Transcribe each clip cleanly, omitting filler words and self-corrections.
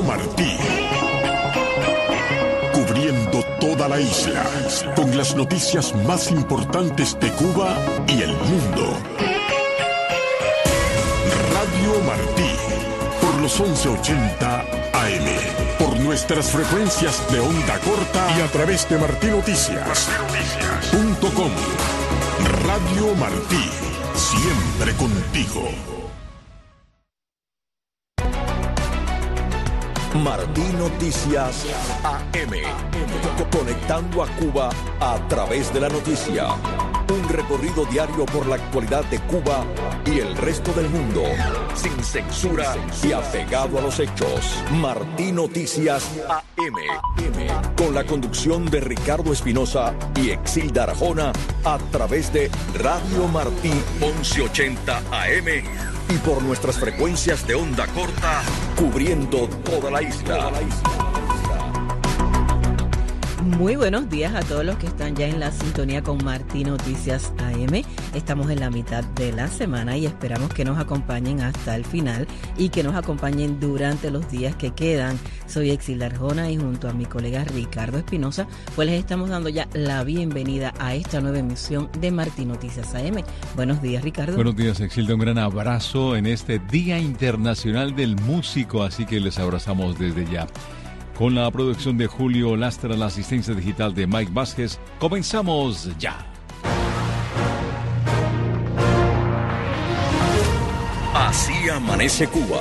Martí. Cubriendo toda la isla, con las noticias más importantes de Cuba y el mundo. Radio Martí, por los 1180 AM, por nuestras frecuencias de onda corta y a través de martinoticias.com. Radio Martí, siempre contigo. Martí Noticias AM, conectando a Cuba a través de la noticia. Un recorrido diario por la actualidad de Cuba y el resto del mundo, sin censura y apegado a los hechos. Martí Noticias AM, con la conducción de Ricardo Espinosa y Exilda Arjona, a través de Radio Martí 1180 AM y por nuestras frecuencias de onda corta, cubriendo toda la isla. Muy buenos días a todos los que están ya en la sintonía con Martí Noticias AM. Estamos en la mitad de la semana y esperamos que nos acompañen hasta el final y que nos acompañen durante los días que quedan. Soy Exilda Arjona y junto a mi colega Ricardo Espinosa, pues les estamos dando ya la bienvenida a esta nueva emisión de Martí Noticias AM. Buenos días, Ricardo. Buenos días, Exilda. Un gran abrazo en este Día Internacional del Músico, así que les abrazamos desde ya. Con la producción de Julio Lastra, la asistencia digital de Mike Vázquez, comenzamos ya. Así amanece Cuba.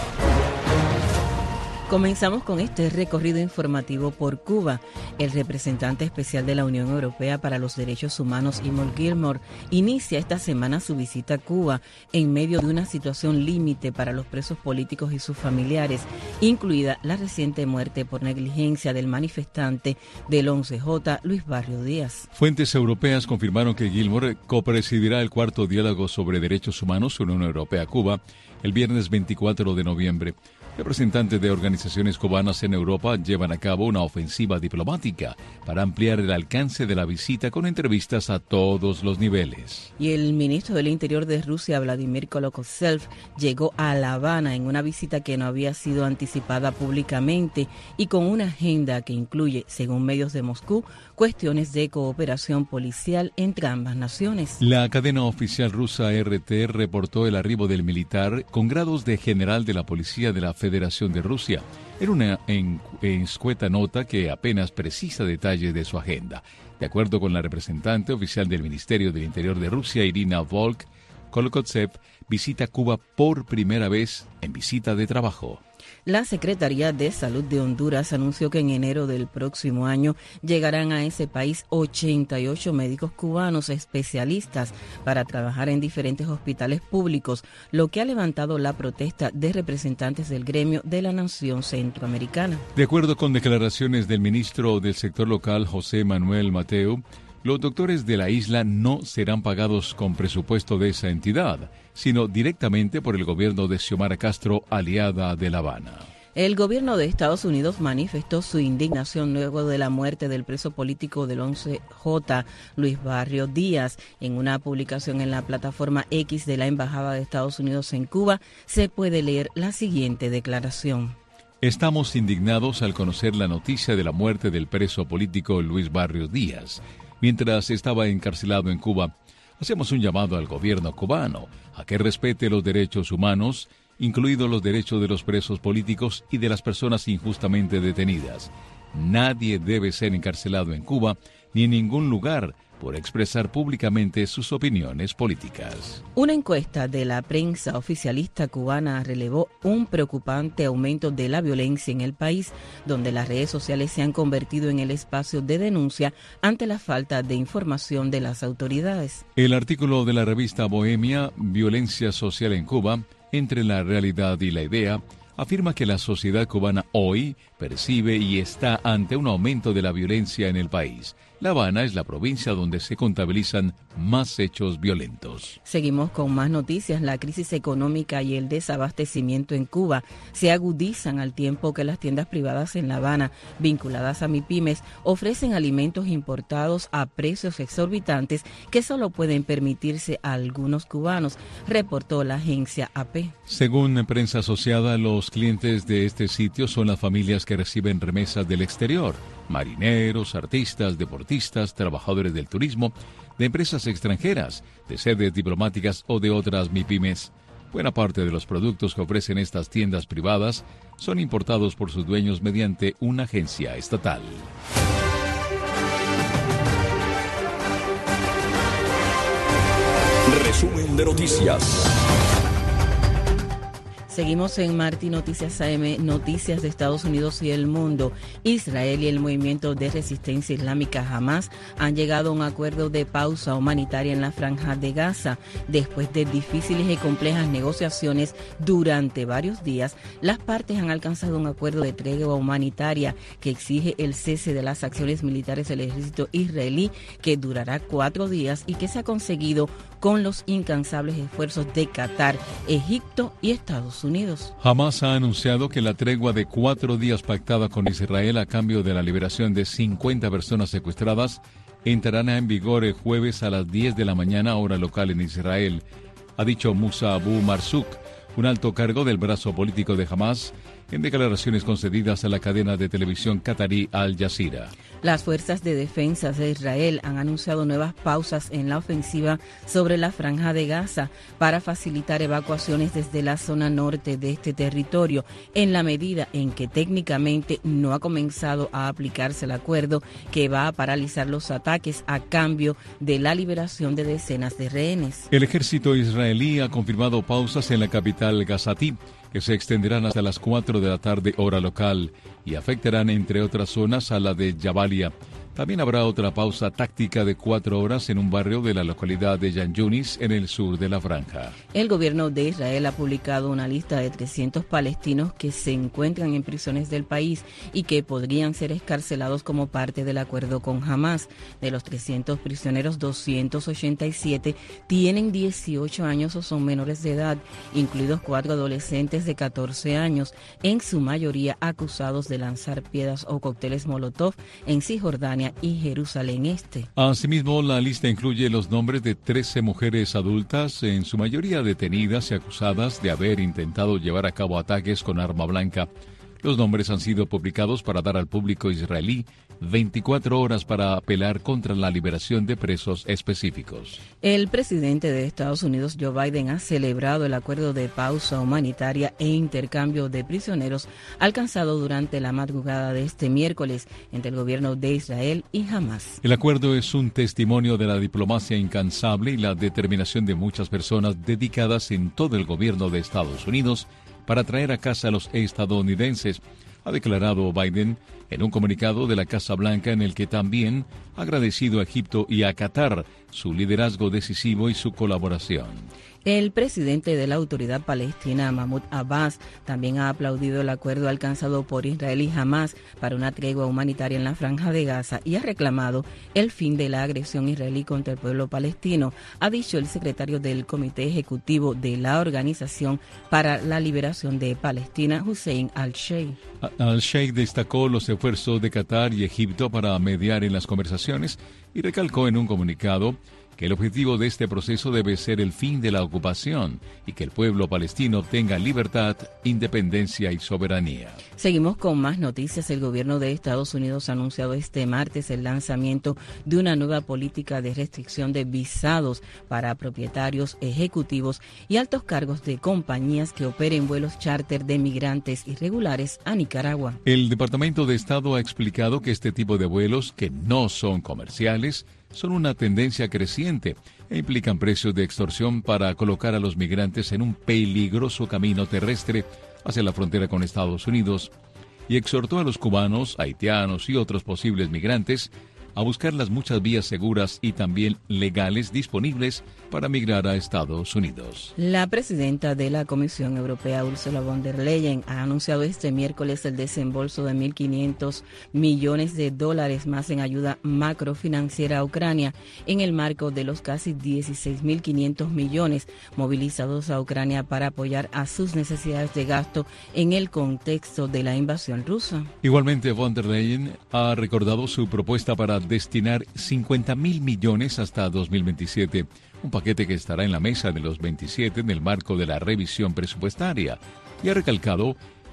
Comenzamos con este recorrido informativo por Cuba. El representante especial de la Unión Europea para los Derechos Humanos, Eamon Gilmore, inicia esta semana su visita a Cuba en medio de una situación límite para los presos políticos y sus familiares, incluida la reciente muerte por negligencia del manifestante del 11J, Luis Barrio Díaz. Fuentes europeas confirmaron que Gilmore copresidirá el cuarto diálogo sobre derechos humanos Unión Europea-Cuba el viernes 24 de noviembre. Representantes de organizaciones cubanas en Europa llevan a cabo una ofensiva diplomática para ampliar el alcance de la visita con entrevistas a todos los niveles. Y el ministro del Interior de Rusia, Vladimir Kolokov, llegó a La Habana en una visita que no había sido anticipada públicamente y con una agenda que incluye, según medios de Moscú, cuestiones de cooperación policial entre ambas naciones. La cadena oficial rusa RT reportó el arribo del militar con grados de general de la policía de la Federación de Rusia, en una escueta nota que apenas precisa detalles de su agenda. De acuerdo con la representante oficial del Ministerio del Interior de Rusia, Irina Volk, Kolokov visita Cuba por primera vez en visita de trabajo. La Secretaría de Salud de Honduras anunció que en enero del próximo año llegarán a ese país 88 médicos cubanos especialistas para trabajar en diferentes hospitales públicos, lo que ha levantado la protesta de representantes del gremio de la nación centroamericana. De acuerdo con declaraciones del ministro del sector local, José Manuel Mateu, los doctores de la isla no serán pagados con presupuesto de esa entidad, sino directamente por el gobierno de Xiomara Castro, aliada de La Habana. El gobierno de Estados Unidos manifestó su indignación luego de la muerte del preso político del 11J, Luis Barrio Díaz. En una publicación en la plataforma X de la Embajada de Estados Unidos en Cuba, se puede leer la siguiente declaración. Estamos indignados al conocer la noticia de la muerte del preso político Luis Barrio Díaz. Mientras estaba encarcelado en Cuba, hacemos un llamado al gobierno cubano a que respete los derechos humanos, incluidos los derechos de los presos políticos y de las personas injustamente detenidas. Nadie debe ser encarcelado en Cuba ni en ningún lugar por expresar públicamente sus opiniones políticas. Una encuesta de la prensa oficialista cubana relevó un preocupante aumento de la violencia en el país, donde las redes sociales se han convertido en el espacio de denuncia ante la falta de información de las autoridades. El artículo de la revista Bohemia, Violencia Social en Cuba, entre la realidad y la idea, afirma que la sociedad cubana hoy percibe y está ante un aumento de la violencia en el país. La Habana es la provincia donde se contabilizan más hechos violentos. Seguimos con más noticias. La crisis económica y el desabastecimiento en Cuba se agudizan al tiempo que las tiendas privadas en La Habana, vinculadas a MIPYMES, ofrecen alimentos importados a precios exorbitantes que solo pueden permitirse a algunos cubanos, reportó la agencia AP. Según prensa asociada, los los clientes de este sitio son las familias que reciben remesas del exterior, marineros, artistas, deportistas, trabajadores del turismo, de empresas extranjeras, de sedes diplomáticas o de otras MIPYMES. Buena parte de los productos que ofrecen estas tiendas privadas son importados por sus dueños mediante una agencia estatal. Resumen de noticias. Seguimos en Martín Noticias AM, noticias de Estados Unidos y el mundo. Israel y el movimiento de resistencia islámica Hamas han llegado a un acuerdo de pausa humanitaria en la Franja de Gaza. Después de difíciles y complejas negociaciones durante varios días, las partes han alcanzado un acuerdo de tregua humanitaria que exige el cese de las acciones militares del ejército israelí, que durará 4 días y que se ha conseguido con los incansables esfuerzos de Qatar, Egipto y Estados Unidos. Hamas ha anunciado que la tregua de 4 días pactada con Israel a cambio de la liberación de 50 personas secuestradas entrará en vigor el jueves a las 10 de la mañana, hora local en Israel, ha dicho Musa Abu Marzouk, un alto cargo del brazo político de Hamas, en declaraciones concedidas a la cadena de televisión qatarí Al Jazeera. Las fuerzas de defensa de Israel han anunciado nuevas pausas en la ofensiva sobre la Franja de Gaza para facilitar evacuaciones desde la zona norte de este territorio, en la medida en que técnicamente no ha comenzado a aplicarse el acuerdo que va a paralizar los ataques a cambio de la liberación de decenas de rehenes. El ejército israelí ha confirmado pausas en la capital gazatí, que se extenderán hasta las 4 de la tarde hora local y afectarán entre otras zonas a la de Jabalia. También habrá otra pausa táctica de 4 horas en un barrio de la localidad de Yan Yunis, en el sur de la franja. El gobierno de Israel ha publicado una lista de 300 palestinos que se encuentran en prisiones del país y que podrían ser excarcelados como parte del acuerdo con Hamas. De los 300 prisioneros, 287 tienen 18 años o son menores de edad, incluidos 4 adolescentes de 14 años, en su mayoría acusados de lanzar piedras o cócteles Molotov en Cisjordania y Jerusalén Este. Asimismo, la lista incluye los nombres de 13 mujeres adultas, en su mayoría detenidas y acusadas de haber intentado llevar a cabo ataques con arma blanca. Los nombres han sido publicados para dar al público israelí 24 horas para apelar contra la liberación de presos específicos. El presidente de Estados Unidos, Joe Biden, ha celebrado el acuerdo de pausa humanitaria e intercambio de prisioneros alcanzado durante la madrugada de este miércoles entre el gobierno de Israel y Hamas. El acuerdo es un testimonio de la diplomacia incansable y la determinación de muchas personas dedicadas en todo el gobierno de Estados Unidos para traer a casa a los estadounidenses, ha declarado Biden en un comunicado de la Casa Blanca, en el que también ha agradecido a Egipto y a Qatar su liderazgo decisivo y su colaboración. El presidente de la Autoridad Palestina, Mahmoud Abbas, también ha aplaudido el acuerdo alcanzado por Israel y Hamas para una tregua humanitaria en la Franja de Gaza y ha reclamado el fin de la agresión israelí contra el pueblo palestino, ha dicho el secretario del Comité Ejecutivo de la Organización para la Liberación de Palestina, Hussein al-Sheikh. Al-Sheikh destacó los esfuerzos de Qatar y Egipto para mediar en las conversaciones y recalcó en un comunicado que el objetivo de este proceso debe ser el fin de la ocupación y que el pueblo palestino obtenga libertad, independencia y soberanía. Seguimos con más noticias. El gobierno de Estados Unidos ha anunciado este martes el lanzamiento de una nueva política de restricción de visados para propietarios, ejecutivos y altos cargos de compañías que operen vuelos charter de migrantes irregulares a Nicaragua. El Departamento de Estado ha explicado que este tipo de vuelos, que no son comerciales, son una tendencia creciente e implican precios de extorsión para colocar a los migrantes en un peligroso camino terrestre hacia la frontera con Estados Unidos, y exhortó a los cubanos, haitianos y otros posibles migrantes a buscar las muchas vías seguras y también legales disponibles para migrar a Estados Unidos. La presidenta de la Comisión Europea, Ursula von der Leyen, ha anunciado este miércoles el desembolso de $1.500 millones más en ayuda macrofinanciera a Ucrania, en el marco de los casi 16.500 millones movilizados a Ucrania para apoyar a sus necesidades de gasto en el contexto de la invasión rusa. Igualmente, von der Leyen ha recordado su propuesta para destinar 50.000 millones hasta 2027, un paquete que estará en la mesa de los 27 en el marco de la revisión presupuestaria, y ha recalcado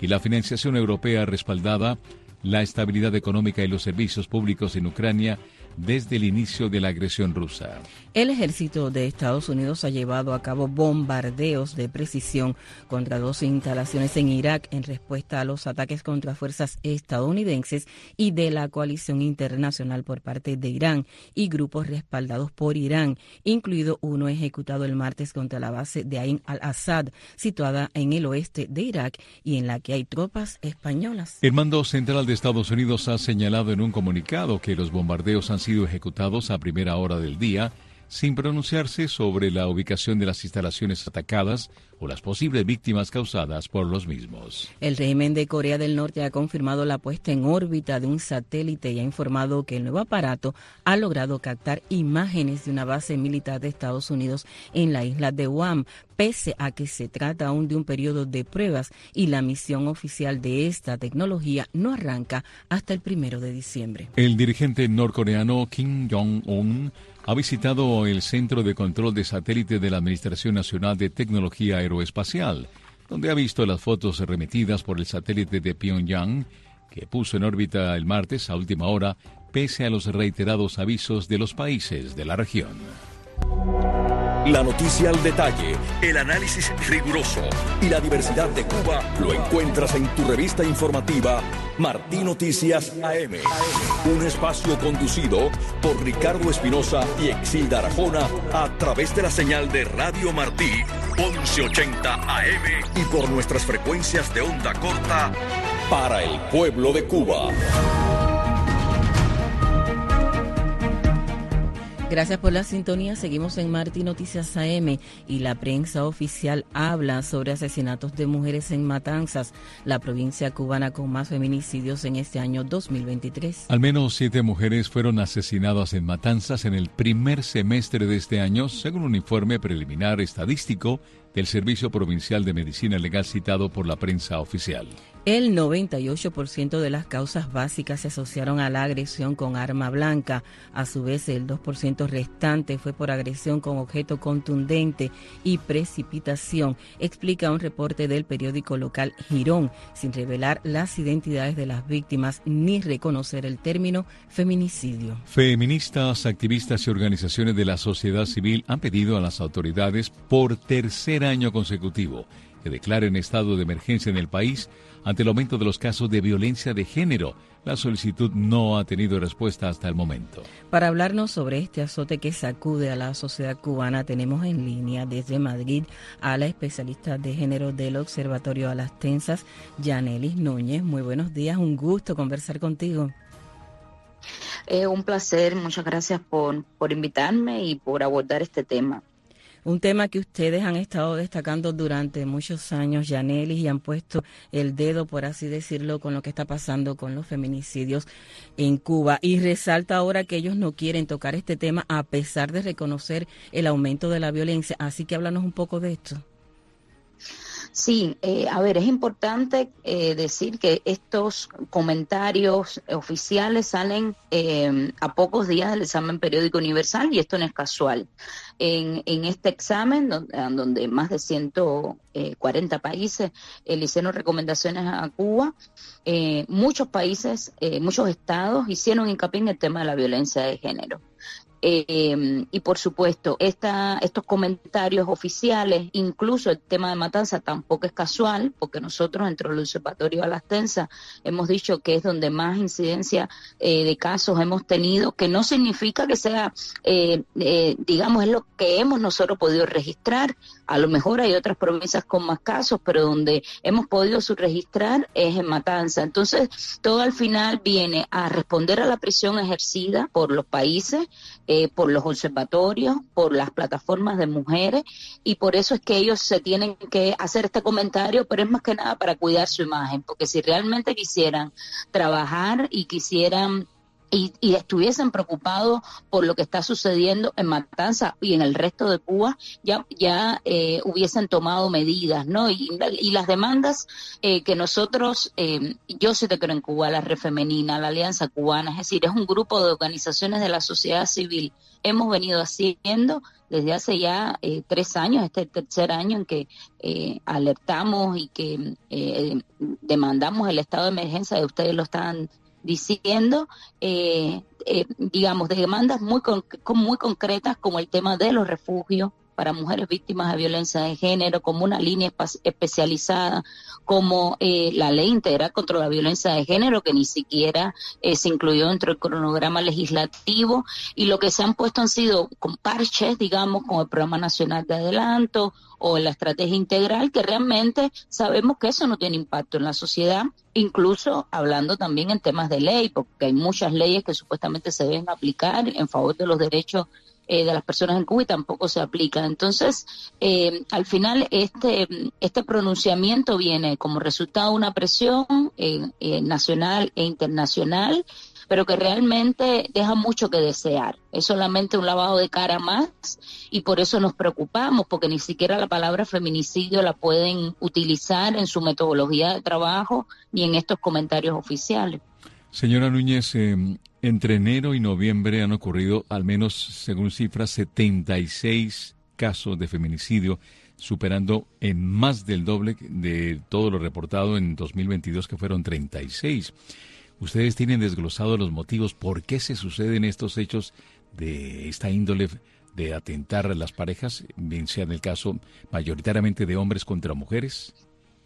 y la financiación europea respaldada la estabilidad económica y los servicios públicos en Ucrania desde el inicio de la agresión rusa. El ejército de Estados Unidos ha llevado a cabo bombardeos de precisión contra 12 instalaciones en Irak en respuesta a los ataques contra fuerzas estadounidenses y de la coalición internacional por parte de Irán y grupos respaldados por Irán, incluido uno ejecutado el martes contra la base de Ain al-Assad, situada en el oeste de Irak y en la que hay tropas españolas. El mando central de Estados Unidos ha señalado en un comunicado que los bombardeos han sido ejecutados a primera hora del día, sin pronunciarse sobre la ubicación de las instalaciones atacadas o las posibles víctimas causadas por los mismos. El régimen de Corea del Norte ha confirmado la puesta en órbita de un satélite y ha informado que el nuevo aparato ha logrado captar imágenes de una base militar de Estados Unidos en la isla de Guam, pese a que se trata aún de un periodo de pruebas y la misión oficial de esta tecnología no arranca hasta el 1 de diciembre. El dirigente norcoreano Kim Jong-un ha visitado el Centro de Control de Satélite de la Administración Nacional de Tecnología Aeroespacial, donde ha visto las fotos remitidas por el satélite de Pyongyang, que puso en órbita el martes a última hora, pese a los reiterados avisos de los países de la región. La noticia al detalle, el análisis riguroso y la diversidad de Cuba lo encuentras en tu revista informativa Martí Noticias AM. Un espacio conducido por Ricardo Espinosa y Exilda Arjona a través de la señal de Radio Martí 1180 AM y por nuestras frecuencias de onda corta para el pueblo de Cuba. Gracias por la sintonía. Seguimos en Martí Noticias AM y la prensa oficial habla sobre asesinatos de mujeres en Matanzas, la provincia cubana con más feminicidios en este año 2023. Al menos 7 mujeres fueron asesinadas en Matanzas en el primer semestre de este año, según un informe preliminar estadístico del Servicio Provincial de Medicina Legal citado por la prensa oficial. El 98% de las causas básicas se asociaron a la agresión con arma blanca. A su vez, el 2% restante fue por agresión con objeto contundente y precipitación, explica un reporte del periódico local Girón, sin revelar las identidades de las víctimas ni reconocer el término feminicidio. Feministas, activistas y organizaciones de la sociedad civil han pedido a las autoridades por tercer año consecutivo que declaren estado de emergencia en el país ante el aumento de los casos de violencia de género. La solicitud no ha tenido respuesta hasta el momento. Para hablarnos sobre este azote que sacude a la sociedad cubana, tenemos en línea desde Madrid a la especialista de género del Observatorio a las Tensas, Yanelis Núñez. Muy buenos días, un gusto conversar contigo. Un placer, muchas gracias por invitarme y por abordar este tema. Un tema que ustedes han estado destacando durante muchos años, Yanelis, y han puesto el dedo, por así decirlo, con lo que está pasando con los feminicidios en Cuba. Y resalta ahora que ellos no quieren tocar este tema a pesar de reconocer el aumento de la violencia. Así que háblanos un poco de esto. Sí, es importante decir que estos comentarios oficiales salen a pocos días del examen periódico universal y esto no es casual. En este examen, donde más de 140 países le hicieron recomendaciones a Cuba, muchos países, muchos estados hicieron hincapié en el tema de la violencia de género. Y por supuesto, estos comentarios oficiales, incluso el tema de Matanza, tampoco es casual, porque nosotros dentro del Observatorio a las Tensas hemos dicho que es donde más incidencia de casos hemos tenido, que no significa que sea, digamos, es lo que hemos nosotros podido registrar. A lo mejor hay otras provincias con más casos, pero donde hemos podido subregistrar es en Matanza. Entonces, todo al final viene a responder a la presión ejercida por los países, por los observatorios, por las plataformas de mujeres, y por eso es que ellos se tienen que hacer este comentario, pero es más que nada para cuidar su imagen, porque si realmente quisieran trabajar y quisieran y estuviesen preocupados por lo que está sucediendo en Matanzas y en el resto de Cuba, ya hubiesen tomado medidas, ¿no? Y las demandas que nosotros, yo sí te creo en Cuba, la Red Femenina, la Alianza Cubana, es decir, es un grupo de organizaciones de la sociedad civil, hemos venido haciendo desde hace ya 3 años, este es el 3er año en que alertamos y que demandamos el estado de emergencia, de ustedes lo están diciendo, digamos, de demandas muy concretas, como el tema de los refugios para mujeres víctimas de violencia de género, como una línea especializada, como la ley integral contra la violencia de género, que ni siquiera se incluyó dentro del cronograma legislativo, y lo que se han puesto han sido con parches, digamos, con el Programa Nacional de Adelanto o la Estrategia Integral, que realmente sabemos que eso no tiene impacto en la sociedad, incluso hablando también en temas de ley, porque hay muchas leyes que supuestamente se deben aplicar en favor de los derechos de las personas en Cuba y tampoco se aplican. Entonces, al final este pronunciamiento viene como resultado de una presión nacional e internacional, pero que realmente deja mucho que desear. Es solamente un lavado de cara más y por eso nos preocupamos, porque ni siquiera la palabra feminicidio la pueden utilizar en su metodología de trabajo ni en estos comentarios oficiales. Señora Núñez, entre enero y noviembre han ocurrido, al menos según cifras, 76 casos de feminicidio, superando en más del doble de todo lo reportado en 2022, que fueron 36. ¿Ustedes tienen desglosados los motivos por qué se suceden estos hechos de esta índole de atentar a las parejas, bien sea en el caso mayoritariamente de hombres contra mujeres?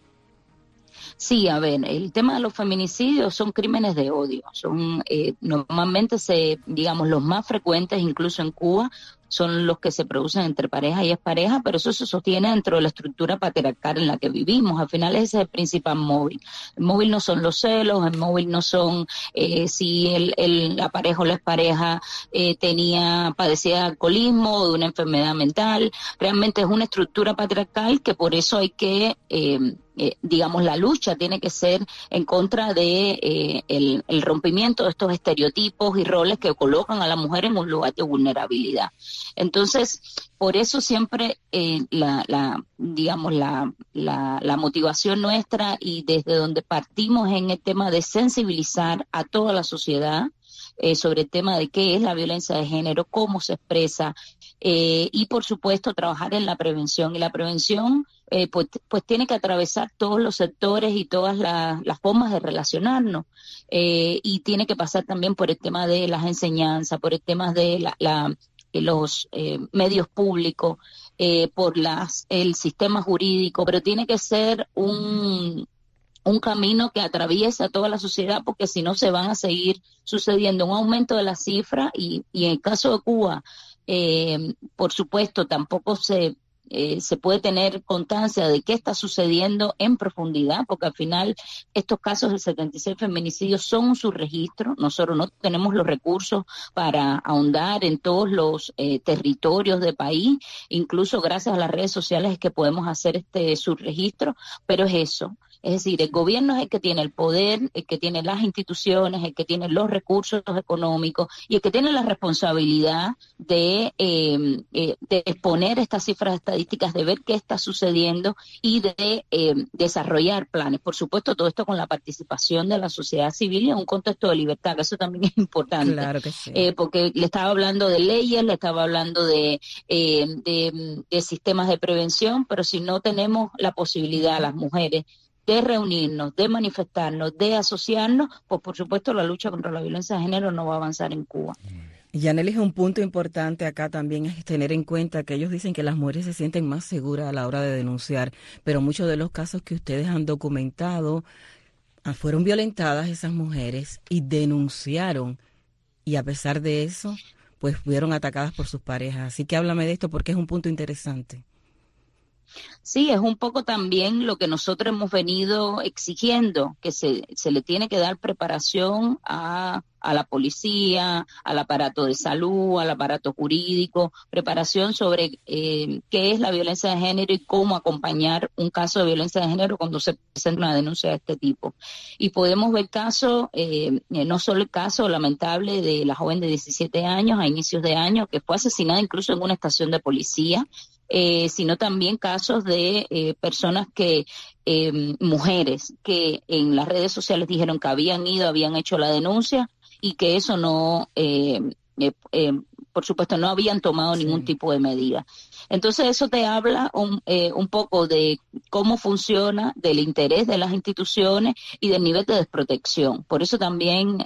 Sí, a ver, el tema de los feminicidios son crímenes de odio, son normalmente digamos, los más frecuentes, incluso en Cuba, son los que se producen entre pareja y expareja, pero eso se sostiene dentro de la estructura patriarcal en la que vivimos. Al final ese es el principal móvil. El móvil no son los celos, el móvil no son si la pareja o la expareja padecía de alcoholismo o de una enfermedad mental. Realmente es una estructura patriarcal que por eso hay que digamos, la lucha tiene que ser en contra de el rompimiento de estos estereotipos y roles que colocan a la mujer en un lugar de vulnerabilidad. Entonces, por eso siempre digamos, la motivación nuestra y desde donde partimos en el tema de sensibilizar a toda la sociedad sobre el tema de qué es la violencia de género, cómo se expresa, y por supuesto trabajar en la prevención. Y la prevención pues tiene que atravesar todos los sectores y todas las formas de relacionarnos, y tiene que pasar también por el tema de las enseñanzas, por el tema de los medios públicos, por el sistema jurídico, pero tiene que ser un camino que atraviesa a toda la sociedad, porque si no se van a seguir sucediendo un aumento de la cifra y en el caso de Cuba, por supuesto, tampoco se puede tener constancia de qué está sucediendo en profundidad, porque al final estos casos de 76 feminicidios son un subregistro. Nosotros no tenemos los recursos para ahondar en todos los territorios del país, incluso gracias a las redes sociales es que podemos hacer este subregistro, pero es eso. Es decir, el gobierno es el que tiene el poder, el que tiene las instituciones, el que tiene los recursos económicos y el que tiene la responsabilidad de exponer estas cifras estadísticas, de ver qué está sucediendo y de desarrollar planes. Por supuesto, todo esto con la participación de la sociedad civil y en un contexto de libertad, que eso también es importante. Claro que sí. Porque le estaba hablando de leyes, le estaba hablando de sistemas de prevención, pero si no tenemos la posibilidad, las mujeres, de reunirnos, de manifestarnos, de asociarnos, pues por supuesto la lucha contra la violencia de género no va a avanzar en Cuba. Yanelis, un punto importante acá también es tener en cuenta que ellos dicen que las mujeres se sienten más seguras a la hora de denunciar, pero muchos de los casos que ustedes han documentado fueron violentadas esas mujeres y denunciaron, y a pesar de eso, pues fueron atacadas por sus parejas. Así que háblame de esto porque es un punto interesante. Sí, es un poco también lo que nosotros hemos venido exigiendo, que se le tiene que dar preparación a la policía, al aparato de salud, al aparato jurídico, preparación sobre qué es la violencia de género y cómo acompañar un caso de violencia de género cuando se presenta una denuncia de este tipo. Y podemos ver casos, no solo el caso lamentable de la joven de 17 años a inicios de año, que fue asesinada incluso en una estación de policía, sino también casos de personas mujeres que en las redes sociales dijeron que habían hecho la denuncia y que eso no, por supuesto, no habían tomado ningún tipo de medida. Entonces eso te habla un poco de cómo funciona, del interés de las instituciones y del nivel de desprotección. Por eso también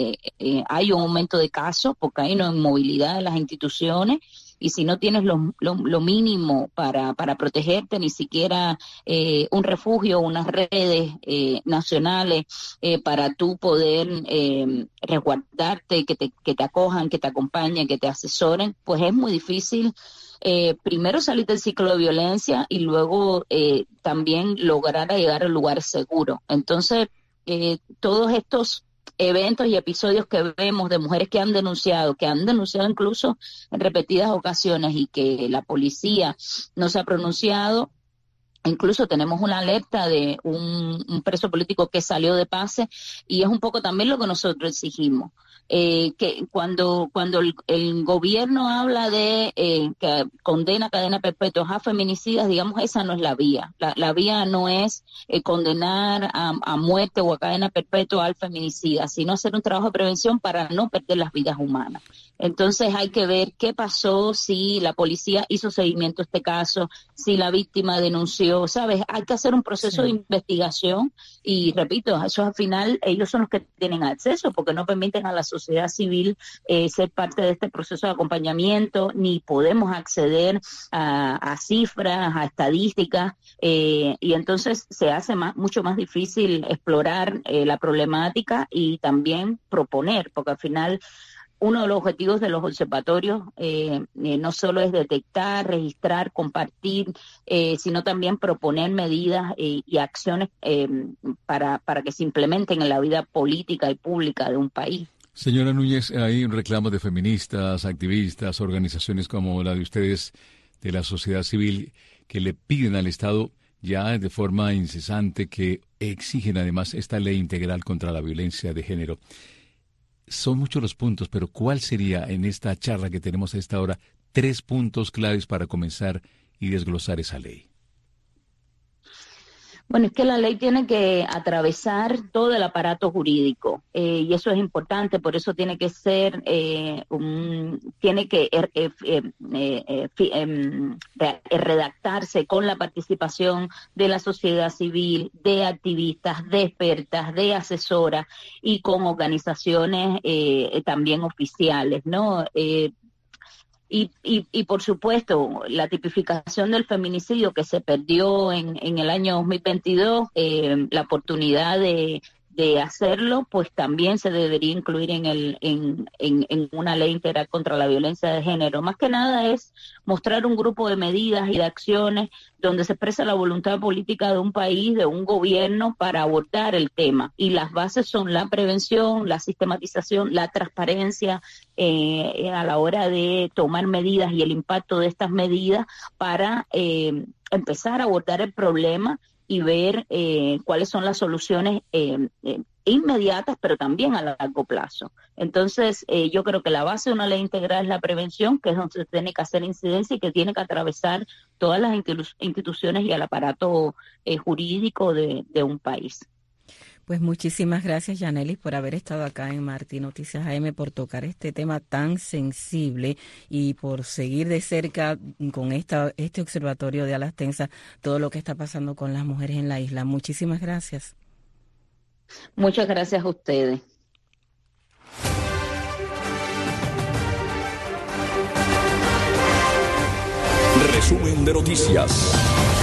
hay un aumento de casos, porque hay una inmovilidad de las instituciones. Y si no tienes lo mínimo para protegerte, ni siquiera un refugio, unas redes nacionales para tú poder resguardarte, que te acojan, que te acompañen, que te asesoren, pues es muy difícil primero salir del ciclo de violencia y luego también lograr llegar al lugar seguro. Entonces, todos estos eventos y episodios que vemos de mujeres que han denunciado incluso en repetidas ocasiones y que la policía no se ha pronunciado. Incluso tenemos una alerta de un preso político que salió de pase y es un poco también lo que nosotros exigimos. Que cuando el gobierno habla de que condena cadena perpetua a feminicidas, digamos, esa no es la vía. La vía no es condenar a muerte o a cadena perpetua al feminicida, sino hacer un trabajo de prevención para no perder las vidas humanas. Entonces hay que ver qué pasó, si la policía hizo seguimiento a este caso, si la víctima denunció, ¿sabes? Hay que hacer un proceso de investigación y, repito, eso al final ellos son los que tienen acceso porque no permiten a la sociedad civil ser parte de este proceso de acompañamiento, ni podemos acceder a cifras, a estadísticas, y entonces se hace mucho más difícil explorar la problemática y también proponer, porque al final uno de los objetivos de los observatorios no solo es detectar, registrar, compartir, sino también proponer medidas y acciones para que se implementen en la vida política y pública de un país. Señora Núñez, hay un reclamo de feministas, activistas, organizaciones como la de ustedes, de la sociedad civil, que le piden al Estado ya de forma incesante que exigen además esta ley integral contra la violencia de género. Son muchos los puntos, pero ¿cuál sería en esta charla que tenemos a esta hora 3 puntos claves para comenzar y desglosar esa ley? Bueno, es que la ley tiene que atravesar todo el aparato jurídico y eso es importante, por eso tiene que ser, redactarse con la participación de la sociedad civil, de activistas, de expertas, de asesoras y con organizaciones también oficiales, ¿no? Y por supuesto, la tipificación del feminicidio que se perdió en el año 2022, la oportunidad de hacerlo, pues también se debería incluir en una ley integral contra la violencia de género. Más que nada es mostrar un grupo de medidas y de acciones donde se expresa la voluntad política de un país, de un gobierno, para abordar el tema. Y las bases son la prevención, la sistematización, la transparencia a la hora de tomar medidas y el impacto de estas medidas para empezar a abordar el problema y ver cuáles son las soluciones inmediatas, pero también a largo plazo. Entonces, yo creo que la base de una ley integral es la prevención, que es donde se tiene que hacer incidencia y que tiene que atravesar todas las instituciones y el aparato jurídico de un país. Pues muchísimas gracias, Yanelis, por haber estado acá en Martí Noticias AM, por tocar este tema tan sensible y por seguir de cerca con este observatorio de Alas Tensas todo lo que está pasando con las mujeres en la isla. Muchísimas gracias. Muchas gracias a ustedes. Resumen de noticias.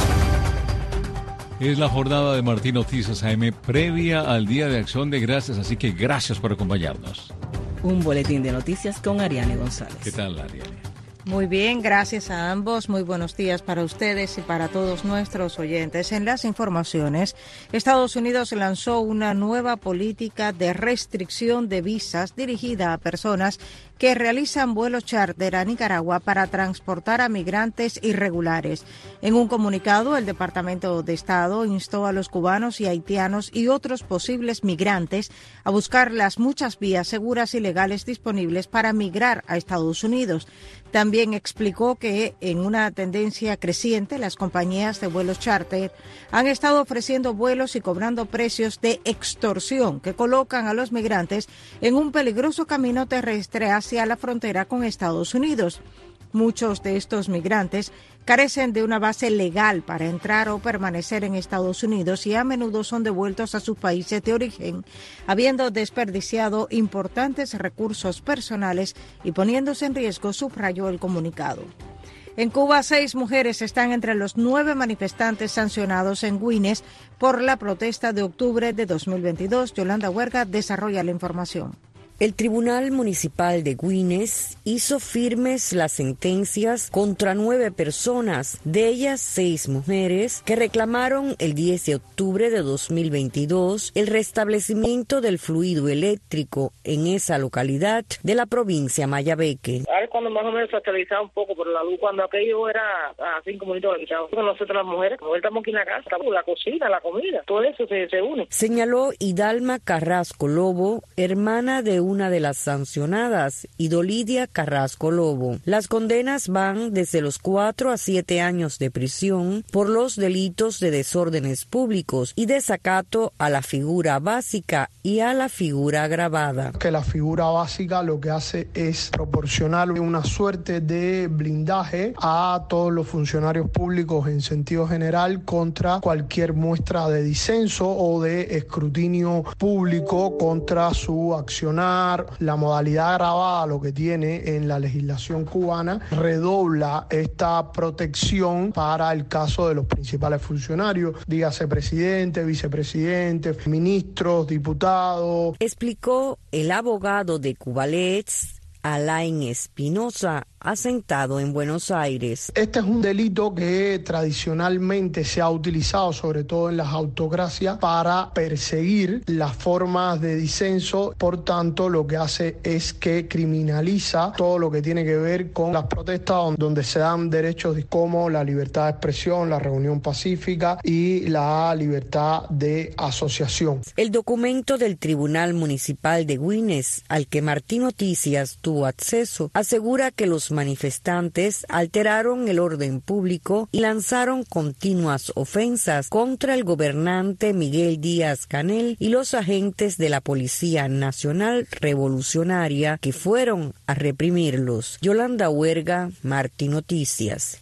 Es la jornada de Martí Noticias AM previa al Día de Acción de Gracias, así que gracias por acompañarnos. Un boletín de noticias con Ariane González. ¿Qué tal, Ariane? Muy bien, gracias a ambos. Muy buenos días para ustedes y para todos nuestros oyentes. En las informaciones, Estados Unidos lanzó una nueva política de restricción de visas dirigida a personas que realizan vuelos charter a Nicaragua para transportar a migrantes irregulares. En un comunicado, el Departamento de Estado instó a los cubanos y haitianos y otros posibles migrantes a buscar las muchas vías seguras y legales disponibles para migrar a Estados Unidos. También explicó que en una tendencia creciente, las compañías de vuelos charter han estado ofreciendo vuelos y cobrando precios de extorsión que colocan a los migrantes en un peligroso camino terrestre hacia la frontera con Estados Unidos. Muchos de estos migrantes carecen de una base legal para entrar o permanecer en Estados Unidos y a menudo son devueltos a sus países de origen, habiendo desperdiciado importantes recursos personales y poniéndose en riesgo, subrayó el comunicado. En Cuba, 6 mujeres están entre los 9 manifestantes sancionados en Güines por la protesta de octubre de 2022. Yolanda Huerga desarrolla la información. El Tribunal Municipal de Güines hizo firmes las sentencias contra 9 personas, de ellas 6 mujeres, que reclamaron el 10 de octubre de 2022 el restablecimiento del fluido eléctrico en esa localidad de la provincia Mayabeque. Ahora cuando más o menos se actualizaba un poco, pero la luz cuando aquello era a 5 minutos de quitado. Nosotros las mujeres, como estamos aquí en la casa, la cocina, la comida, todo eso se une. Señaló Hidalma Carrasco Lobo, hermana de una de las sancionadas, Idolidia Carrasco Lobo. Las condenas van desde los 4 a 7 años de prisión por los delitos de desórdenes públicos y desacato a la figura básica y a la figura agravada. Que la figura básica lo que hace es proporcionar una suerte de blindaje a todos los funcionarios públicos en sentido general contra cualquier muestra de disenso o de escrutinio público contra su accionar. La modalidad agravada, lo que tiene en la legislación cubana, redobla esta protección para el caso de los principales funcionarios, dígase presidente, vicepresidente, ministros, diputados. Explicó el abogado de Cubalets, Alain Espinosa, asentado en Buenos Aires. Este es un delito que tradicionalmente se ha utilizado, sobre todo en las autocracias, para perseguir las formas de disenso. Por tanto, lo que hace es que criminaliza todo lo que tiene que ver con las protestas donde se dan derechos como la libertad de expresión, la reunión pacífica y la libertad de asociación. El documento del Tribunal Municipal de Güines, al que Martín Noticias tuvo acceso, asegura que los manifestantes alteraron el orden público y lanzaron continuas ofensas contra el gobernante Miguel Díaz-Canel y los agentes de la Policía Nacional Revolucionaria que fueron a reprimirlos. Yolanda Huerga, Martín Noticias.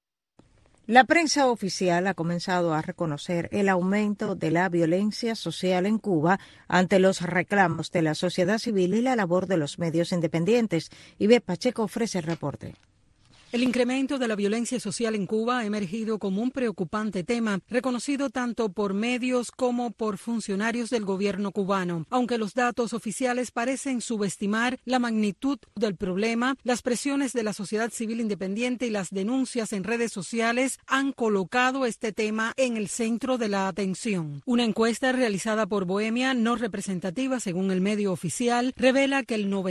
La prensa oficial ha comenzado a reconocer el aumento de la violencia social en Cuba ante los reclamos de la sociedad civil y la labor de los medios independientes. Ibe Pacheco ofrece el reporte. El incremento de la violencia social en Cuba ha emergido como un preocupante tema, reconocido tanto por medios como por funcionarios del gobierno cubano. Aunque los datos oficiales parecen subestimar la magnitud del problema, las presiones de la sociedad civil independiente y las denuncias en redes sociales han colocado este tema en el centro de la atención. Una encuesta realizada por Bohemia, no representativa según el medio oficial, revela que el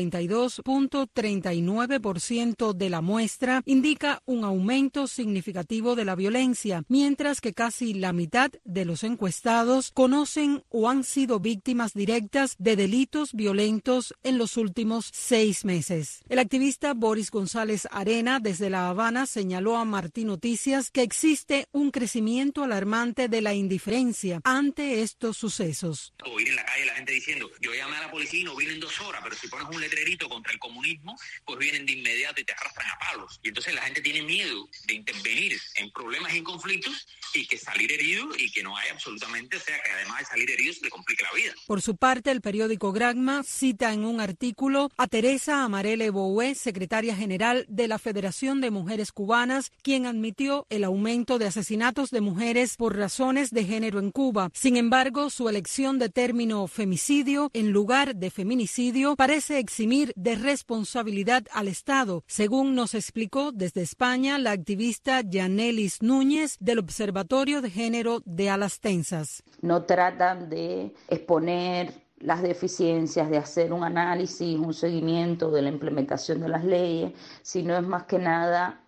92.39% de la muestra indica un aumento significativo de la violencia, mientras que casi la mitad de los encuestados conocen o han sido víctimas directas de delitos violentos en los últimos 6 meses. El activista Boris González Arena, desde La Habana, señaló a Martín Noticias que existe un crecimiento alarmante de la indiferencia ante estos sucesos. Oír en la calle la gente diciendo, yo llamé a la policía y no vienen 2 horas, pero si pones un letrerito contra el comunismo, pues vienen de inmediato y te arrastran a palos. Y entonces Entonces la gente tiene miedo de intervenir en problemas y en conflictos y que salir herido y que no haya absolutamente, o sea, que además de salir herido se le complique la vida. Por su parte, el periódico Granma cita en un artículo a Teresa Amarele Boué, secretaria general de la Federación de Mujeres Cubanas, quien admitió el aumento de asesinatos de mujeres por razones de género en Cuba. Sin embargo, su elección de término femicidio en lugar de feminicidio parece eximir de responsabilidad al Estado, según nos explicó desde España la activista Yanelis Núñez del Observatorio de Género de Alas Tensas. No tratan de exponer las deficiencias, de hacer un análisis, un seguimiento de la implementación de las leyes, sino es más que nada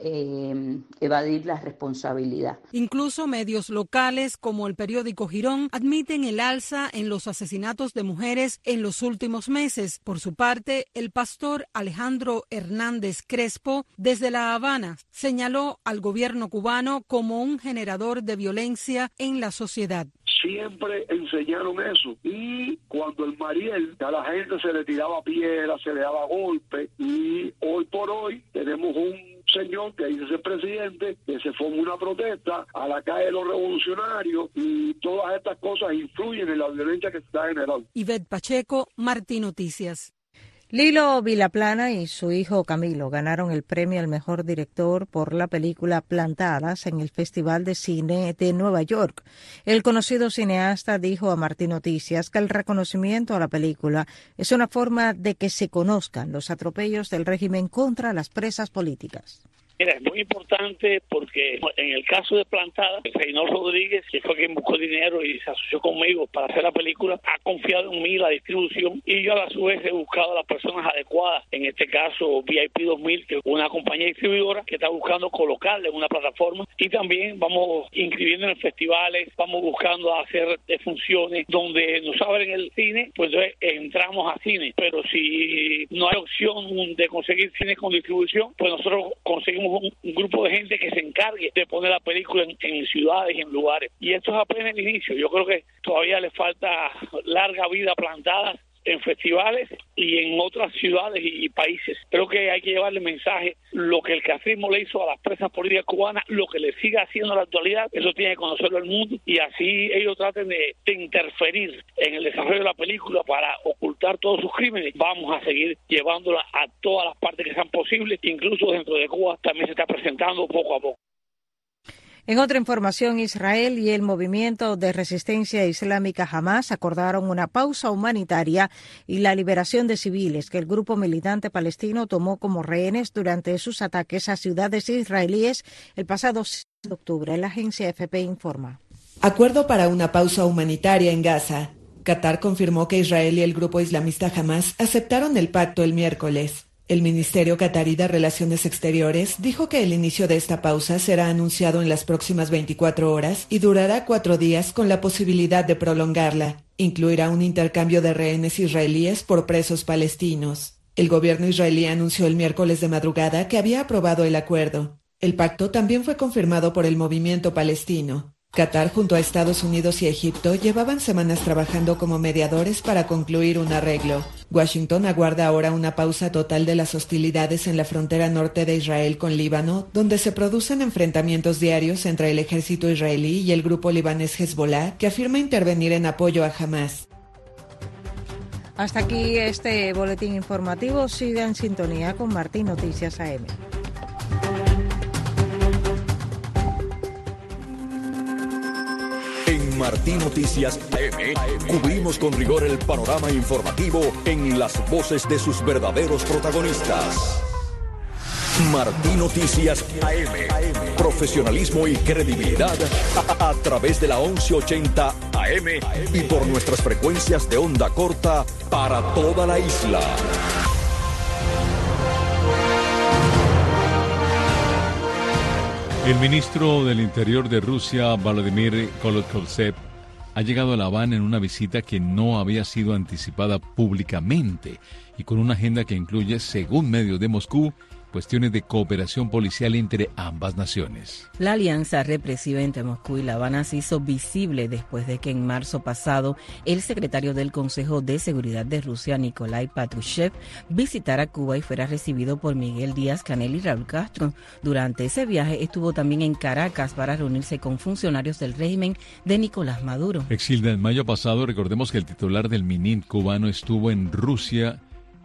evadir la responsabilidad. Incluso medios locales como el periódico Girón admiten el alza en los asesinatos de mujeres en los últimos meses. Por su parte, el pastor Alejandro Hernández Crespo, desde La Habana, señaló al gobierno cubano como un generador de violencia en la sociedad. Siempre enseñaron eso, y cuando el Mariel a la gente se le tiraba piedras, se le daba golpes, y hoy por hoy tenemos un señor que dice ser presidente, que se forma una protesta a la calle de los revolucionarios, y todas estas cosas influyen en la violencia que se está generando. Ivette Pacheco, Martín Noticias. Lilo Vilaplana y su hijo Camilo ganaron el premio al mejor director por la película Plantadas en el Festival de Cine de Nueva York. El conocido cineasta dijo a Martín Noticias que el reconocimiento a la película es una forma de que se conozcan los atropellos del régimen contra las presas políticas. Mira, es muy importante porque en el caso de Plantada, Reynold Rodríguez, que fue quien buscó dinero y se asoció conmigo para hacer la película, ha confiado en mí la distribución, y yo a su vez he buscado a las personas adecuadas, en este caso VIP 2000, que es una compañía distribuidora que está buscando colocarle en una plataforma, y también vamos inscribiendo en festivales, vamos buscando hacer funciones donde nos abren el cine, pues entonces entramos a cine, pero si no hay opción de conseguir cine con distribución, pues nosotros conseguimos un grupo de gente que se encargue de poner la película en ciudades y en lugares. Y esto es apenas el inicio. Yo creo que todavía le falta larga vida Plantadas en festivales y en otras ciudades y países. Creo que hay que llevarle mensaje, lo que el castrismo le hizo a las presas políticas cubanas, lo que le siga haciendo en la actualidad, eso tiene que conocerlo el mundo, y así ellos traten de interferir en el desarrollo de la película para ocultar todos sus crímenes. Vamos a seguir llevándola a todas las partes que sean posibles, incluso dentro de Cuba también se está presentando poco a poco. En otra información, Israel y el movimiento de resistencia islámica Hamas acordaron una pausa humanitaria y la liberación de civiles que el grupo militante palestino tomó como rehenes durante sus ataques a ciudades israelíes el pasado 6 de octubre. La agencia AFP informa. Acuerdo para una pausa humanitaria en Gaza. Qatar confirmó que Israel y el grupo islamista Hamas aceptaron el pacto el miércoles. El Ministerio Qatarí de Relaciones Exteriores dijo que el inicio de esta pausa será anunciado en las próximas 24 horas y durará 4 días con la posibilidad de prolongarla. Incluirá un intercambio de rehenes israelíes por presos palestinos. El gobierno israelí anunció el miércoles de madrugada que había aprobado el acuerdo. El pacto también fue confirmado por el movimiento palestino. Qatar junto a Estados Unidos y Egipto llevaban semanas trabajando como mediadores para concluir un arreglo. Washington aguarda ahora una pausa total de las hostilidades en la frontera norte de Israel con Líbano, donde se producen enfrentamientos diarios entre el ejército israelí y el grupo libanés Hezbollah, que afirma intervenir en apoyo a Hamas. Hasta aquí este boletín informativo. Siga en sintonía con Martín Noticias AM. Martín Noticias AM, cubrimos con rigor el panorama informativo en las voces de sus verdaderos protagonistas. Martín Noticias AM, profesionalismo y credibilidad a través de la 1180 AM y por nuestras frecuencias de onda corta para toda la isla. El ministro del Interior de Rusia, Volodymyr Kolokosev, ha llegado a La Habana en una visita que no había sido anticipada públicamente y con una agenda que incluye, según medios de Moscú, cuestiones de cooperación policial entre ambas naciones. La alianza represiva entre Moscú y La Habana se hizo visible después de que en marzo pasado el secretario del Consejo de Seguridad de Rusia, Nikolai Patrushev, visitara Cuba y fuera recibido por Miguel Díaz-Canel y Raúl Castro. Durante ese viaje estuvo también en Caracas para reunirse con funcionarios del régimen de Nicolás Maduro. Exilda, en mayo pasado recordemos que el titular del MINIT cubano estuvo en Rusia.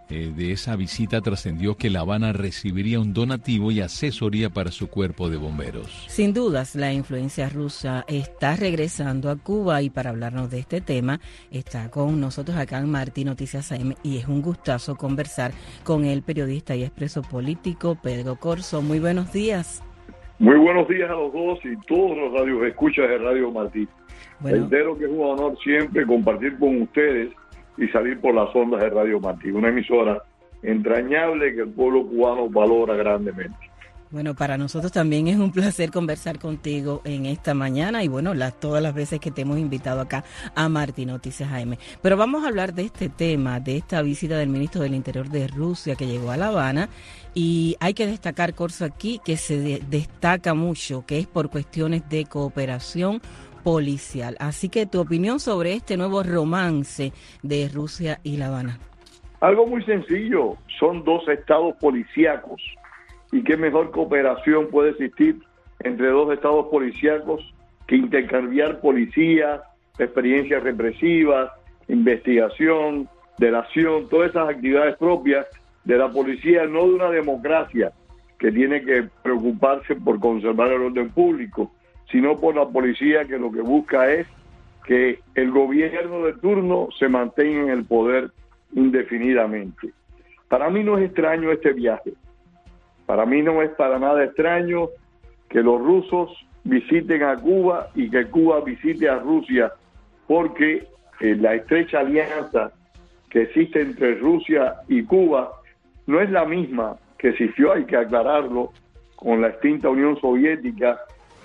De esa visita trascendió que La Habana recibiría un donativo y asesoría para su cuerpo de bomberos. Sin dudas, la influencia rusa está regresando a Cuba y para hablarnos de este tema está con nosotros acá en Martí Noticias AM y es un gustazo conversar con el periodista y expreso político Pedro Corzo. Muy buenos días. Muy buenos días a los dos y todos los radioescuchas de Radio Martí. Reitero que es un honor siempre compartir con ustedes y salir por las ondas de Radio Martí, una emisora entrañable que el pueblo cubano valora grandemente. Bueno, para nosotros también es un placer conversar contigo en esta mañana y bueno, todas las veces que te hemos invitado acá a Martí Noticias AM. Pero vamos a hablar de este tema, de esta visita del ministro del Interior de Rusia que llegó a La Habana y hay que destacar, Corso, aquí que se destaca mucho, que es por cuestiones de cooperación policial. Así que tu opinión sobre este nuevo romance de Rusia y La Habana. Algo muy sencillo, son dos estados policíacos y qué mejor cooperación puede existir entre dos estados policíacos que intercambiar policías, experiencias represivas, investigación, delación, todas esas actividades propias de la policía, no de una democracia que tiene que preocuparse por conservar el orden público, sino por la policía que lo que busca es que el gobierno de turno se mantenga en el poder indefinidamente. Para mí no es extraño este viaje. Para mí no es para nada extraño que los rusos visiten a Cuba y que Cuba visite a Rusia, porque la estrecha alianza que existe entre Rusia y Cuba no es la misma que existió, hay que aclararlo, con la extinta Unión Soviética,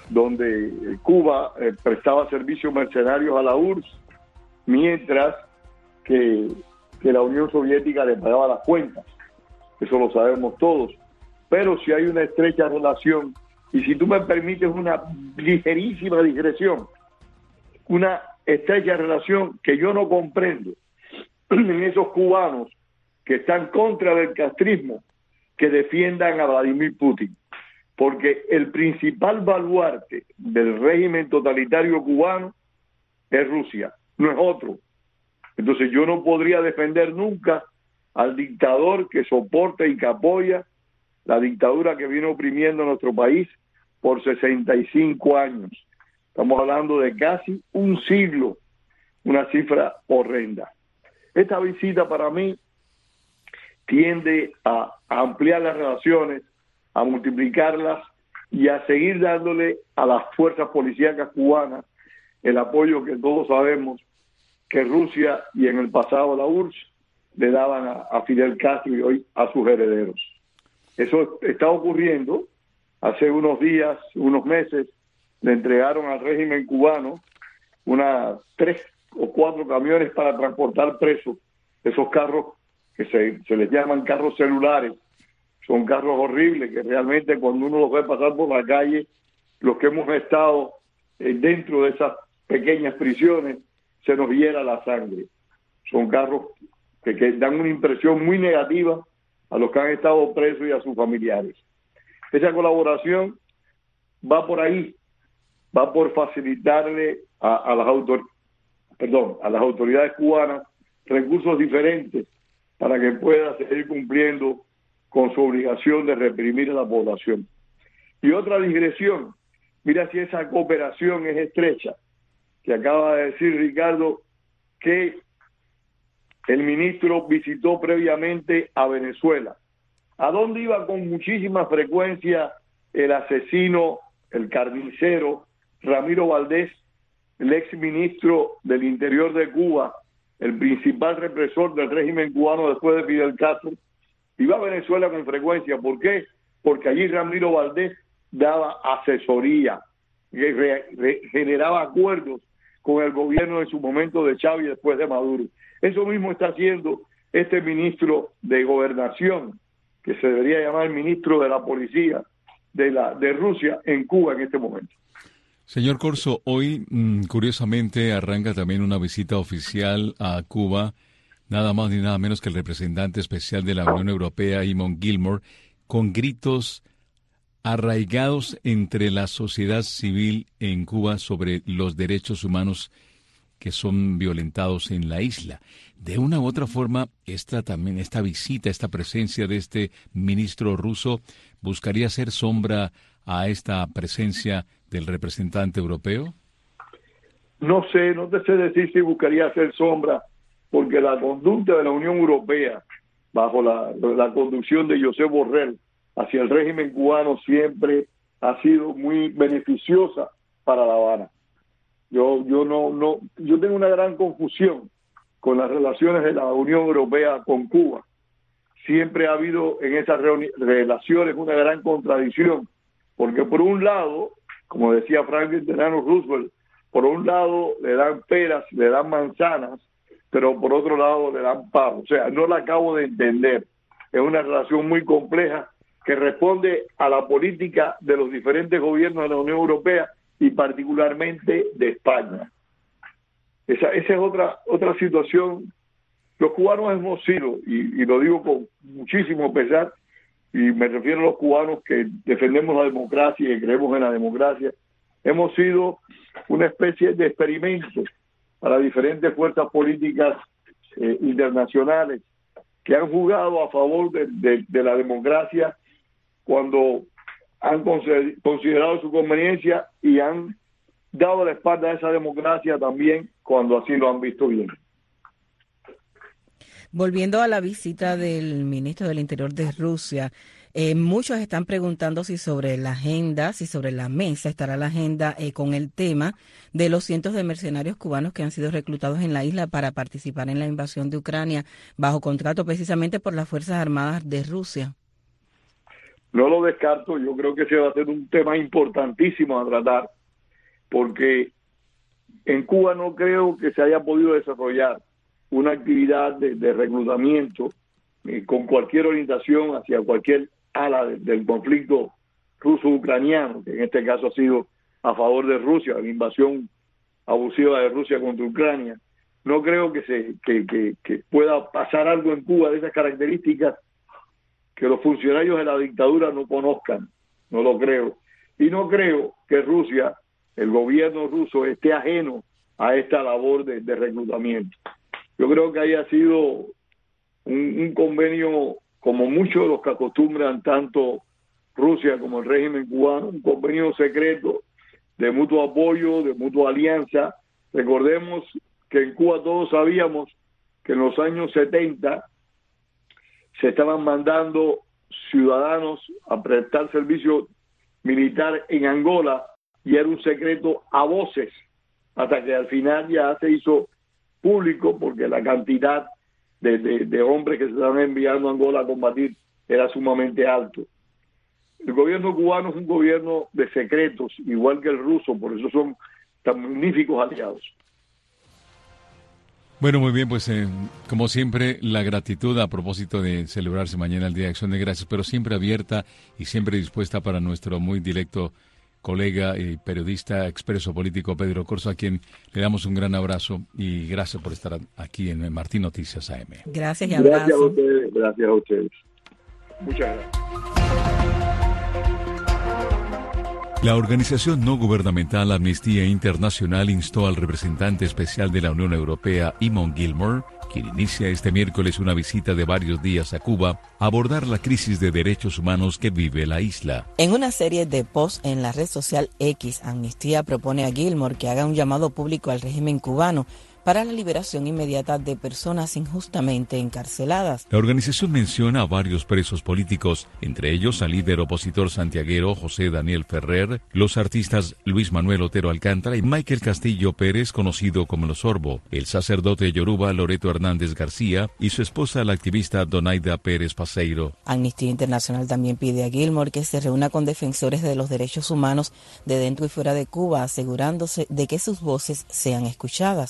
donde Cuba prestaba servicios mercenarios a la URSS, mientras que la Unión Soviética le pagaba las cuentas. Eso lo sabemos todos. Pero si hay una estrecha relación, y si tú me permites una ligerísima digresión, una estrecha relación que yo no comprendo en esos cubanos que están contra del castrismo, que defiendan a Vladimir Putin. Porque el principal baluarte del régimen totalitario cubano es Rusia, no es otro. Entonces yo no podría defender nunca al dictador que soporta y que apoya la dictadura que viene oprimiendo a nuestro país por 65 años. Estamos hablando de casi un siglo, una cifra horrenda. Esta visita para mí tiende a ampliar las relaciones, a multiplicarlas y a seguir dándole a las fuerzas policíacas cubanas el apoyo que todos sabemos que Rusia y en el pasado la URSS le daban a Fidel Castro y hoy a sus herederos. Eso está ocurriendo. Hace unos días, unos meses, le entregaron al régimen cubano 3 o 4 camiones para transportar presos. Esos carros que se les llaman carros celulares, son carros horribles que realmente cuando uno los ve pasar por la calle, los que hemos estado dentro de esas pequeñas prisiones, se nos hiela la sangre. Son carros que dan una impresión muy negativa a los que han estado presos y a sus familiares. Esa colaboración va por ahí, va por facilitarle a las autoridades cubanas recursos diferentes para que pueda seguir cumpliendo con su obligación de reprimir a la población. Y otra digresión, mira si esa cooperación es estrecha, que acaba de decir Ricardo que el ministro visitó previamente a Venezuela. ¿A dónde iba con muchísima frecuencia el asesino, el carnicero, Ramiro Valdés, el exministro del Interior de Cuba, el principal represor del régimen cubano después de Fidel Castro? Iba a Venezuela con frecuencia. ¿Por qué? Porque allí Ramiro Valdés daba asesoría, generaba acuerdos con el gobierno en su momento de Chávez y después de Maduro. Eso mismo está haciendo este ministro de Gobernación, que se debería llamar ministro de la policía de Rusia en Cuba en este momento. Señor Corso, hoy curiosamente arranca también una visita oficial a Cuba, nada más ni nada menos que el representante especial de la Unión Europea, Eamon Gilmore, con gritos arraigados entre la sociedad civil en Cuba sobre los derechos humanos que son violentados en la isla. De una u otra forma, esta visita, esta presencia de este ministro ruso, ¿buscaría hacer sombra a esta presencia del representante europeo? No te sé decir si buscaría hacer sombra, porque la conducta de la Unión Europea, bajo la conducción de Josep Borrell, hacia el régimen cubano siempre ha sido muy beneficiosa para La Habana. Yo tengo una gran confusión con las relaciones de la Unión Europea con Cuba. Siempre ha habido en esas relaciones una gran contradicción, porque por un lado, como decía Franklin Delano Roosevelt, por un lado le dan peras, le dan manzanas, pero por otro lado le dan pavos. O sea, no la acabo de entender. Es una relación muy compleja que responde a la política de los diferentes gobiernos de la Unión Europea y particularmente de España. Esa es otra situación. Los cubanos hemos sido, y lo digo con muchísimo pesar, y me refiero a los cubanos que defendemos la democracia y creemos en la democracia, hemos sido una especie de experimento para diferentes fuerzas políticas internacionales que han jugado a favor de la democracia cuando han considerado su conveniencia y han dado la espalda a esa democracia también cuando así lo han visto bien. Volviendo a la visita del ministro del Interior de Rusia, muchos están preguntando si sobre la agenda, si sobre la mesa estará la agenda con el tema de los cientos de mercenarios cubanos que han sido reclutados en la isla para participar en la invasión de Ucrania bajo contrato precisamente por las Fuerzas Armadas de Rusia. No lo descarto, yo creo que ese va a ser un tema importantísimo a tratar, porque en Cuba no creo que se haya podido desarrollar una actividad de reclutamiento con cualquier orientación hacia cualquier ala del conflicto ruso-ucraniano, que en este caso ha sido a favor de Rusia, la invasión abusiva de Rusia contra Ucrania. No creo que pueda pasar algo en Cuba de esas características que los funcionarios de la dictadura no conozcan, no lo creo. Y no creo que Rusia, el gobierno ruso, esté ajeno a esta labor de reclutamiento. Yo creo que haya sido un convenio, como muchos de los que acostumbran tanto Rusia como el régimen cubano, un convenio secreto de mutuo apoyo, de mutua alianza. Recordemos que en Cuba todos sabíamos que en los años 70 se estaban mandando ciudadanos a prestar servicio militar en Angola y era un secreto a voces, hasta que al final ya se hizo público porque la cantidad de hombres que se estaban enviando a Angola a combatir era sumamente alto. El gobierno cubano es un gobierno de secretos, igual que el ruso, por eso son tan magníficos aliados. Bueno, muy bien, pues como siempre, la gratitud a propósito de celebrarse mañana el Día de Acción de Gracias, pero siempre abierta y siempre dispuesta para nuestro muy directo colega y periodista expreso político Pedro Corso, a quien le damos un gran abrazo y gracias por estar aquí en Martín Noticias AM. Gracias y abrazo. Gracias a ustedes. Muchas gracias. La organización no gubernamental Amnistía Internacional instó al representante especial de la Unión Europea, Eamon Gilmore, quien inicia este miércoles una visita de varios días a Cuba, a abordar la crisis de derechos humanos que vive la isla. En una serie de posts en la red social X, Amnistía propone a Gilmore que haga un llamado público al régimen cubano para la liberación inmediata de personas injustamente encarceladas. La organización menciona a varios presos políticos, entre ellos al líder opositor santiaguero José Daniel Ferrer, los artistas Luis Manuel Otero Alcántara y Michael Castillo Pérez, conocido como Los Sorbo, el sacerdote yoruba Loreto Hernández García y su esposa la activista Donaida Pérez Paseiro. Amnistía Internacional también pide a Gilmore que se reúna con defensores de los derechos humanos de dentro y fuera de Cuba, asegurándose de que sus voces sean escuchadas. Durante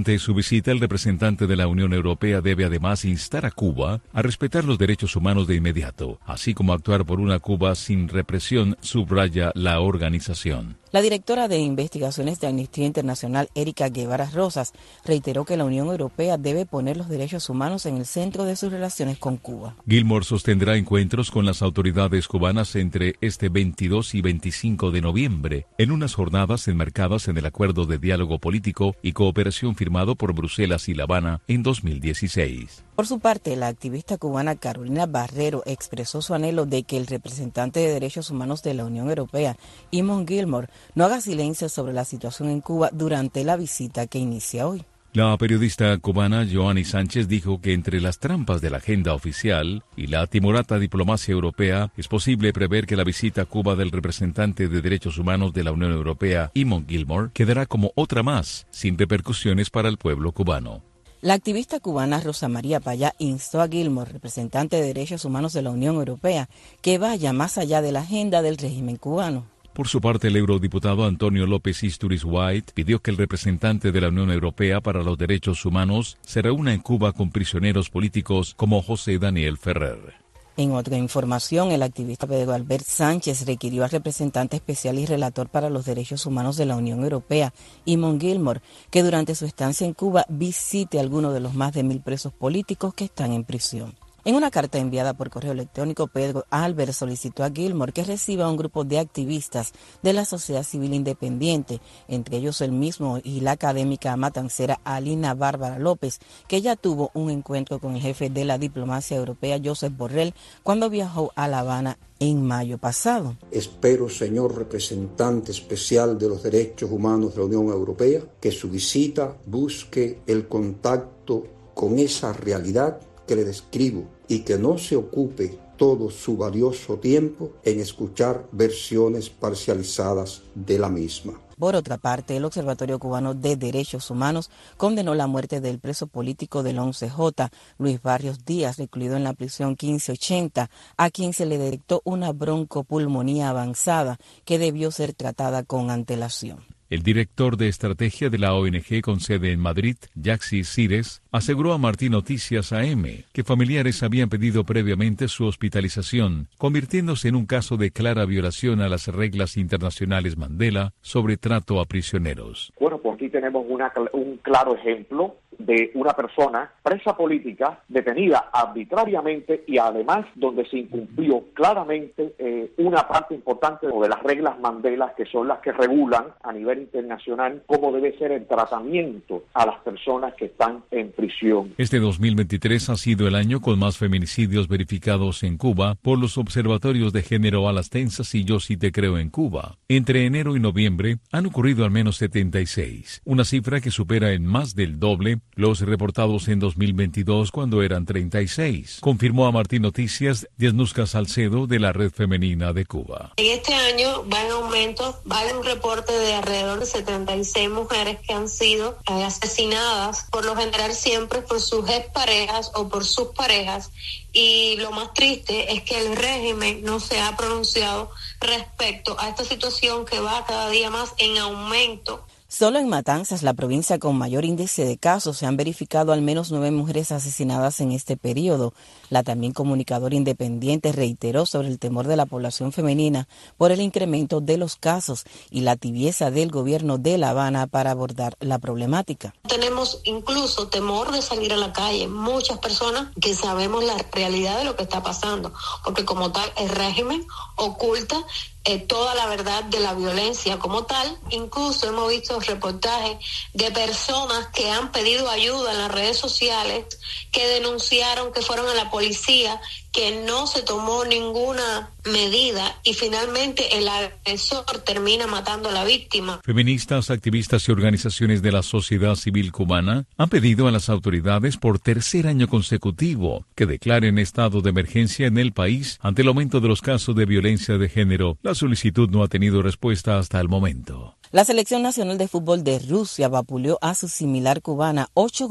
Durante su visita, el representante de la Unión Europea debe además instar a Cuba a respetar los derechos humanos de inmediato, así como actuar por una Cuba sin represión, subraya la organización. La directora de investigaciones de Amnistía Internacional, Erika Guevara Rosas, reiteró que la Unión Europea debe poner los derechos humanos en el centro de sus relaciones con Cuba. Gilmore sostendrá encuentros con las autoridades cubanas entre este 22 y 25 de noviembre, en unas jornadas enmarcadas en el Acuerdo de Diálogo Político y Cooperación firmado por Bruselas y La Habana en 2016. Por su parte, la activista cubana Carolina Barrero expresó su anhelo de que el representante de Derechos Humanos de la Unión Europea, Eamon Gilmore, no haga silencio sobre la situación en Cuba durante la visita que inicia hoy. La periodista cubana Joanny Sánchez dijo que entre las trampas de la agenda oficial y la timorata diplomacia europea es posible prever que la visita a Cuba del representante de Derechos Humanos de la Unión Europea, Eamon Gilmore, quedará como otra más, sin repercusiones para el pueblo cubano. La activista cubana Rosa María Payá instó a Gilmore, representante de Derechos Humanos de la Unión Europea, que vaya más allá de la agenda del régimen cubano. Por su parte, el eurodiputado Antonio López Istúriz White pidió que el representante de la Unión Europea para los Derechos Humanos se reúna en Cuba con prisioneros políticos como José Daniel Ferrer. En otra información, el activista Pedro Albert Sánchez requirió al representante especial y relator para los derechos humanos de la Unión Europea, Eamon Gilmore, que durante su estancia en Cuba visite a alguno de los más de 1,000 presos políticos que están en prisión. En una carta enviada por correo electrónico, Pedro Albert solicitó a Gilmore que reciba a un grupo de activistas de la sociedad civil independiente, entre ellos él mismo y la académica matancera Alina Bárbara López, que ya tuvo un encuentro con el jefe de la diplomacia europea, Josep Borrell, cuando viajó a La Habana en mayo pasado. Espero, señor representante especial de los derechos humanos de la Unión Europea, que su visita busque el contacto con esa realidad que le describo y que no se ocupe todo su valioso tiempo en escuchar versiones parcializadas de la misma. Por otra parte, el Observatorio Cubano de Derechos Humanos condenó la muerte del preso político del 11J, Luis Barrios Díaz, recluido en la prisión 1580, a quien se le detectó una broncopulmonía avanzada que debió ser tratada con antelación. El director de estrategia de la ONG con sede en Madrid, Yaxi Cires, aseguró a Martín Noticias AM que familiares habían pedido previamente su hospitalización, convirtiéndose en un caso de clara violación a las reglas internacionales Mandela sobre trato a prisioneros. Bueno, pues aquí tenemos un claro ejemplo de una persona presa política detenida arbitrariamente y además donde se incumplió claramente una parte importante de las reglas Mandela, que son las que regulan a nivel internacional cómo debe ser el tratamiento a las personas que están en prisión. Este 2023 ha sido el año con más feminicidios verificados en Cuba por los observatorios de género Alas Tensas y Yo Sí Te Creo en Cuba. Entre enero y noviembre han ocurrido al menos 76, una cifra que supera en más del doble los reportados en 2022 cuando eran 36, confirmó a Martín Noticias Dieznuska Salcedo de la Red Femenina de Cuba. En este año va en aumento, vale un reporte de alrededor de 76 mujeres que han sido asesinadas, por lo general siempre por sus exparejas o por sus parejas, y lo más triste es que el régimen no se ha pronunciado respecto a esta situación que va cada día más en aumento. Solo en Matanzas, la provincia con mayor índice de casos, se han verificado al menos 9 mujeres asesinadas en este periodo. La también comunicadora independiente reiteró sobre el temor de la población femenina por el incremento de los casos y la tibieza del gobierno de La Habana para abordar la problemática. Tenemos incluso temor de salir a la calle. Muchas personas que sabemos la realidad de lo que está pasando, porque como tal el régimen oculta toda la verdad de la violencia como tal. Incluso hemos visto reportajes de personas que han pedido ayuda en las redes sociales, que denunciaron, que fueron a la policía, que no se tomó ninguna medida y finalmente el agresor termina matando a la víctima. Feministas, activistas y organizaciones de la sociedad civil cubana han pedido a las autoridades por tercer año consecutivo que declaren estado de emergencia en el país ante el aumento de los casos de violencia de género. La solicitud no ha tenido respuesta hasta el momento. La Selección Nacional de Fútbol de Rusia vapuleó a su similar cubana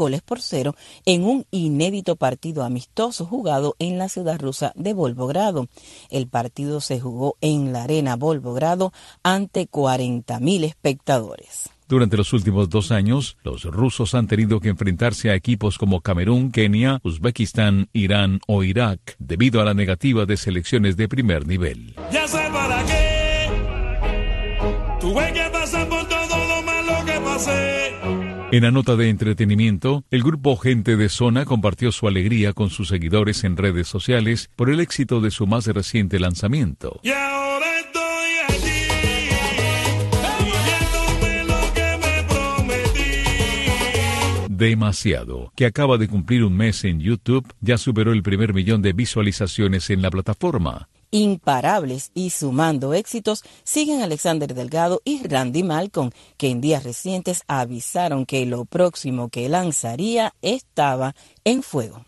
8-0 en un inédito partido amistoso jugado en la ciudad rusa de Volgogrado. El partido se jugó en la arena Volgogrado ante 40.000 espectadores. Durante los últimos 2 años, los rusos han tenido que enfrentarse a equipos como Camerún, Kenia, Uzbekistán, Irán o Irak, debido a la negativa de selecciones de primer nivel. Ya sé para qué. Tuve que pasar por todo lo malo que pasé. En la nota de entretenimiento, el grupo Gente de Zona compartió su alegría con sus seguidores en redes sociales por el éxito de su más reciente lanzamiento. Y ahora estoy aquí, viviéndome lo que me prometí. Demasiado, que acaba de cumplir un mes en YouTube, ya superó el primer 1.000.000 de visualizaciones en la plataforma. Imparables y sumando éxitos siguen Alexander Delgado y Randy Malcolm, que en días recientes avisaron que lo próximo que lanzaría estaba en fuego.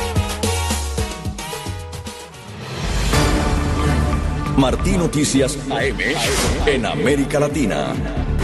Martí Noticias AM en América Latina.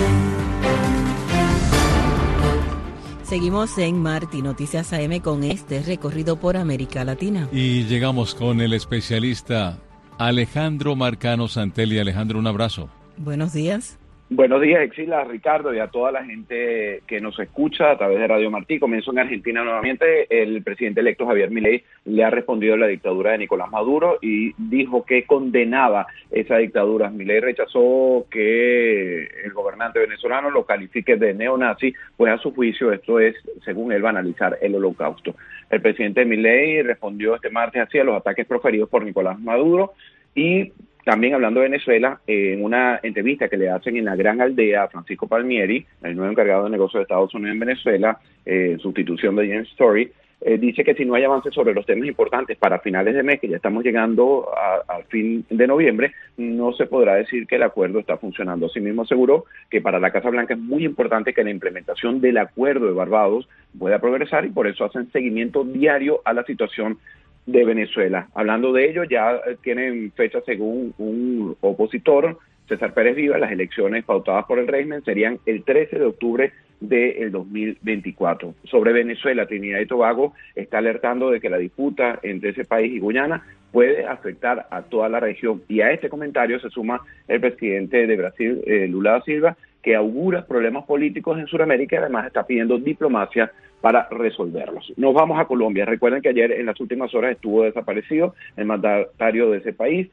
Seguimos en Martí Noticias AM con este recorrido por América Latina. Y llegamos con el especialista Alejandro Marcano Santelli. Alejandro, un abrazo. Buenos días. Buenos días, Exila, Ricardo, y a toda la gente que nos escucha a través de Radio Martí. Comienzo en Argentina nuevamente. El presidente electo Javier Milei le ha respondido a la dictadura de Nicolás Maduro y dijo que condenaba esa dictadura. Milei rechazó que el gobernante venezolano lo califique de neonazi, pues a su juicio esto es, según él, banalizar el holocausto. El presidente Milei respondió este martes hacia los ataques proferidos por Nicolás Maduro y también hablando de Venezuela, en una entrevista que le hacen en la Gran Aldea a Francisco Palmieri, el nuevo encargado de negocios de Estados Unidos en Venezuela, en sustitución de James Story, dice que si no hay avances sobre los temas importantes para finales de mes, que ya estamos llegando al fin de noviembre, no se podrá decir que el acuerdo está funcionando. Asimismo aseguró que para la Casa Blanca es muy importante que la implementación del acuerdo de Barbados pueda progresar y por eso hacen seguimiento diario a la situación de Venezuela. Hablando de ello, ya tienen fecha según un opositor, César Pérez Viva. Las elecciones pautadas por el régimen serían el 13 de octubre del 2024. Sobre Venezuela, Trinidad y Tobago está alertando de que la disputa entre ese país y Guyana puede afectar a toda la región. Y a este comentario se suma el presidente de Brasil, Lula da Silva, que augura problemas políticos en Sudamérica y además está pidiendo diplomacia para resolverlos. Nos vamos a Colombia. Recuerden que ayer en las últimas horas estuvo desaparecido el mandatario de ese país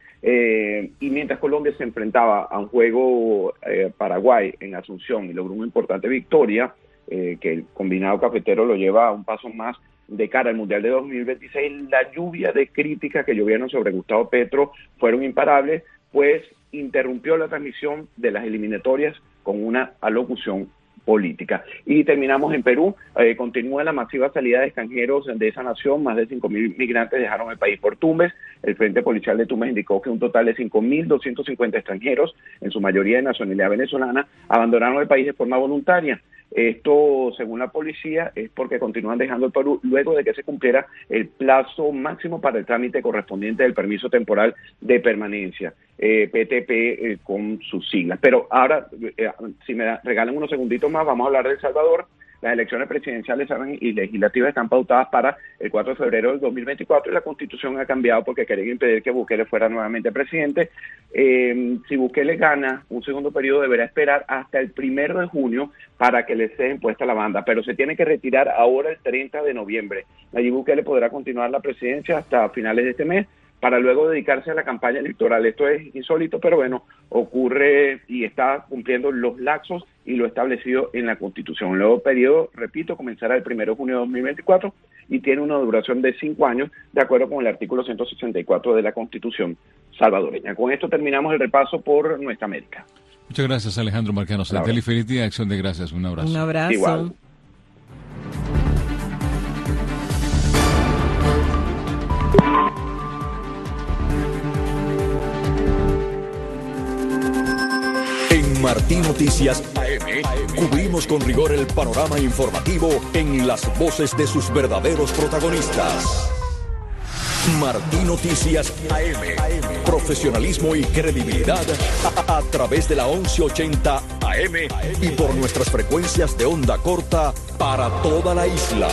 y mientras Colombia se enfrentaba a un juego Paraguay en Asunción y logró una importante victoria, que el combinado cafetero lo lleva a un paso más de cara al Mundial de 2026, la lluvia de críticas que llovieron sobre Gustavo Petro fueron imparables, pues interrumpió la transmisión de las eliminatorias con una alocución política. Y terminamos en Perú. Continúa la masiva salida de extranjeros de esa nación. Más de 5.000 migrantes dejaron el país por Tumbes. El Frente Policial de Tumbes indicó que un total de 5.250 extranjeros, en su mayoría de nacionalidad venezolana, abandonaron el país de forma voluntaria. Esto, según la policía, es porque continúan dejando el Perú luego de que se cumpliera el plazo máximo para el trámite correspondiente del permiso temporal de permanencia, PTP con sus siglas. Pero ahora, si me regalan unos segunditos más, vamos a hablar de El Salvador. Las elecciones presidenciales y legislativas están pautadas para el 4 de febrero del 2024 y la Constitución ha cambiado porque querían impedir que Bukele fuera nuevamente presidente. Si Bukele gana un segundo periodo, deberá esperar hasta el 1 de junio para que le sea impuesta la banda, pero se tiene que retirar ahora el 30 de noviembre. Nayib Bukele podrá continuar la presidencia hasta finales de este mes para luego dedicarse a la campaña electoral. Esto es insólito, pero bueno, ocurre y está cumpliendo los lapsos y lo establecido en la Constitución. El nuevo periodo, repito, comenzará el 1 de junio de 2024 y tiene una duración de 5 años, de acuerdo con el artículo 164 de la Constitución salvadoreña. Con esto terminamos el repaso por nuestra América. Muchas gracias, Alejandro Marcano Santelli. Feliz día, Acción de Gracias. Un abrazo. Un abrazo. Igual. En Martí Noticias AM cubrimos con rigor el panorama informativo en las voces de sus verdaderos protagonistas. Martí Noticias AM. Profesionalismo y credibilidad a través de la 1180 AM y por nuestras frecuencias de onda corta para toda la isla.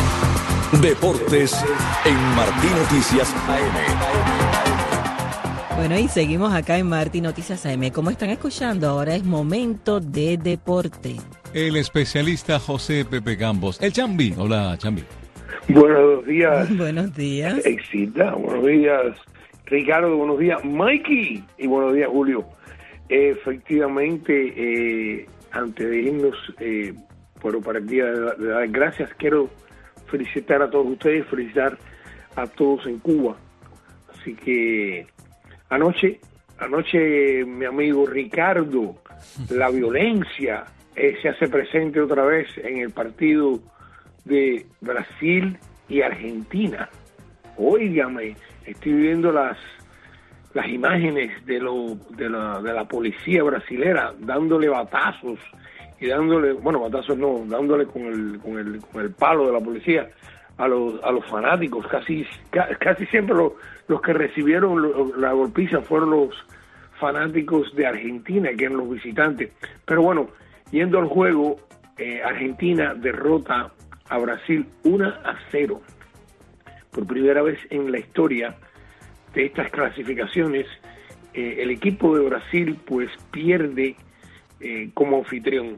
Deportes en Martí Noticias AM. Bueno, y seguimos acá en Martín Noticias AM. Como están escuchando, ahora es momento de deporte. El especialista José Pepe Campos, el Chambi. Hola, Chambi. Buenos días. Buenos días. Exita, buenos días. Ricardo, buenos días. Mikey, y buenos días, Julio. Efectivamente, antes de irnos, pero para el día de dar gracias, quiero felicitar a todos ustedes, felicitar a todos en Cuba. Así que anoche mi amigo Ricardo, la violencia se hace presente otra vez en el partido de Brasil y Argentina. Óigame, estoy viendo las imágenes de la policía brasilera dándole batazos y dándole con el palo de la policía a los fanáticos. Casi siempre los que recibieron la golpiza fueron los fanáticos de Argentina, que eran los visitantes. Pero bueno, yendo al juego, Argentina derrota a Brasil 1-0. Por primera vez en la historia de estas clasificaciones, el equipo de Brasil pues pierde como anfitrión.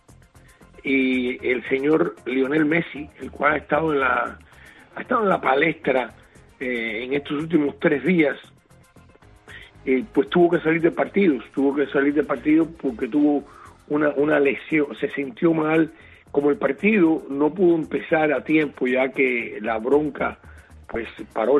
Y el señor Lionel Messi, el cual ha estado en la palestra en estos últimos 3 días, pues tuvo que salir de partido porque tuvo una lesión, se sintió mal. Como el partido no pudo empezar a tiempo, ya que la bronca pues paró,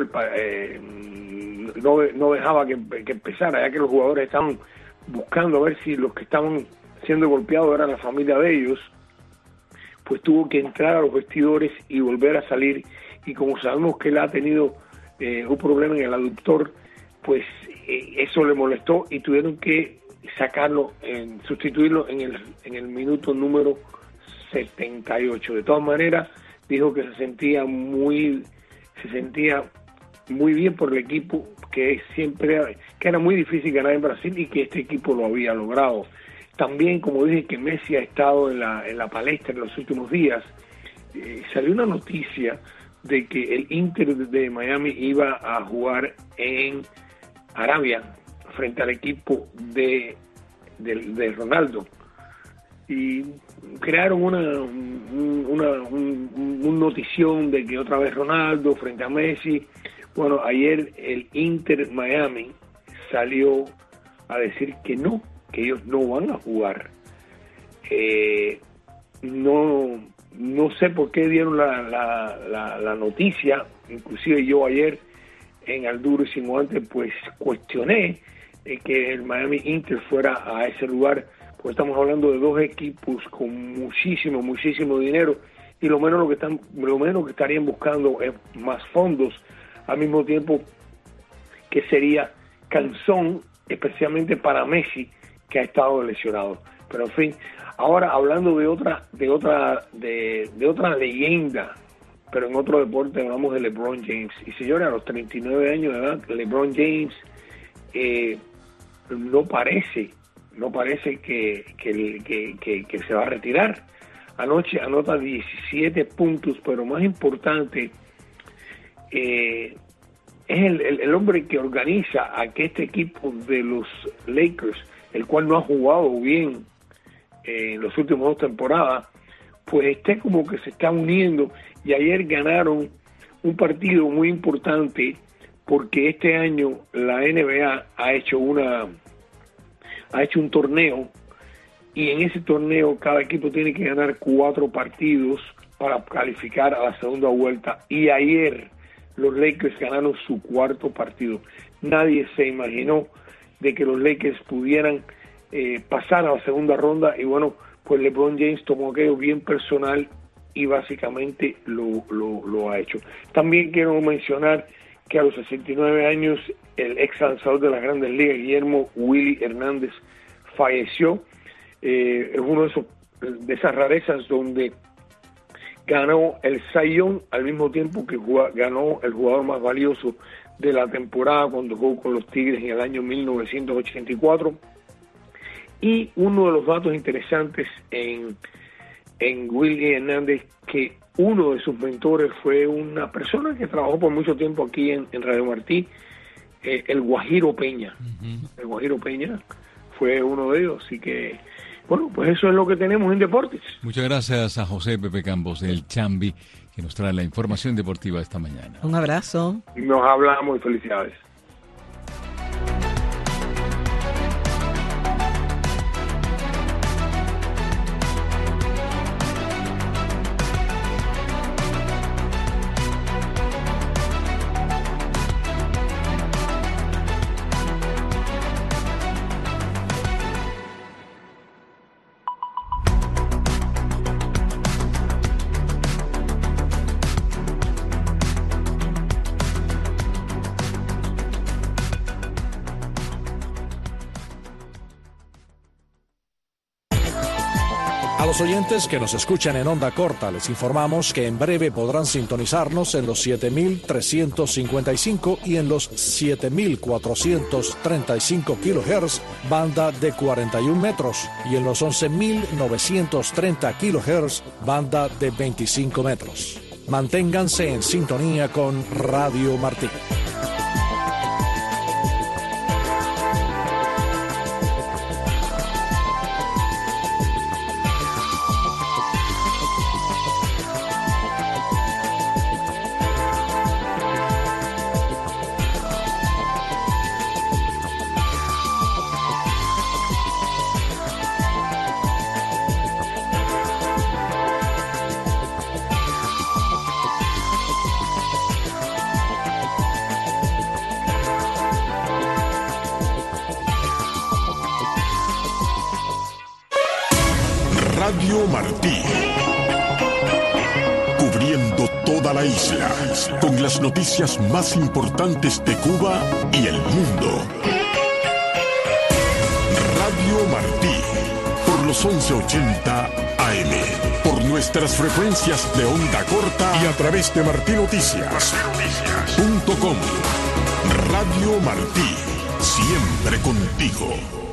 no dejaba que empezara, ya que los jugadores estaban buscando a ver si los que estaban siendo golpeados eran la familia de ellos, pues tuvo que entrar a los vestidores y volver a salir. Y como sabemos que él ha tenido un problema en el aductor, pues eso le molestó y tuvieron que sacarlo, sustituirlo en el minuto número 78. De todas maneras, dijo que se sentía muy bien por el equipo, que era muy difícil ganar en Brasil y que este equipo lo había logrado. También, como dije, que Messi ha estado en la palestra en los últimos días. Salió una noticia de que el Inter de Miami iba a jugar en Arabia frente al equipo de Ronaldo, y crearon una notición de que otra vez Ronaldo frente a Messi. Bueno, ayer el Inter Miami salió a decir que ellos no van a jugar. No sé por qué dieron la noticia. Inclusive yo ayer en Al Duro y Sin Guantes pues cuestioné que el Miami Inter fuera a ese lugar, porque estamos hablando de 2 equipos con muchísimo dinero, y lo menos que estarían buscando es más fondos, al mismo tiempo que sería canzón, especialmente para Messi, que ha estado lesionado. Pero en fin, ahora hablando de otra leyenda, pero en otro deporte, hablamos de LeBron James. Y señores, a los 39 años de edad, LeBron James no parece que se va a retirar. Anoche anota 17 puntos, pero más importante, es el hombre que organiza a que este equipo de los Lakers, el cual no ha jugado bien en las últimas 2 temporadas, pues esté como que se está uniendo. Y ayer ganaron un partido muy importante, porque este año la NBA ha hecho un torneo, y en ese torneo cada equipo tiene que ganar 4 partidos para calificar a la segunda vuelta, y ayer los Lakers ganaron su 4º partido. Nadie se imaginó de que los Lakers pudieran pasar a la segunda ronda, y bueno, pues LeBron James tomó aquello bien personal y básicamente lo ha hecho. También quiero mencionar que a los 69 años el ex lanzador de las Grandes Ligas, Guillermo Willy Hernández, falleció. Es uno de esas rarezas donde ganó el Cy Young al mismo tiempo que ganó el jugador más valioso de la temporada cuando jugó con los Tigres en el año 1984. Y uno de los datos interesantes en Willy Hernández, que uno de sus mentores fue una persona que trabajó por mucho tiempo aquí en Radio Martí, el Guajiro Peña. El Guajiro Peña fue uno de ellos, así que bueno, pues eso es lo que tenemos en deportes. Muchas gracias a José Pepe Campos, el Chambi, que nos trae la información deportiva esta mañana. Un abrazo. Nos hablamos y felicidades. A los oyentes que nos escuchan en onda corta, les informamos que en breve podrán sintonizarnos en los 7.355 y en los 7.435 kHz, banda de 41 metros, y en los 11.930 kHz, banda de 25 metros. Manténganse en sintonía con Radio Martí. Radio Martí, cubriendo toda la isla, con las noticias más importantes de Cuba y el mundo. Radio Martí, por los 1180 AM, por nuestras frecuencias de onda corta y a través de martinoticias.com. Radio Martí, siempre contigo.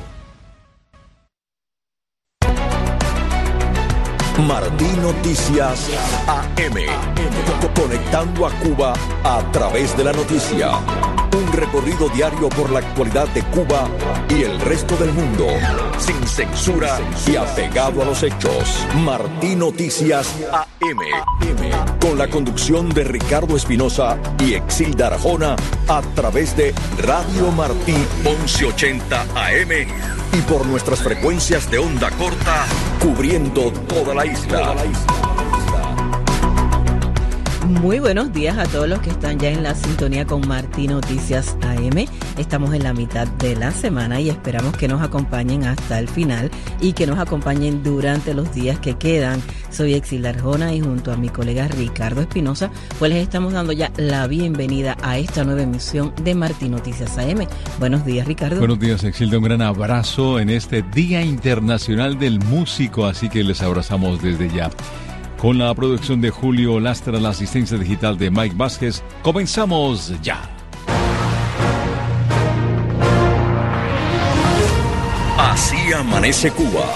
Martí Noticias AM, conectando a Cuba a través de la noticia. Un recorrido diario por la actualidad de Cuba y el resto del mundo, sin censura y apegado a los hechos. Martí Noticias AM, con la conducción de Ricardo Espinosa y Exilda Arjona, a través de Radio Martí 1180 AM y por nuestras frecuencias de onda corta, cubriendo toda la isla. Muy buenos días a todos los que están ya en la sintonía con Martí Noticias AM. Estamos en la mitad de la semana y esperamos que nos acompañen hasta el final y que nos acompañen durante los días que quedan. Soy Exilda Arjona y junto a mi colega Ricardo Espinosa, pues les estamos dando ya la bienvenida a esta nueva emisión de Martí Noticias AM. Buenos días, Ricardo. Buenos días, Exilda. Un gran abrazo en este Día Internacional del Músico, así que les abrazamos desde ya. Con la producción de Julio Lastra, la asistencia digital de Mike Vázquez, comenzamos ya. Así amanece Cuba.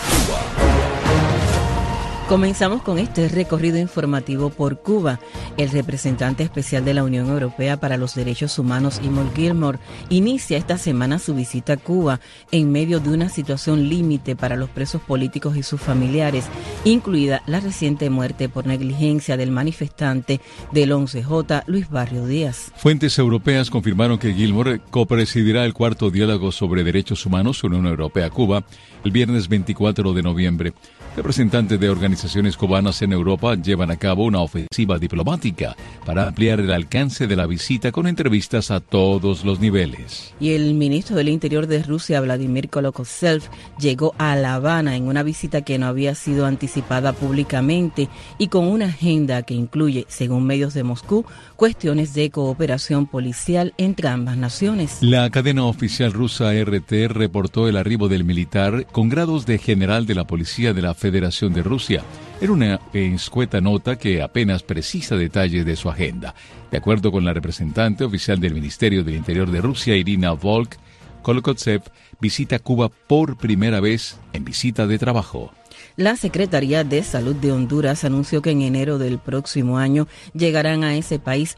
Comenzamos con este recorrido informativo por Cuba. El representante especial de la Unión Europea para los Derechos Humanos, Eamon Gilmore, inicia esta semana su visita a Cuba en medio de una situación límite para los presos políticos y sus familiares, incluida la reciente muerte por negligencia del manifestante del 11J, Luis Barrios Díaz. Fuentes europeas confirmaron que Gilmore copresidirá el cuarto diálogo sobre derechos humanos Unión Europea-Cuba el viernes 24 de noviembre. Representantes de organizaciones cubanas en Europa llevan a cabo una ofensiva diplomática para ampliar el alcance de la visita con entrevistas a todos los niveles. Y el ministro del Interior de Rusia, Vladimir Kolokov, llegó a La Habana en una visita que no había sido anticipada públicamente y con una agenda que incluye, según medios de Moscú, cuestiones de cooperación policial entre ambas naciones. La cadena oficial rusa RT reportó el arribo del militar con grados de general de la policía de la Federación de Rusia, en una escueta nota que apenas precisa detalles de su agenda. De acuerdo con la representante oficial del Ministerio del Interior de Rusia, Irina Volk, Kolokov visita Cuba por primera vez en visita de trabajo. La Secretaría de Salud de Honduras anunció que en enero del próximo año llegarán a ese país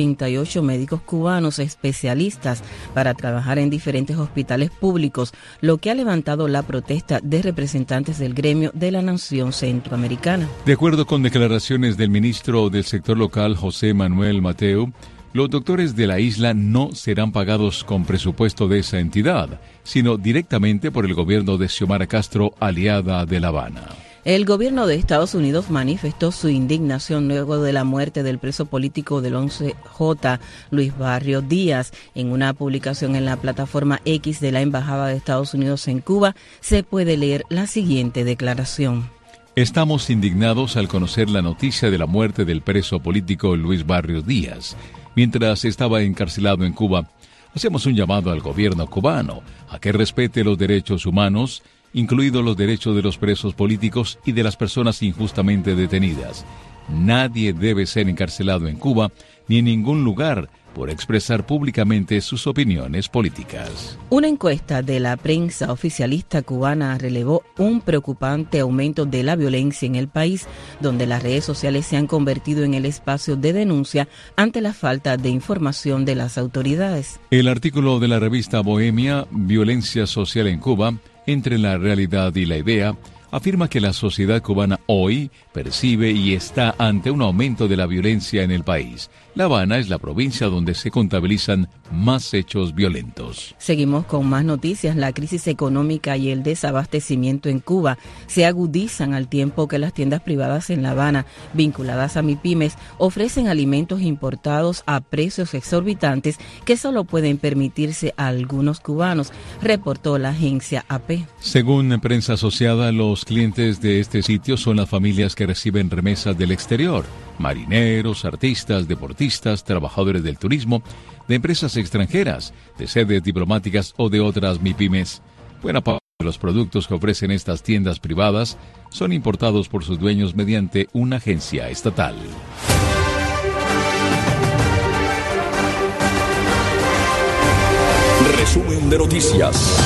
88 médicos cubanos especialistas para trabajar en diferentes hospitales públicos, lo que ha levantado la protesta de representantes del gremio de la nación centroamericana. De acuerdo con declaraciones del ministro del sector local, José Manuel Mateu, los doctores de la isla no serán pagados con presupuesto de esa entidad, sino directamente por el gobierno de Xiomara Castro, aliada de La Habana. El gobierno de Estados Unidos manifestó su indignación luego de la muerte del preso político del 11J, Luis Barrios Díaz. En una publicación en la plataforma X de la Embajada de Estados Unidos en Cuba, se puede leer la siguiente declaración. Estamos indignados al conocer la noticia de la muerte del preso político Luis Barrios Díaz. Mientras estaba encarcelado en Cuba, hacemos un llamado al gobierno cubano a que respete los derechos humanos, incluidos los derechos de los presos políticos y de las personas injustamente detenidas. Nadie debe ser encarcelado en Cuba ni en ningún lugar por expresar públicamente sus opiniones políticas. Una encuesta de la prensa oficialista cubana relevó un preocupante aumento de la violencia en el país, donde las redes sociales se han convertido en el espacio de denuncia ante la falta de información de las autoridades. El artículo de la revista Bohemia, Violencia Social en Cuba, entre la realidad y la idea, afirma que la sociedad cubana hoy percibe y está ante un aumento de la violencia en el país. La Habana es la provincia donde se contabilizan más hechos violentos. Seguimos con más noticias. La crisis económica y el desabastecimiento en Cuba se agudizan al tiempo que las tiendas privadas en La Habana, vinculadas a MIPYMES, ofrecen alimentos importados a precios exorbitantes que solo pueden permitirse a algunos cubanos, reportó la agencia AP. Según prensa asociada, los clientes de este sitio son las familias que reciben remesas del exterior, marineros, artistas, deportistas, trabajadores del turismo, de empresas extranjeras, de sedes diplomáticas o de otras MIPYMES. Buena parte de los productos que ofrecen estas tiendas privadas son importados por sus dueños mediante una agencia estatal. Resumen de noticias.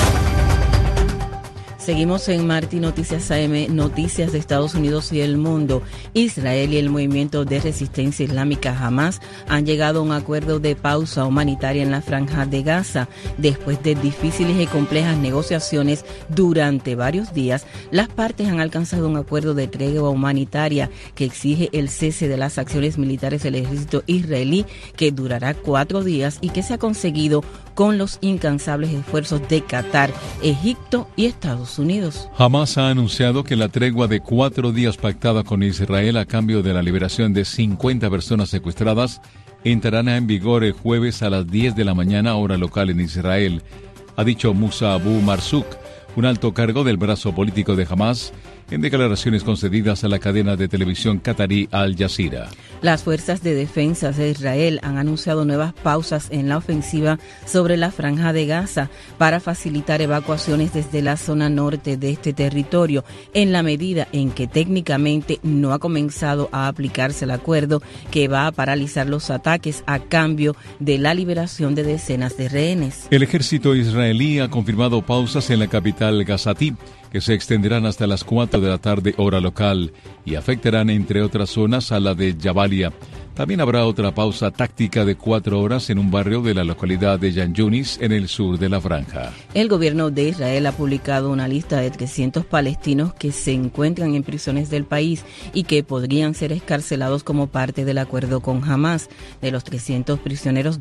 Seguimos en Martí Noticias AM, noticias de Estados Unidos y el mundo. Israel y el movimiento de resistencia islámica Hamas han llegado a un acuerdo de pausa humanitaria en la Franja de Gaza. Después de difíciles y complejas negociaciones durante varios días, las partes han alcanzado un acuerdo de tregua humanitaria que exige el cese de las acciones militares del ejército israelí, que durará 4 días y que se ha conseguido con los incansables esfuerzos de Qatar, Egipto y Estados Unidos. Hamas ha anunciado que la tregua de 4 días pactada con Israel a cambio de la liberación de 50 personas secuestradas entrará en vigor el jueves a las 10 de la mañana, hora local en Israel, ha dicho Musa Abu Marzouk, un alto cargo del brazo político de Hamas, en declaraciones concedidas a la cadena de televisión qatarí Al Jazeera. Las fuerzas de defensa de Israel han anunciado nuevas pausas en la ofensiva sobre la Franja de Gaza para facilitar evacuaciones desde la zona norte de este territorio, en la medida en que técnicamente no ha comenzado a aplicarse el acuerdo que va a paralizar los ataques a cambio de la liberación de decenas de rehenes. El ejército israelí ha confirmado pausas en la capital gazatí, que se extenderán hasta las 4 de la tarde hora local y afectarán entre otras zonas a la de Jabalia. También habrá otra pausa táctica de 4 horas en un barrio de la localidad de Yan Yunis, en el sur de la franja. El gobierno de Israel ha publicado una lista de 300 palestinos que se encuentran en prisiones del país y que podrían ser excarcelados como parte del acuerdo con Hamas. De los 300 prisioneros,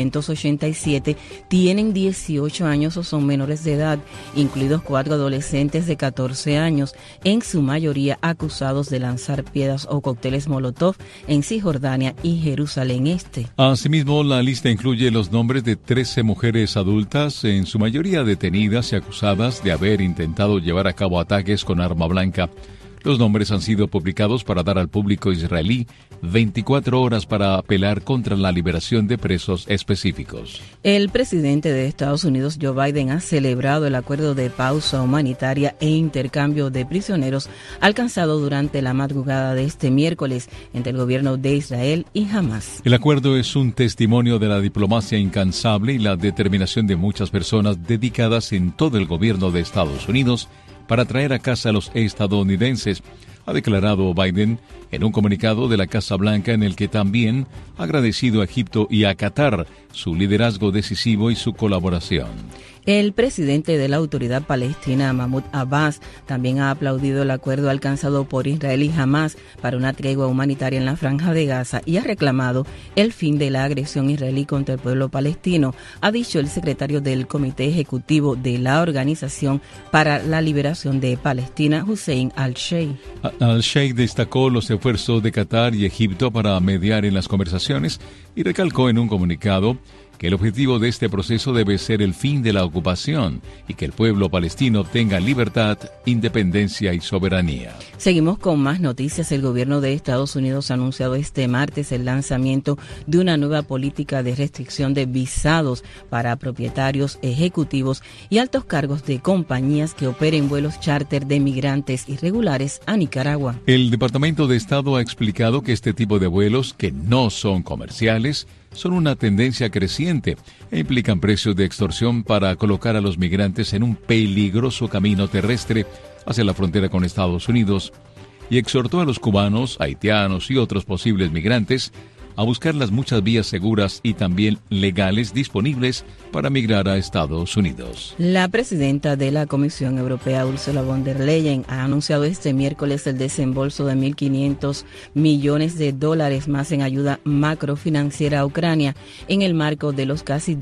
287 tienen 18 años o son menores de edad, incluidos 4 adolescentes de 14 años, en su mayoría acusados de lanzar piedras o cócteles Molotov en Cisjordania y Jerusalén Este. Asimismo, la lista incluye los nombres de 13 mujeres adultas, en su mayoría detenidas y acusadas de haber intentado llevar a cabo ataques con arma blanca. Los nombres han sido publicados para dar al público israelí 24 horas para apelar contra la liberación de presos específicos. El presidente de Estados Unidos, Joe Biden, ha celebrado el acuerdo de pausa humanitaria e intercambio de prisioneros alcanzado durante la madrugada de este miércoles entre el gobierno de Israel y Hamas. El acuerdo es un testimonio de la diplomacia incansable y la determinación de muchas personas dedicadas en todo el gobierno de Estados Unidos para traer a casa a los estadounidenses, ha declarado Biden en un comunicado de la Casa Blanca en el que también ha agradecido a Egipto y a Qatar su liderazgo decisivo y su colaboración. El presidente de la Autoridad Palestina, Mahmoud Abbas, también ha aplaudido el acuerdo alcanzado por Israel y Hamás para una tregua humanitaria en la Franja de Gaza y ha reclamado el fin de la agresión israelí contra el pueblo palestino, ha dicho el secretario del Comité Ejecutivo de la Organización para la Liberación de Palestina, Hussein al-Sheikh. Al-Sheikh destacó los esfuerzos de Qatar y Egipto para mediar en las conversaciones y recalcó en un comunicado que el objetivo de este proceso debe ser el fin de la ocupación y que el pueblo palestino tenga libertad, independencia y soberanía. Seguimos con más noticias. El gobierno de Estados Unidos ha anunciado este martes el lanzamiento de una nueva política de restricción de visados para propietarios, ejecutivos y altos cargos de compañías que operen vuelos charter de migrantes irregulares a Nicaragua. El Departamento de Estado ha explicado que este tipo de vuelos, que no son comerciales, son una tendencia creciente e implican precios de extorsión para colocar a los migrantes en un peligroso camino terrestre hacia la frontera con Estados Unidos, y exhortó a los cubanos, haitianos y otros posibles migrantes a buscar las muchas vías seguras y también legales disponibles para migrar a Estados Unidos. La presidenta de la Comisión Europea, Ursula von der Leyen, ha anunciado este miércoles el desembolso de $1.500 millones más en ayuda macrofinanciera a Ucrania en el marco de los casi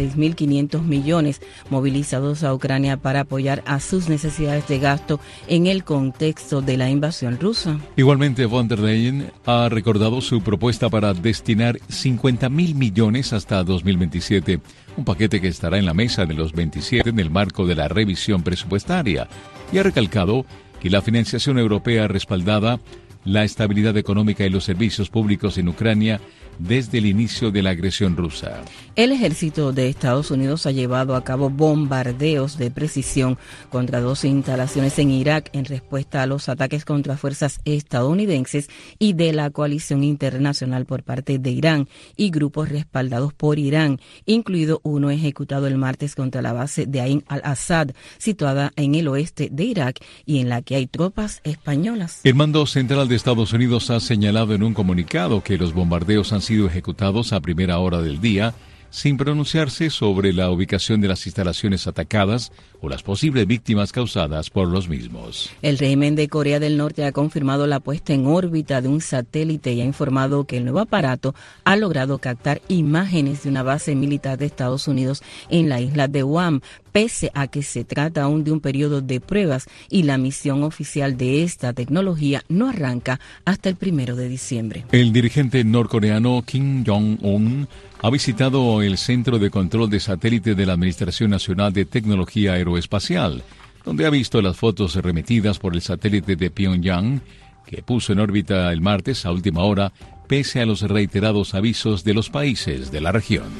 16.500 millones movilizados a Ucrania para apoyar a sus necesidades de gasto en el contexto de la invasión rusa. Igualmente, von der Leyen ha recordado su propuesta para destinar 50.000 millones hasta 2027, un paquete que estará en la mesa de los 27 en el marco de la revisión presupuestaria, y ha recalcado que la financiación europea respaldada la estabilidad económica y los servicios públicos en Ucrania desde el inicio de la agresión rusa. El ejército de Estados Unidos ha llevado a cabo bombardeos de precisión contra 2 instalaciones en Irak en respuesta a los ataques contra fuerzas estadounidenses y de la coalición internacional por parte de Irán y grupos respaldados por Irán, incluido uno ejecutado el martes contra la base de Ain al-Assad, situada en el oeste de Irak y en la que hay tropas españolas. El mando central de Estados Unidos ha señalado en un comunicado que los bombardeos han sido ejecutados a primera hora del día, sin pronunciarse sobre la ubicación de las instalaciones atacadas o las posibles víctimas causadas por los mismos. El régimen de Corea del Norte ha confirmado la puesta en órbita de un satélite y ha informado que el nuevo aparato ha logrado captar imágenes de una base militar de Estados Unidos en la isla de Guam, pese a que se trata aún de un periodo de pruebas y la misión oficial de esta tecnología no arranca hasta el 1 de diciembre. El dirigente norcoreano Kim Jong-un ha visitado el Centro de Control de Satélite de la Administración Nacional de Tecnología Aeroespacial, donde ha visto las fotos remitidas por el satélite de Pyongyang, que puso en órbita el martes a última hora, pese a los reiterados avisos de los países de la región.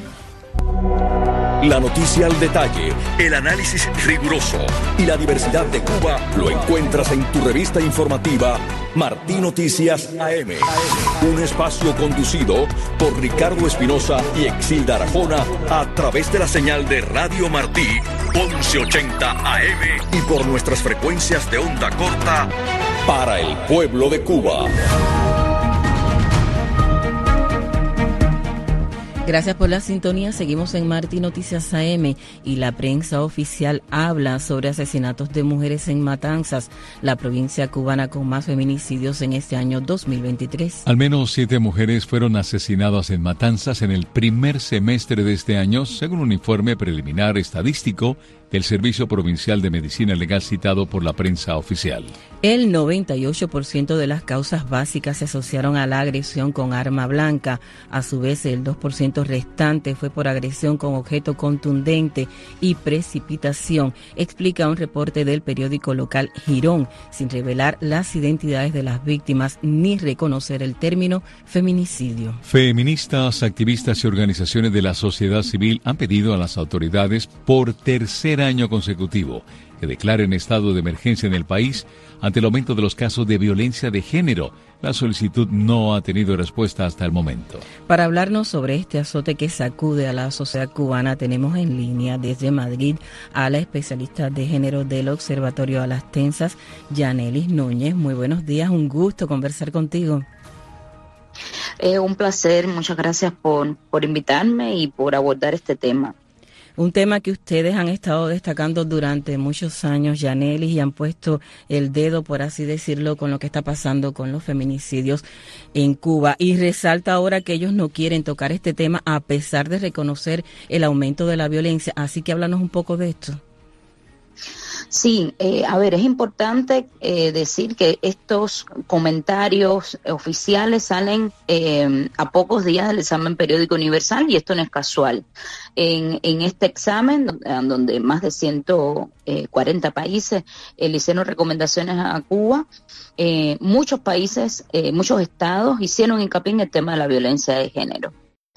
La noticia al detalle, el análisis riguroso y la diversidad de Cuba lo encuentras en tu revista informativa Martí Noticias AM. Un espacio conducido por Ricardo Espinosa y Exilda Arjona a través de la señal de Radio Martí 1180 AM y por nuestras frecuencias de onda corta para el pueblo de Cuba. Gracias por la sintonía. Seguimos en Martí Noticias AM y la prensa oficial habla sobre asesinatos de mujeres en Matanzas, la provincia cubana con más feminicidios en este año 2023. Al menos 7 mujeres fueron asesinadas en Matanzas en el primer semestre de este año, según un informe preliminar estadístico del Servicio Provincial de Medicina Legal citado por la prensa oficial. El 98% de las causas básicas se asociaron a la agresión con arma blanca. A su vez, el 2% restante fue por agresión con objeto contundente y precipitación, explica un reporte del periódico local Girón, sin revelar las identidades de las víctimas ni reconocer el término feminicidio. Feministas, activistas y organizaciones de la sociedad civil han pedido a las autoridades por tercera tercer año consecutivo que declaran estado de emergencia en el país ante el aumento de los casos de violencia de género. La solicitud no ha tenido respuesta hasta el momento. Para hablarnos sobre este azote que sacude a la sociedad cubana, tenemos en línea desde Madrid a la especialista de género del Observatorio Alastensas, Yanelis Núñez. Muy buenos días, un gusto conversar contigo. Un placer, muchas gracias por invitarme y por abordar este tema. Un tema que ustedes han estado destacando durante muchos años, Yanelis, y han puesto el dedo, por así decirlo, con lo que está pasando con los feminicidios en Cuba. Y resalta ahora que ellos no quieren tocar este tema a pesar de reconocer el aumento de la violencia. Así que háblanos un poco de esto. Sí, es importante decir que estos comentarios oficiales salen a pocos días del examen periódico universal y esto no es casual. En este examen, donde más de 140 países le hicieron recomendaciones a Cuba, muchos países, muchos estados hicieron hincapié en el tema de la violencia de género.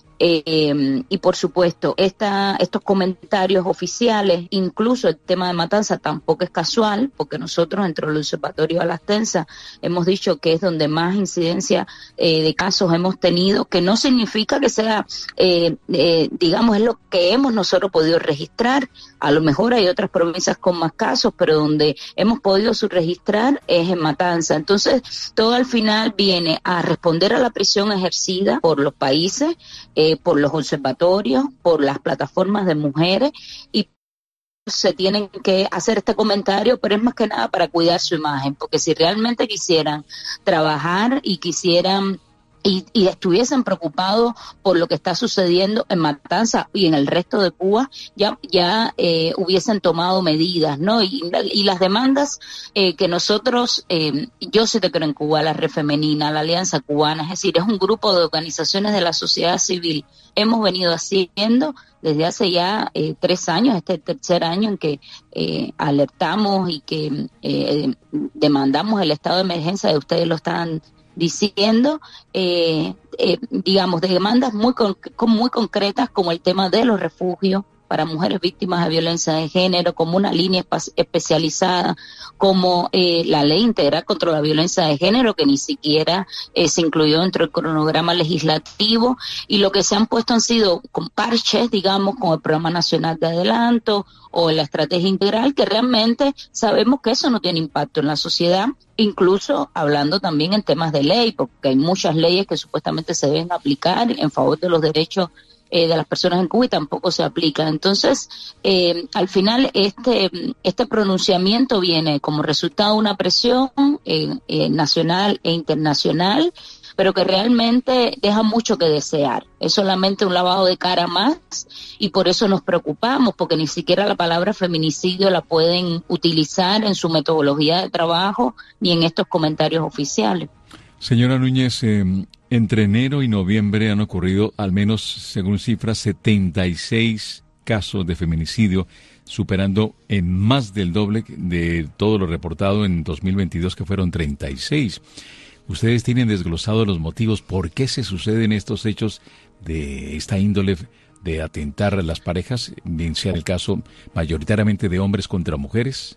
Y por supuesto, estos comentarios oficiales, incluso el tema de matanza tampoco es casual, porque nosotros dentro del Observatorio Alastensas hemos dicho que es donde más incidencia de casos hemos tenido, que no significa que sea, digamos, es lo que hemos nosotros podido registrar. A lo mejor hay otras provincias con más casos, pero donde hemos podido subregistrar es en matanza. Entonces, todo al final viene a responder a la presión ejercida por los países, por los observatorios, por las plataformas de mujeres, y se tienen que hacer este comentario, pero es más que nada para cuidar su imagen, porque si realmente quisieran trabajar y quisieran y estuviesen preocupados por lo que está sucediendo en Matanzas y en el resto de Cuba, ya hubiesen tomado medidas, ¿no? Y las demandas que nosotros, yo sí te creo en Cuba, la Red Femenina, la Alianza Cubana, es decir, es un grupo de organizaciones de la sociedad civil, hemos venido haciendo desde hace ya 3 años, este es el tercer año en que alertamos y que demandamos el estado de emergencia, de ustedes lo están diciendo, digamos, de demandas muy concretas, como el tema de los refugios para mujeres víctimas de violencia de género, como una línea especializada, como la ley integral contra la violencia de género, que ni siquiera se incluyó dentro del cronograma legislativo, y lo que se han puesto han sido con parches, digamos, con el Programa Nacional de Adelanto o la Estrategia Integral, que realmente sabemos que eso no tiene impacto en la sociedad, incluso hablando también en temas de ley, porque hay muchas leyes que supuestamente se deben aplicar en favor de los derechos de las personas en Cuba y tampoco se aplican. Entonces, al final este pronunciamiento viene como resultado de una presión nacional e internacional, pero que realmente deja mucho que desear. Es solamente un lavado de cara más y por eso nos preocupamos, porque ni siquiera la palabra feminicidio la pueden utilizar en su metodología de trabajo ni en estos comentarios oficiales. Señora Núñez, entre enero y noviembre han ocurrido, al menos según cifras, 76 casos de feminicidio, superando en más del doble de todo lo reportado en 2022, que fueron 36. ¿Ustedes tienen desglosados los motivos por qué se suceden estos hechos de esta índole de atentar a las parejas, bien sea el caso mayoritariamente de hombres contra mujeres?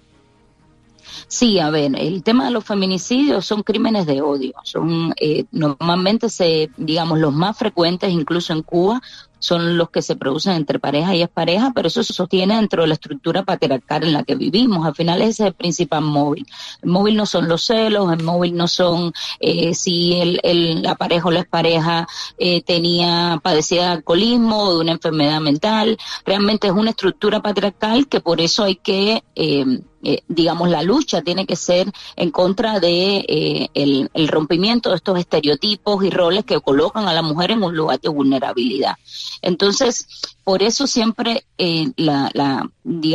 Sí, el tema de los feminicidios son crímenes de odio, son normalmente digamos, los más frecuentes, incluso en Cuba, son los que se producen entre pareja y expareja, pero eso se sostiene dentro de la estructura patriarcal en la que vivimos. Al final ese es el principal móvil. El móvil no son los celos, el móvil no son si la pareja o la expareja padecía de alcoholismo o de una enfermedad mental. Realmente es una estructura patriarcal que por eso hay que digamos, la lucha tiene que ser en contra de el rompimiento de estos estereotipos y roles que colocan a la mujer en un lugar de vulnerabilidad. Entonces, por eso siempre la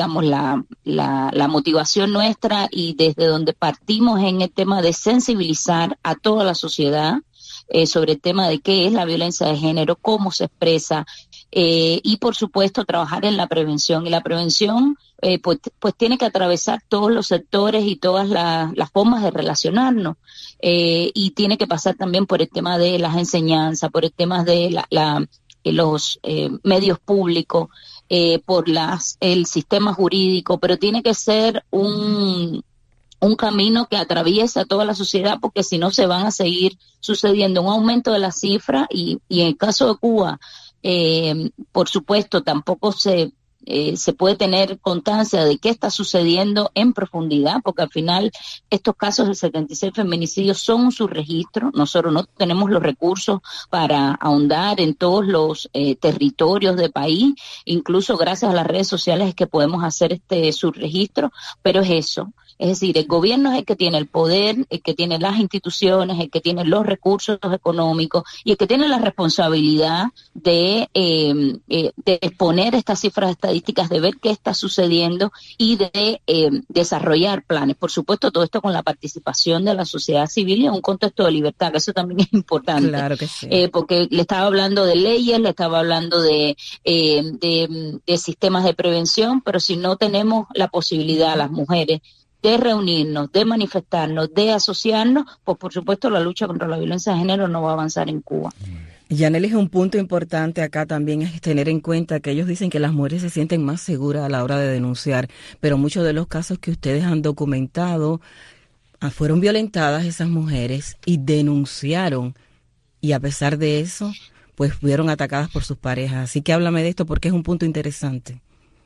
motivación nuestra y desde donde partimos en el tema de sensibilizar a toda la sociedad sobre el tema de qué es la violencia de género, cómo se expresa, y por supuesto trabajar en la prevención. Y la prevención pues tiene que atravesar todos los sectores y todas las formas de relacionarnos, y tiene que pasar también por el tema de las enseñanzas, por el tema de los medios públicos, por el sistema jurídico, pero tiene que ser un camino que atraviesa toda la sociedad, porque si no se van a seguir sucediendo un aumento de la cifra y en el caso de Cuba, por supuesto, tampoco se puede tener constancia de qué está sucediendo en profundidad, porque al final estos casos de 76 feminicidios son un subregistro. Nosotros no tenemos los recursos para ahondar en todos los territorios del país, incluso gracias a las redes sociales es que podemos hacer este subregistro, pero es eso. Es decir, el gobierno es el que tiene el poder, el que tiene las instituciones, el que tiene los recursos económicos y el que tiene la responsabilidad de exponer estas cifras estadísticas, de ver qué está sucediendo y de desarrollar planes. Por supuesto, todo esto con la participación de la sociedad civil en un contexto de libertad, que eso también es importante. Claro que sí. Porque le estaba hablando de leyes, le estaba hablando de sistemas de prevención, pero si no tenemos la posibilidad, las mujeres, de reunirnos, de manifestarnos, de asociarnos, pues por supuesto la lucha contra la violencia de género no va a avanzar en Cuba. Yanelis, un punto importante acá también es tener en cuenta que ellos dicen que las mujeres se sienten más seguras a la hora de denunciar, pero muchos de los casos que ustedes han documentado fueron violentadas esas mujeres y denunciaron, y a pesar de eso, pues fueron atacadas por sus parejas. Así que háblame de esto porque es un punto interesante.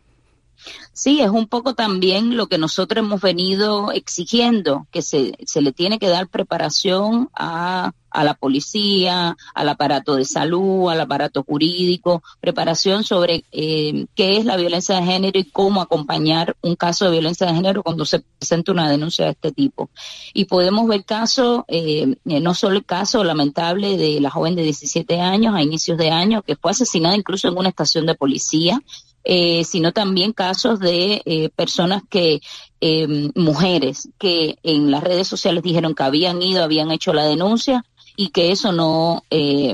Sí, es un poco también lo que nosotros hemos venido exigiendo, que se le tiene que dar preparación a la policía, al aparato de salud, al aparato jurídico, preparación sobre qué es la violencia de género y cómo acompañar un caso de violencia de género cuando se presenta una denuncia de este tipo. Y podemos ver casos, no solo el caso lamentable de la joven de 17 años a inicios de año, que fue asesinada incluso en una estación de policía, sino también casos de personas mujeres que en las redes sociales dijeron que habían hecho la denuncia y que eso no,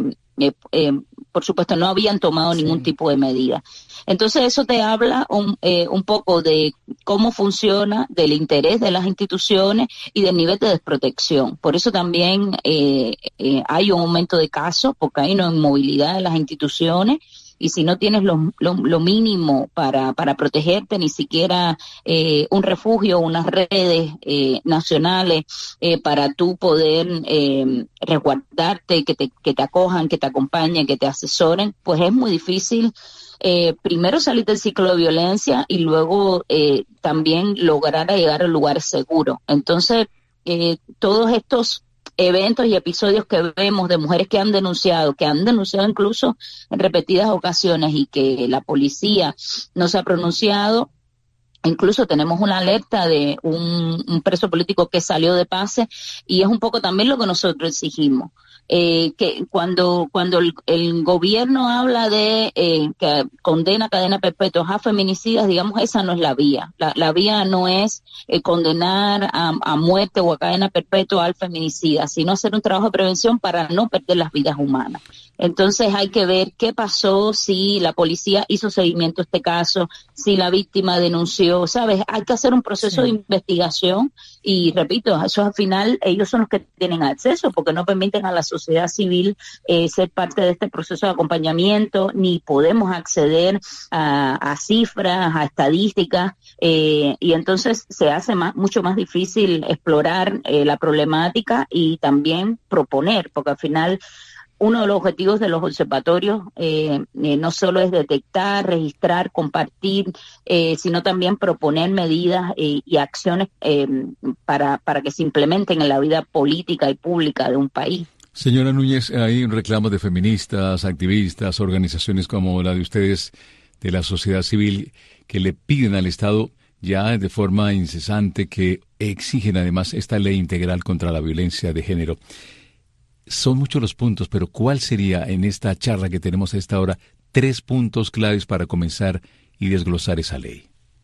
por supuesto, no habían tomado ningún tipo de medida. Entonces eso te habla un poco de cómo funciona, del interés de las instituciones y del nivel de desprotección. Por eso también hay un aumento de casos, porque hay una inmovilidad de las instituciones. Y si no tienes lo mínimo para protegerte, ni siquiera un refugio, unas redes nacionales para tú poder resguardarte, que te acojan, que te acompañen, que te asesoren, pues es muy difícil primero salir del ciclo de violencia y luego también lograr llegar al lugar seguro. Entonces, todos estos eventos y episodios que vemos de mujeres que han denunciado incluso en repetidas ocasiones y que la policía no se ha pronunciado. Incluso tenemos una alerta de un preso político que salió de pase y es un poco también lo que nosotros exigimos. Que cuando el gobierno habla de que condena cadena perpetua a feminicidas, digamos, esa no es la vía. La vía no es condenar a muerte o a cadena perpetua al feminicida, sino hacer un trabajo de prevención para no perder las vidas humanas. Entonces hay que ver qué pasó, si la policía hizo seguimiento a este caso, si la víctima denunció, ¿sabes? Hay que hacer un proceso de investigación y, repito, eso al final ellos son los que tienen acceso porque no permiten a la sociedad civil ser parte de este proceso de acompañamiento, ni podemos acceder a cifras, a estadísticas, y entonces se hace mucho más difícil explorar la problemática y también proponer, porque al final uno de los objetivos de los observatorios no solo es detectar, registrar, compartir, sino también proponer medidas y acciones para que se implementen en la vida política y pública de un país. Señora Núñez, hay reclamos de feministas, activistas, organizaciones como la de ustedes, de la sociedad civil, que le piden al Estado ya de forma incesante que exigen además esta ley integral contra la violencia de género. Son muchos los puntos, pero ¿cuál sería en esta charla que tenemos a esta hora 3 puntos claves para comenzar y desglosar esa ley?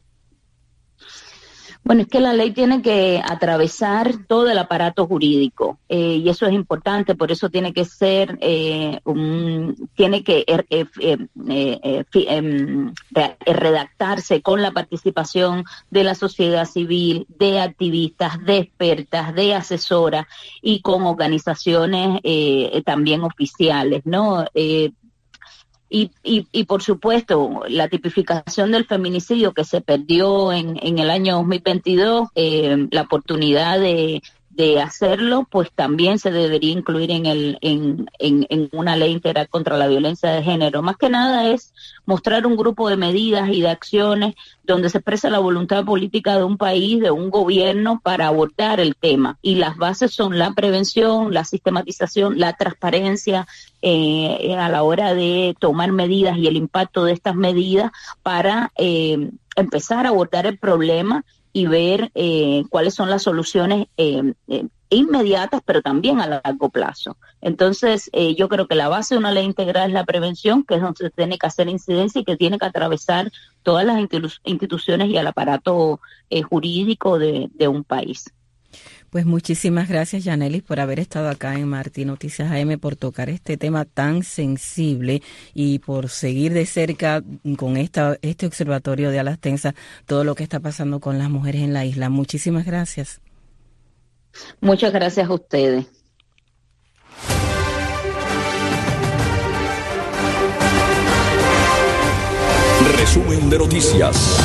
Bueno, es que la ley tiene que atravesar todo el aparato jurídico y eso es importante, por eso tiene que ser, redactarse con la participación de la sociedad civil, de activistas, de expertas, de asesoras y con organizaciones también oficiales, ¿no? Y por supuesto, la tipificación del feminicidio que se perdió en el año 2022, la oportunidad de hacerlo, pues también se debería incluir en una ley integral contra la violencia de género. Más que nada es mostrar un grupo de medidas y de acciones donde se expresa la voluntad política de un país, de un gobierno, para abordar el tema. Y las bases son la prevención, la sistematización, la transparencia a la hora de tomar medidas y el impacto de estas medidas para empezar a abordar el problema y ver cuáles son las soluciones inmediatas, pero también a largo plazo. Entonces, yo creo que la base de una ley integral es la prevención, que es donde se tiene que hacer incidencia y que tiene que atravesar todas las instituciones y el aparato jurídico de un país. Pues muchísimas gracias, Yanelis, por haber estado acá en Martí Noticias AM, por tocar este tema tan sensible y por seguir de cerca con este observatorio de Alas Tensas todo lo que está pasando con las mujeres en la isla. Muchísimas gracias. Muchas gracias a ustedes. Resumen de noticias.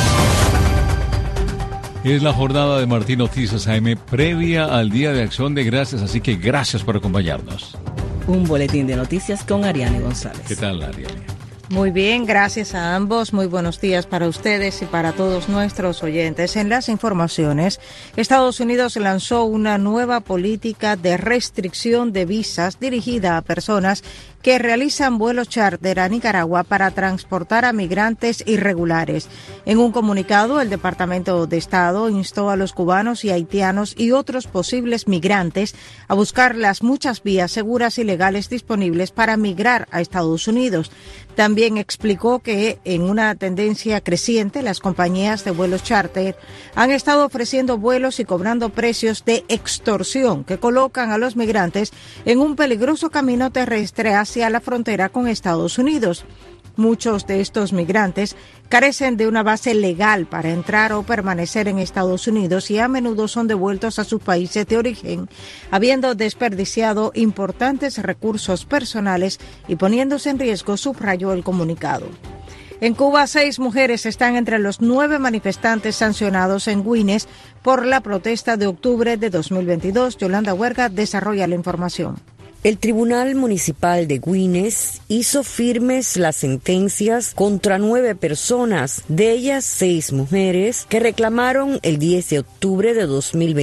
Es la jornada de Martí Noticias AM previa al Día de Acción de Gracias, así que gracias por acompañarnos. Un boletín de noticias con Ariane González. ¿Qué tal, Ariane? Muy bien, gracias a ambos. Muy buenos días para ustedes y para todos nuestros oyentes. En las informaciones, Estados Unidos lanzó una nueva política de restricción de visas dirigida a personas que realizan vuelos charter a Nicaragua para transportar a migrantes irregulares. En un comunicado, el Departamento de Estado instó a los cubanos y haitianos y otros posibles migrantes a buscar las muchas vías seguras y legales disponibles para migrar a Estados Unidos. También explicó que en una tendencia creciente, las compañías de vuelos charter han estado ofreciendo vuelos y cobrando precios de extorsión que colocan a los migrantes en un peligroso camino terrestre hacia la frontera con Estados Unidos. Muchos de estos migrantes carecen de una base legal para entrar o permanecer en Estados Unidos y a menudo son devueltos a sus países de origen, habiendo desperdiciado importantes recursos personales y poniéndose en riesgo, subrayó el comunicado. En Cuba, 6 mujeres están entre los 9 manifestantes sancionados en Güines por la protesta de octubre de 2022. Yolanda Huerga desarrolla la información. El Tribunal Municipal de Güines hizo firmes las sentencias contra 9 personas, de ellas 6 mujeres, que reclamaron el 10 de octubre de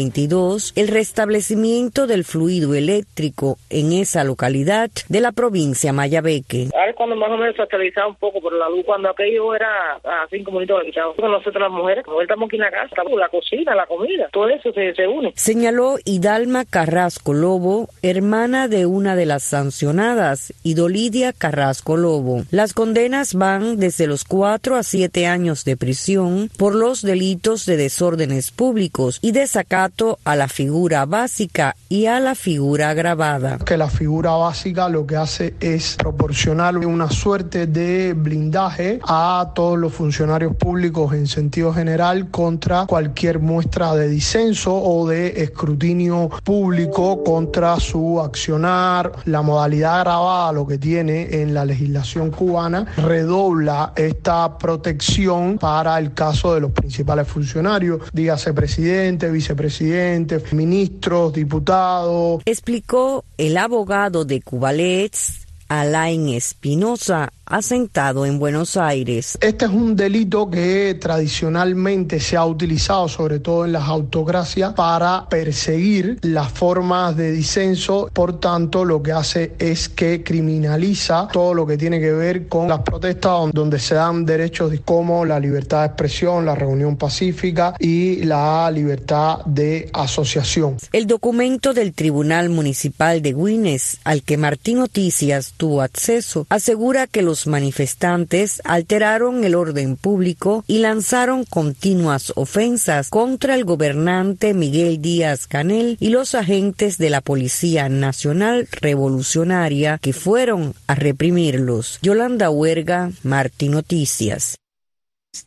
2022 el restablecimiento del fluido eléctrico en esa localidad de la provincia Mayabeque. Ahora cuando más o menos se estabilizaba un poco, pero la luz cuando aquello era a 5 minutos de quitado. Nosotros las mujeres, como estamos aquí en la casa, la cocina, la comida, todo eso se une. Señaló Hidalma Carrasco Lobo, hermana de una de las sancionadas, Idolidia Carrasco Lobo. Las condenas van desde los 4 a 7 años de prisión por los delitos de desórdenes públicos y desacato a la figura básica y a la figura agravada. Que la figura básica lo que hace es proporcionar una suerte de blindaje a todos los funcionarios públicos en sentido general contra cualquier muestra de disenso o de escrutinio público contra su accionar. La modalidad agravada, lo que tiene en la legislación cubana, redobla esta protección para el caso de los principales funcionarios, dígase presidente, vicepresidente, ministros, diputados. Explicó el abogado de Cubalets, Alain Espinosa, asentado en Buenos Aires. Este es un delito que tradicionalmente se ha utilizado, sobre todo en las autocracias, para perseguir las formas de disenso. Por tanto, lo que hace es que criminaliza todo lo que tiene que ver con las protestas donde se dan derechos como la libertad de expresión, la reunión pacífica y la libertad de asociación. El documento del Tribunal Municipal de Güines, al que Martí Noticias tuvo acceso, asegura que los manifestantes alteraron el orden público y lanzaron continuas ofensas contra el gobernante Miguel Díaz-Canel y los agentes de la Policía Nacional Revolucionaria que fueron a reprimirlos. Yolanda Huerga, Martí Noticias.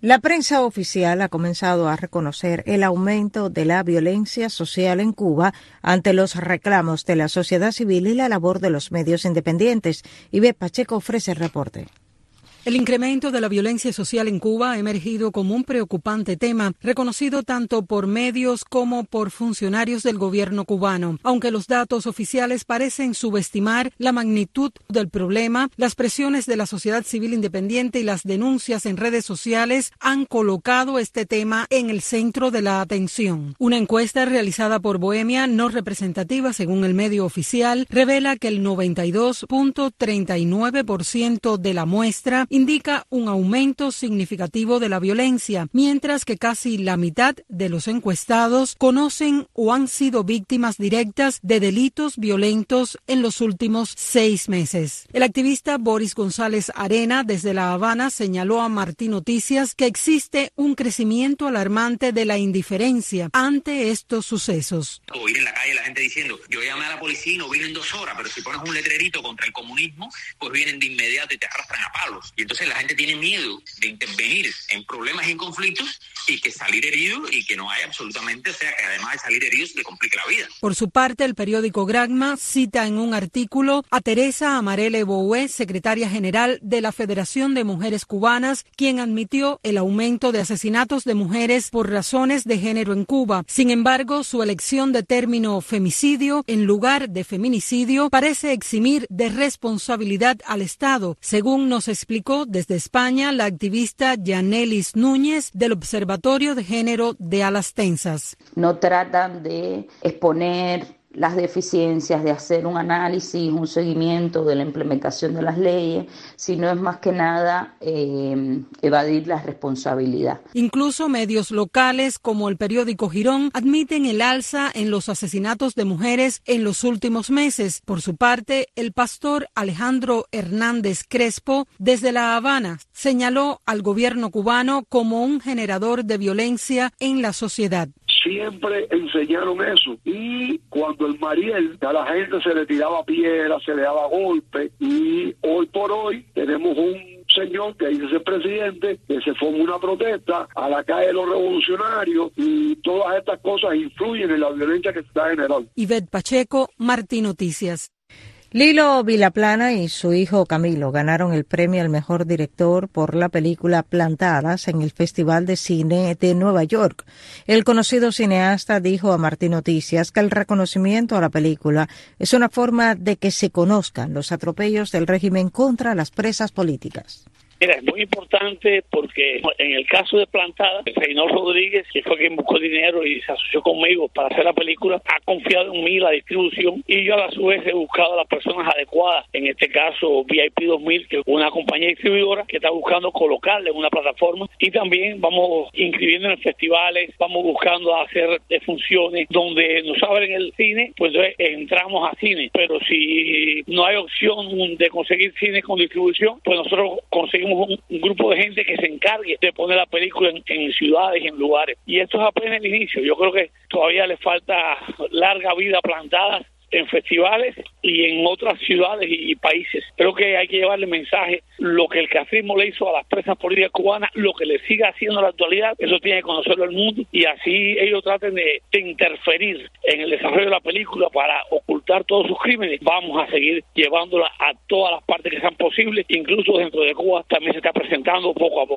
La prensa oficial ha comenzado a reconocer el aumento de la violencia social en Cuba ante los reclamos de la sociedad civil y la labor de los medios independientes. Ivette Pacheco ofrece el reporte. El incremento de la violencia social en Cuba ha emergido como un preocupante tema, reconocido tanto por medios como por funcionarios del gobierno cubano. Aunque los datos oficiales parecen subestimar la magnitud del problema, las presiones de la sociedad civil independiente y las denuncias en redes sociales han colocado este tema en el centro de la atención. Una encuesta realizada por Bohemia, no representativa según el medio oficial, revela que el 92.39% de la muestra indica un aumento significativo de la violencia, mientras que casi la mitad de los encuestados conocen o han sido víctimas directas de delitos violentos en los últimos 6 meses. El activista Boris González Arena, desde La Habana, señaló a Martí Noticias que existe un crecimiento alarmante de la indiferencia ante estos sucesos. Oír en la calle la gente diciendo, yo llamé a la policía y no vino en 2 horas, pero si pones un letrerito contra el comunismo, pues vienen de inmediato y te arrastran a palos. Y entonces la gente tiene miedo de intervenir en problemas y en conflictos y que salir herido y que no haya absolutamente, o sea, que además de salir herido se le complique la vida. Por su parte, el periódico Granma cita en un artículo a Teresa Amarele Boué, secretaria general de la Federación de Mujeres Cubanas, quien admitió el aumento de asesinatos de mujeres por razones de género en Cuba. Sin embargo, su elección de término femicidio en lugar de feminicidio parece eximir de responsabilidad al Estado, según nos explicó desde España la activista Yanelis Núñez del Observatorio de Género de Alas Tensas. No tratan de exponer las deficiencias, de hacer un análisis, un seguimiento de la implementación de las leyes, sino es más que nada evadir la responsabilidad. Incluso medios locales como el periódico Girón admiten el alza en los asesinatos de mujeres en los últimos meses. Por su parte, el pastor Alejandro Hernández Crespo, desde La Habana, señaló al gobierno cubano como un generador de violencia en la sociedad. Siempre enseñaron eso, y cuando el Mariel a la gente se le tiraba piedras, se le daba golpes, y hoy por hoy tenemos un señor que dice ser presidente, que se forma una protesta a la calle de los revolucionarios, y todas estas cosas influyen en la violencia que se está generando. Ivette Pacheco, Martí Noticias. Lilo Vilaplana y su hijo Camilo ganaron el premio al mejor director por la película Plantadas en el Festival de Cine de Nueva York. El conocido cineasta dijo a Martí Noticias que el reconocimiento a la película es una forma de que se conozcan los atropellos del régimen contra las presas políticas. Mira, es muy importante porque en el caso de Plantada, Reynold Rodríguez, que fue quien buscó dinero y se asoció conmigo para hacer la película, ha confiado en mí la distribución, y yo a su vez he buscado a las personas adecuadas, en este caso VIP 2000, que es una compañía distribuidora que está buscando colocarle en una plataforma, y también vamos inscribiendo en festivales, vamos buscando hacer funciones donde nos abren el cine, pues entramos a cine, pero si no hay opción de conseguir cine con distribución, pues nosotros conseguimos un grupo de gente que se encargue de poner la película en ciudades y en lugares. Y esto es apenas el inicio. Yo creo que todavía le falta larga vida Plantadas en festivales y en otras ciudades y países. Creo que hay que llevarle mensaje, lo que el castrismo le hizo a las presas políticas cubanas, lo que le sigue haciendo en la actualidad, eso tiene que conocerlo el mundo, y así ellos traten de interferir en el desarrollo de la película para ocultar todos sus crímenes. Vamos a seguir llevándola a todas las partes que sean posibles, incluso dentro de Cuba también se está presentando poco a poco.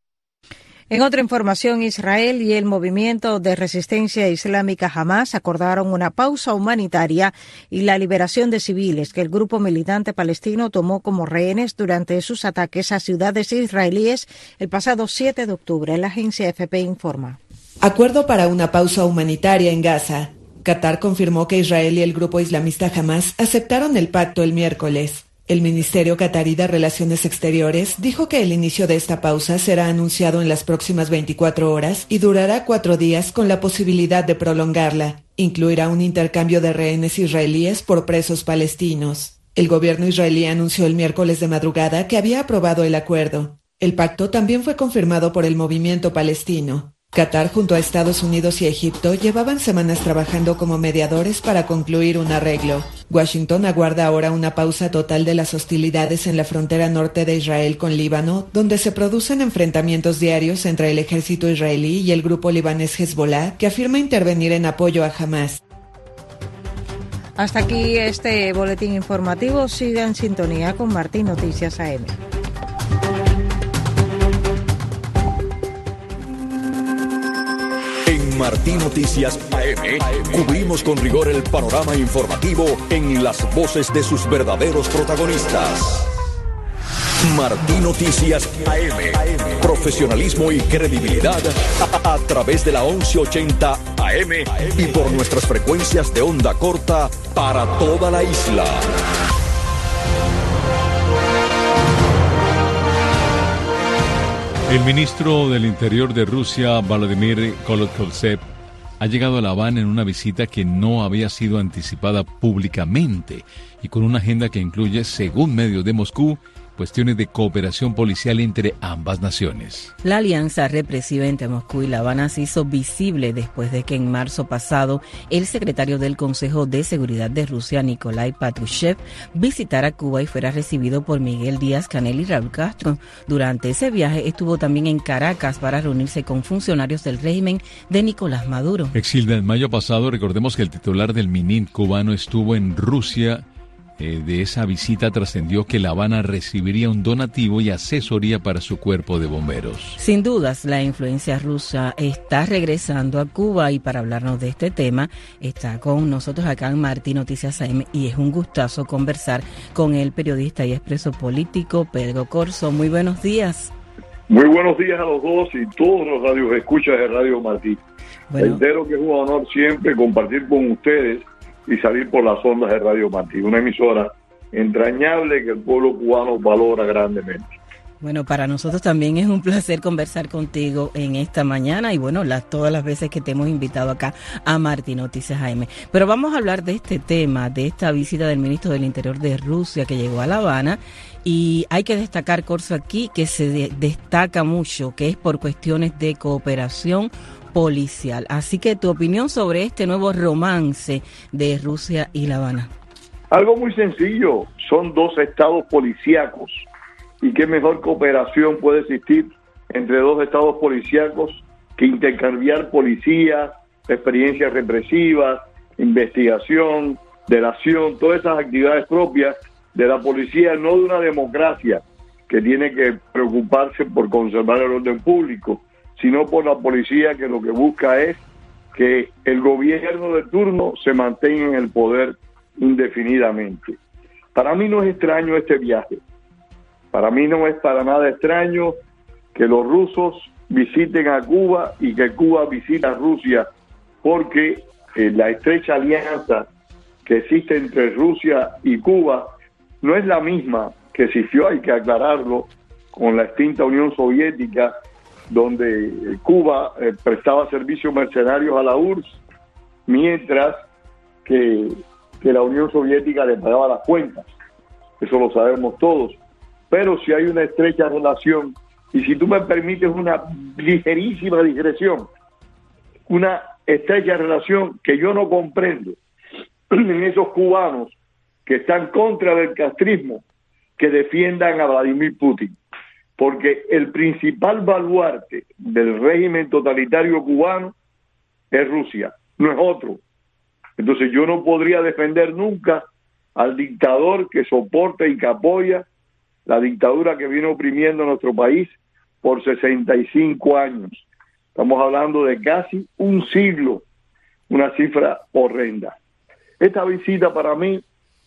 En otra información, Israel y el movimiento de resistencia islámica Hamas acordaron una pausa humanitaria y la liberación de civiles que el grupo militante palestino tomó como rehenes durante sus ataques a ciudades israelíes el pasado 7 de octubre. La agencia AFP informa. Acuerdo para una pausa humanitaria en Gaza. Qatar confirmó que Israel y el grupo islamista Hamas aceptaron el pacto el miércoles. El Ministerio Qatarí de Relaciones Exteriores dijo que el inicio de esta pausa será anunciado en las próximas 24 horas y durará 4 días con la posibilidad de prolongarla. Incluirá un intercambio de rehenes israelíes por presos palestinos. El gobierno israelí anunció el miércoles de madrugada que había aprobado el acuerdo. El pacto también fue confirmado por el movimiento palestino. Qatar junto a Estados Unidos y Egipto llevaban semanas trabajando como mediadores para concluir un arreglo. Washington aguarda ahora una pausa total de las hostilidades en la frontera norte de Israel con Líbano, donde se producen enfrentamientos diarios entre el ejército israelí y el grupo libanés Hezbollah, que afirma intervenir en apoyo a Hamas. Hasta aquí este boletín informativo. Siga en sintonía con Martín Noticias AM. En Martín Noticias AM cubrimos con rigor el panorama informativo en las voces de sus verdaderos protagonistas. Martín Noticias AM. Profesionalismo y credibilidad a través de la 1180 AM y por nuestras frecuencias de onda corta para toda la isla. El ministro del Interior de Rusia, Volodymyr Kolotkov, ha llegado a La Habana en una visita que no había sido anticipada públicamente y con una agenda que incluye, según medios de Moscú, cuestiones de cooperación policial entre ambas naciones. La alianza represiva entre Moscú y La Habana se hizo visible después de que en marzo pasado el secretario del Consejo de Seguridad de Rusia, Nikolai Patrushev, visitara Cuba y fuera recibido por Miguel Díaz-Canel y Raúl Castro. Durante ese viaje estuvo también en Caracas para reunirse con funcionarios del régimen de Nicolás Maduro. Exilda, en mayo pasado, recordemos que el titular del MINIT cubano estuvo en Rusia. De esa visita trascendió que La Habana recibiría un donativo y asesoría para su cuerpo de bomberos. Sin dudas, la influencia rusa está regresando a Cuba y para hablarnos de este tema está con nosotros acá en Martín Noticias AM y es un gustazo conversar con el periodista y expreso político Pedro Corzo. Muy buenos días. Muy buenos días a los dos y todos los radios escuchas de Radio Martín. Reitero que es un honor siempre compartir con ustedes y salir por las ondas de Radio Martín, una emisora entrañable que el pueblo cubano valora grandemente. Bueno, para nosotros también es un placer conversar contigo en esta mañana y bueno, todas las veces que te hemos invitado acá a Martín Noticias AM. Pero vamos a hablar de este tema, de esta visita del ministro del Interior de Rusia que llegó a La Habana y hay que destacar, Corso, aquí que se destaca mucho, que es por cuestiones de cooperación policial. Así que tu opinión sobre este nuevo romance de Rusia y La Habana. Algo muy sencillo, son dos estados policíacos y qué mejor cooperación puede existir entre dos estados policíacos que intercambiar policías, experiencias represivas, investigación, delación, todas esas actividades propias de la policía, no de una democracia que tiene que preocuparse por conservar el orden público, sino por la policía que lo que busca es que el gobierno de turno se mantenga en el poder indefinidamente. Para mí no es extraño este viaje. Para mí no es para nada extraño que los rusos visiten a Cuba y que Cuba visite a Rusia, porque la estrecha alianza que existe entre Rusia y Cuba no es la misma que existió, hay que aclararlo, con la extinta Unión Soviética, donde Cuba prestaba servicios mercenarios a la URSS, mientras que la Unión Soviética le pagaba las cuentas. Eso lo sabemos todos. Pero si hay una estrecha relación, y si tú me permites una ligerísima digresión, una estrecha relación que yo no comprendo en esos cubanos que están contra del castrismo, que defiendan a Vladimir Putin. Porque el principal baluarte del régimen totalitario cubano es Rusia, no es otro. Entonces yo no podría defender nunca al dictador que soporta y que apoya la dictadura que viene oprimiendo a nuestro país por 65 años. Estamos hablando de casi un siglo, una cifra horrenda. Esta visita para mí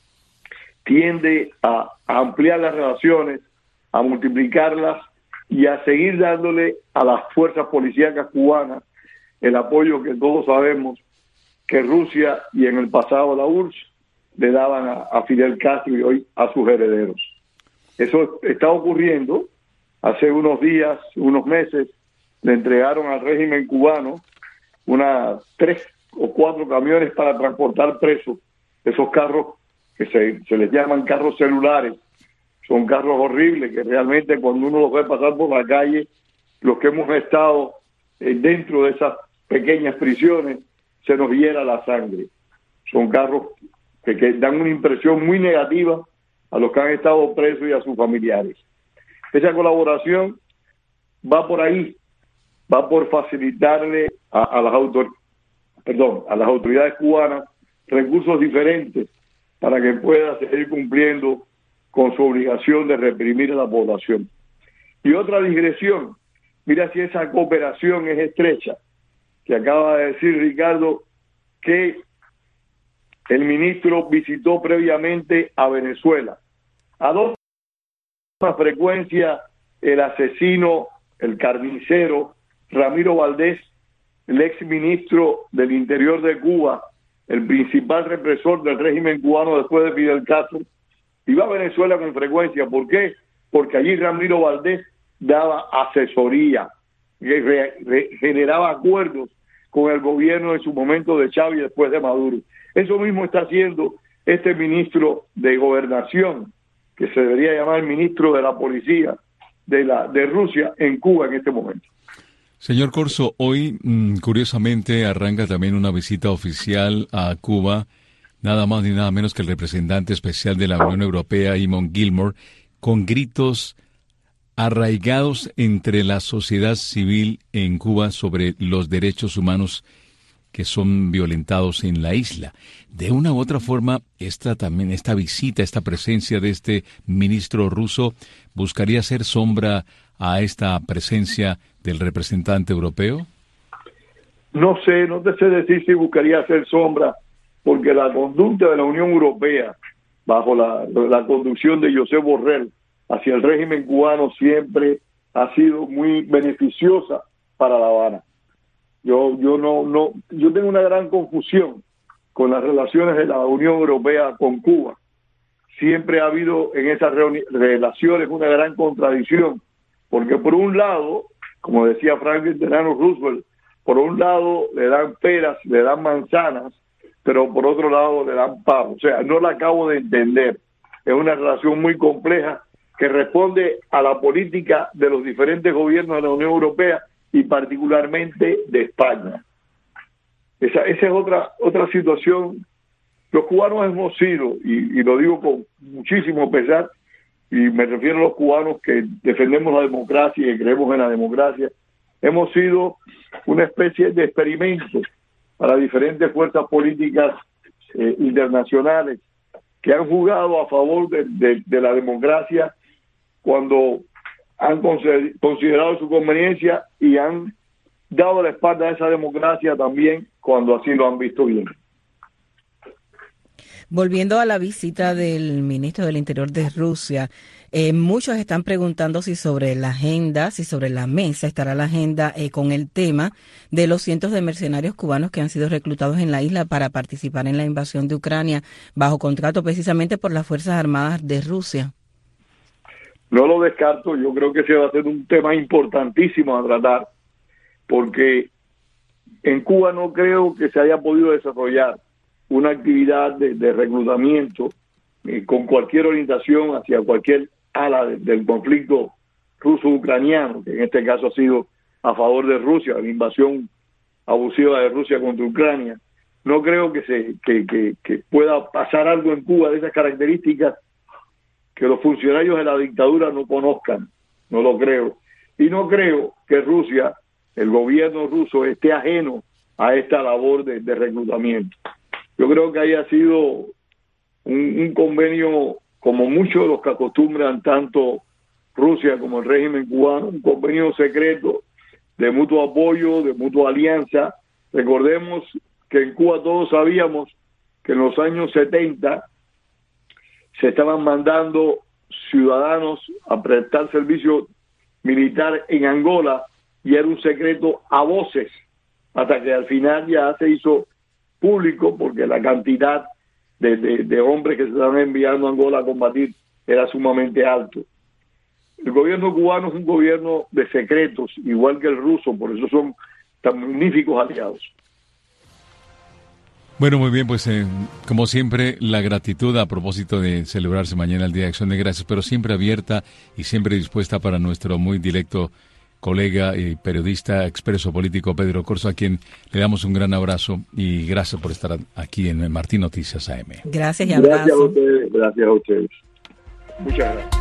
tiende a ampliar las relaciones, a multiplicarlas y a seguir dándole a las fuerzas policíacas cubanas el apoyo que todos sabemos que Rusia y en el pasado la URSS le daban a Fidel Castro y hoy a sus herederos. Eso está ocurriendo. Hace unos días, unos meses, le entregaron al régimen cubano 3 o 4 camiones para transportar presos. Esos carros que se les llaman carros celulares, son carros horribles que realmente cuando uno los ve pasar por la calle, los que hemos estado dentro de esas pequeñas prisiones se nos hiela la sangre. Son carros que dan una impresión muy negativa a los que han estado presos y a sus familiares. Esa colaboración va por ahí, va por facilitarle a las autoridades cubanas recursos diferentes para que pueda seguir cumpliendo con su obligación de reprimir a la población. Y otra digresión, mira si esa cooperación es estrecha, que acaba de decir Ricardo que el ministro visitó previamente a Venezuela. Adopta con frecuencia el asesino, el carnicero Ramiro Valdés, el ex ministro del Interior de Cuba, el principal represor del régimen cubano después de Fidel Castro, iba a Venezuela con frecuencia. ¿Por qué? Porque allí Ramiro Valdés daba asesoría, generaba acuerdos con el gobierno en su momento de Chávez y después de Maduro. Eso mismo está haciendo este ministro de Gobernación, que se debería llamar ministro de la Policía de Rusia en Cuba en este momento. Señor Corso, hoy curiosamente arranca también una visita oficial a Cuba, nada más ni nada menos que el representante especial de la Unión Europea, Eamon Gilmore, con gritos arraigados entre la sociedad civil en Cuba sobre los derechos humanos que son violentados en la isla. De una u otra forma, esta visita, esta presencia de este ministro ruso, ¿buscaría hacer sombra a esta presencia del representante europeo? No te sé decir si buscaría hacer sombra, porque la conducta de la Unión Europea, bajo la conducción de Josep Borrell, hacia el régimen cubano siempre ha sido muy beneficiosa para La Habana. Yo tengo una gran confusión con las relaciones de la Unión Europea con Cuba. Siempre ha habido en esas relaciones una gran contradicción, porque por un lado, como decía Franklin Delano Roosevelt, por un lado le dan peras, le dan manzanas, pero por otro lado le dan pavos. O sea, no la acabo de entender. Es una relación muy compleja que responde a la política de los diferentes gobiernos de la Unión Europea y particularmente de España. Esa es otra situación. Los cubanos hemos sido, y lo digo con muchísimo pesar, y me refiero a los cubanos que defendemos la democracia y que creemos en la democracia, hemos sido una especie de experimento para diferentes fuerzas políticas internacionales que han jugado a favor de la democracia cuando han considerado su conveniencia y han dado la espalda a esa democracia también cuando así lo han visto bien. Volviendo a la visita del ministro del Interior de Rusia, muchos están preguntando si sobre la agenda, si sobre la mesa estará la agenda con el tema de los cientos de mercenarios cubanos que han sido reclutados en la isla para participar en la invasión de Ucrania bajo contrato precisamente por las Fuerzas Armadas de Rusia. No lo descarto, yo creo que ese va a ser un tema importantísimo a tratar, porque en Cuba no creo que se haya podido desarrollar una actividad de reclutamiento con cualquier orientación hacia cualquier ala del conflicto ruso-ucraniano, que en este caso ha sido a favor de Rusia, la invasión abusiva de Rusia contra Ucrania. No creo que pueda pasar algo en Cuba de esas características que los funcionarios de la dictadura no conozcan, no lo creo. Y no creo que Rusia, el gobierno ruso, esté ajeno a esta labor de reclutamiento. Yo creo que haya sido un convenio, como muchos de los que acostumbran tanto Rusia como el régimen cubano, un convenio secreto de mutuo apoyo, de mutua alianza. Recordemos que en Cuba todos sabíamos que en los años 70 se estaban mandando ciudadanos a prestar servicio militar en Angola y era un secreto a voces, hasta que al final ya se hizo público porque la cantidad de hombres que se estaban enviando a Angola a combatir era sumamente alto. El gobierno cubano es un gobierno de secretos, igual que el ruso, por eso son tan magníficos aliados. Bueno, muy bien, pues como siempre, la gratitud a propósito de celebrarse mañana el Día de Acción de Gracias, pero siempre abierta y siempre dispuesta para nuestro muy directo colega y periodista expreso político Pedro Corso, a quien le damos un gran abrazo y gracias por estar aquí en Martín Noticias AM. Gracias y abrazo. Gracias a ustedes. Muchas gracias.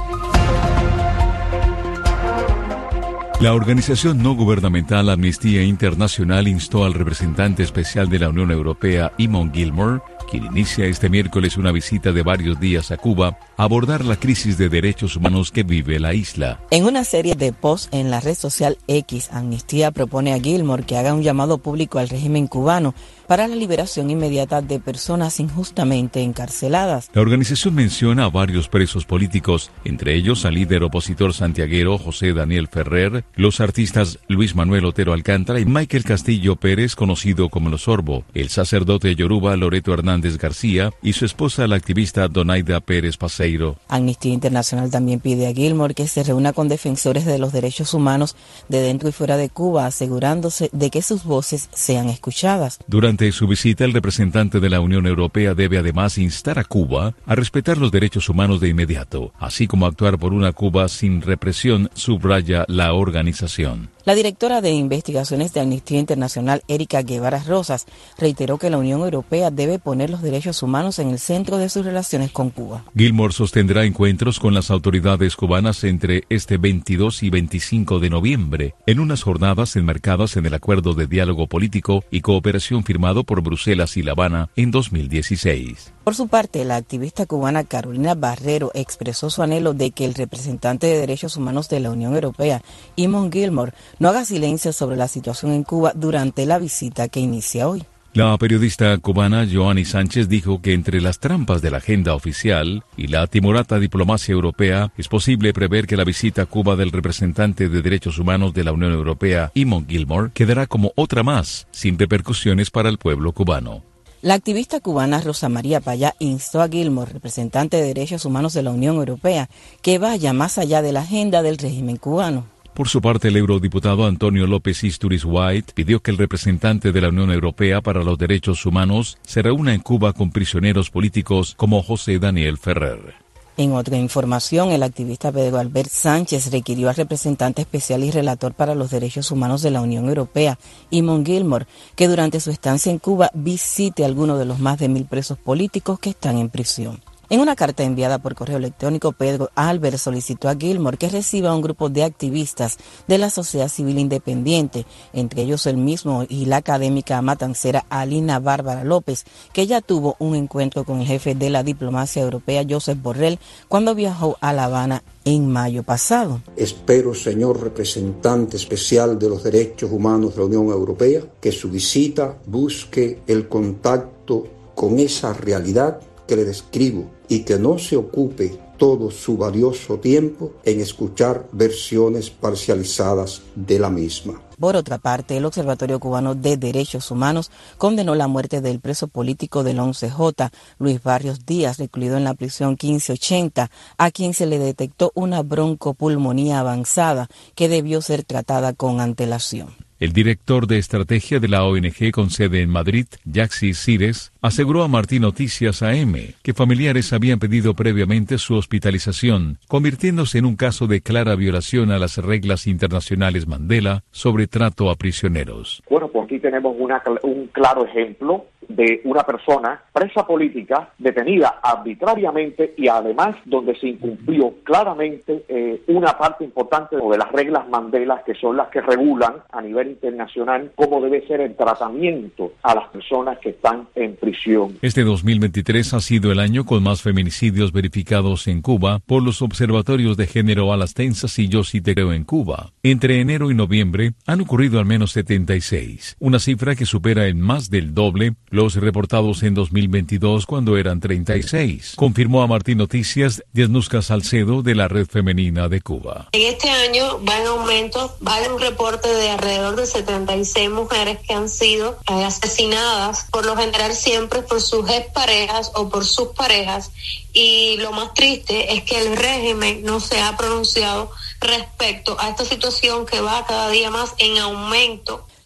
La organización no gubernamental Amnistía Internacional instó al representante especial de la Unión Europea, Eamon Gilmore, quien inicia este miércoles una visita de varios días a Cuba, a abordar la crisis de derechos humanos que vive la isla. En una serie de posts en la red social X, Amnistía propone a Gilmore que haga un llamado público al régimen cubano para la liberación inmediata de personas injustamente encarceladas. La organización menciona a varios presos políticos, entre ellos al líder opositor santiaguero José Daniel Ferrer, los artistas Luis Manuel Otero Alcántara y Michael Castillo Pérez, conocido como Los Sorbo, el sacerdote yoruba Loreto Hernández García y su esposa la activista Donaida Pérez Paseiro. Amnistía Internacional también pide a Gilmore que se reúna con defensores de los derechos humanos de dentro y fuera de Cuba, asegurándose de que sus voces sean escuchadas. Durante su visita, el representante de la Unión Europea debe además instar a Cuba a respetar los derechos humanos de inmediato, así como actuar por una Cuba sin represión, subraya la organización. La directora de investigaciones de Amnistía Internacional, Erika Guevara Rosas, reiteró que la Unión Europea debe poner los derechos humanos en el centro de sus relaciones con Cuba. Gilmore sostendrá encuentros con las autoridades cubanas entre este 22 y 25 de noviembre, en unas jornadas enmarcadas en el Acuerdo de Diálogo Político y Cooperación firmado por Bruselas y La Habana en 2016. Por su parte, la activista cubana Carolina Barrero expresó su anhelo de que el representante de Derechos Humanos de la Unión Europea, Eamon Gilmore, no haga silencio sobre la situación en Cuba durante la visita que inicia hoy. La periodista cubana Joanny Sánchez dijo que entre las trampas de la agenda oficial y la timorata diplomacia europea es posible prever que la visita a Cuba del representante de Derechos Humanos de la Unión Europea, Eamon Gilmore, quedará como otra más, sin repercusiones para el pueblo cubano. La activista cubana Rosa María Payá instó a Gilmore, representante de Derechos Humanos de la Unión Europea, que vaya más allá de la agenda del régimen cubano. Por su parte, el eurodiputado Antonio López Istúriz White pidió que el representante de la Unión Europea para los Derechos Humanos se reúna en Cuba con prisioneros políticos como José Daniel Ferrer. En otra información, el activista Pedro Albert Sánchez requirió al representante especial y relator para los derechos humanos de la Unión Europea, Eamon Gilmore, que durante su estancia en Cuba visite a alguno de los más de 1.000 presos políticos que están en prisión. En una carta enviada por correo electrónico, Pedro Albert solicitó a Gilmore que reciba a un grupo de activistas de la sociedad civil independiente, entre ellos él mismo y la académica matancera Alina Bárbara López, que ya tuvo un encuentro con el jefe de la diplomacia europea, Josep Borrell, cuando viajó a La Habana en mayo pasado. Espero, señor representante especial de los derechos humanos de la Unión Europea, que su visita busque el contacto con esa realidad que le describo y que no se ocupe todo su valioso tiempo en escuchar versiones parcializadas de la misma. Por otra parte, el Observatorio Cubano de Derechos Humanos condenó la muerte del preso político del 11J, Luis Barrios Díaz, recluido en la prisión 1580, a quien se le detectó una broncopulmonía avanzada que debió ser tratada con antelación. El director de estrategia de la ONG con sede en Madrid, Yaxi Cires, aseguró a Martín Noticias AM que familiares habían pedido previamente su hospitalización, convirtiéndose en un caso de clara violación a las reglas internacionales Mandela sobre trato a prisioneros. Bueno, pues aquí tenemos un claro ejemplo de una persona presa política detenida arbitrariamente y además donde se incumplió claramente una parte importante de las reglas Mandela, que son las que regulan a nivel internacional cómo debe ser el tratamiento a las personas que están en prisión. Este 2023 ha sido el año con más feminicidios verificados en Cuba por los observatorios de género Alas Tensas y Yo Sí Te Creo en Cuba. Entre enero y noviembre han ocurrido al menos 76, una cifra que supera en más del doble los reportados en 2022 cuando eran 36, confirmó a Martín Noticias Diasnuzca Salcedo de la Red Femenina de Cuba. En este año va en aumento, hay un reporte de alrededor de 76 mujeres que han sido asesinadas, por lo general siempre por sus exparejas o por sus parejas, y lo más triste es que el régimen no se ha pronunciado respecto a esta situación que va cada día más en aumento.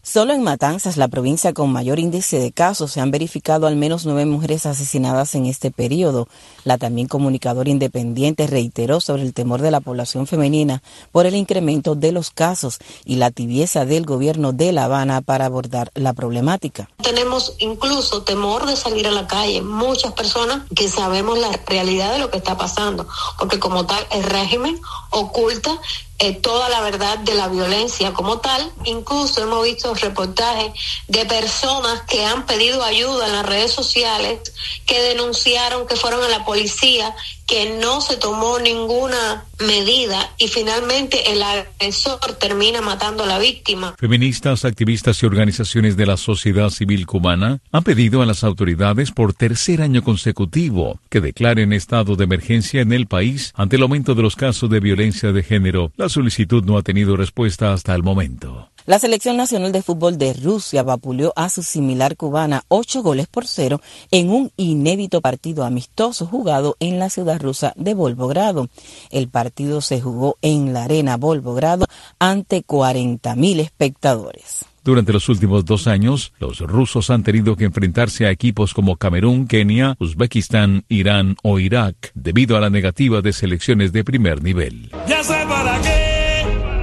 Solo en Matanzas, la provincia con mayor índice de casos, se han verificado al menos 9 mujeres asesinadas en este periodo. La también comunicadora independiente reiteró sobre el temor de la población femenina por el incremento de los casos y la tibieza del gobierno de La Habana para abordar la problemática. Tenemos incluso temor de salir a la calle. Muchas personas que sabemos la realidad de lo que está pasando, porque como tal el régimen oculta toda la verdad de la violencia como tal. Incluso hemos visto reportajes de personas que han pedido ayuda en las redes sociales, que denunciaron, que fueron a la policía, que no se tomó ninguna medida y finalmente el agresor termina matando a la víctima. Feministas, activistas y organizaciones de la sociedad civil cubana han pedido a las autoridades por tercer año consecutivo que declaren estado de emergencia en el país ante el aumento de los casos de violencia de género. La solicitud no ha tenido respuesta hasta el momento. La Selección Nacional de Fútbol de Rusia vapuleó a su similar cubana 8-0 en un inédito partido amistoso jugado en la ciudad rusa de Volgogrado. El partido se jugó en la arena Volgogrado ante 40.000 espectadores. Durante los últimos 2 años, los rusos han tenido que enfrentarse a equipos como Camerún, Kenia, Uzbekistán, Irán o Irak, debido a la negativa de selecciones de primer nivel. Ya sé para qué,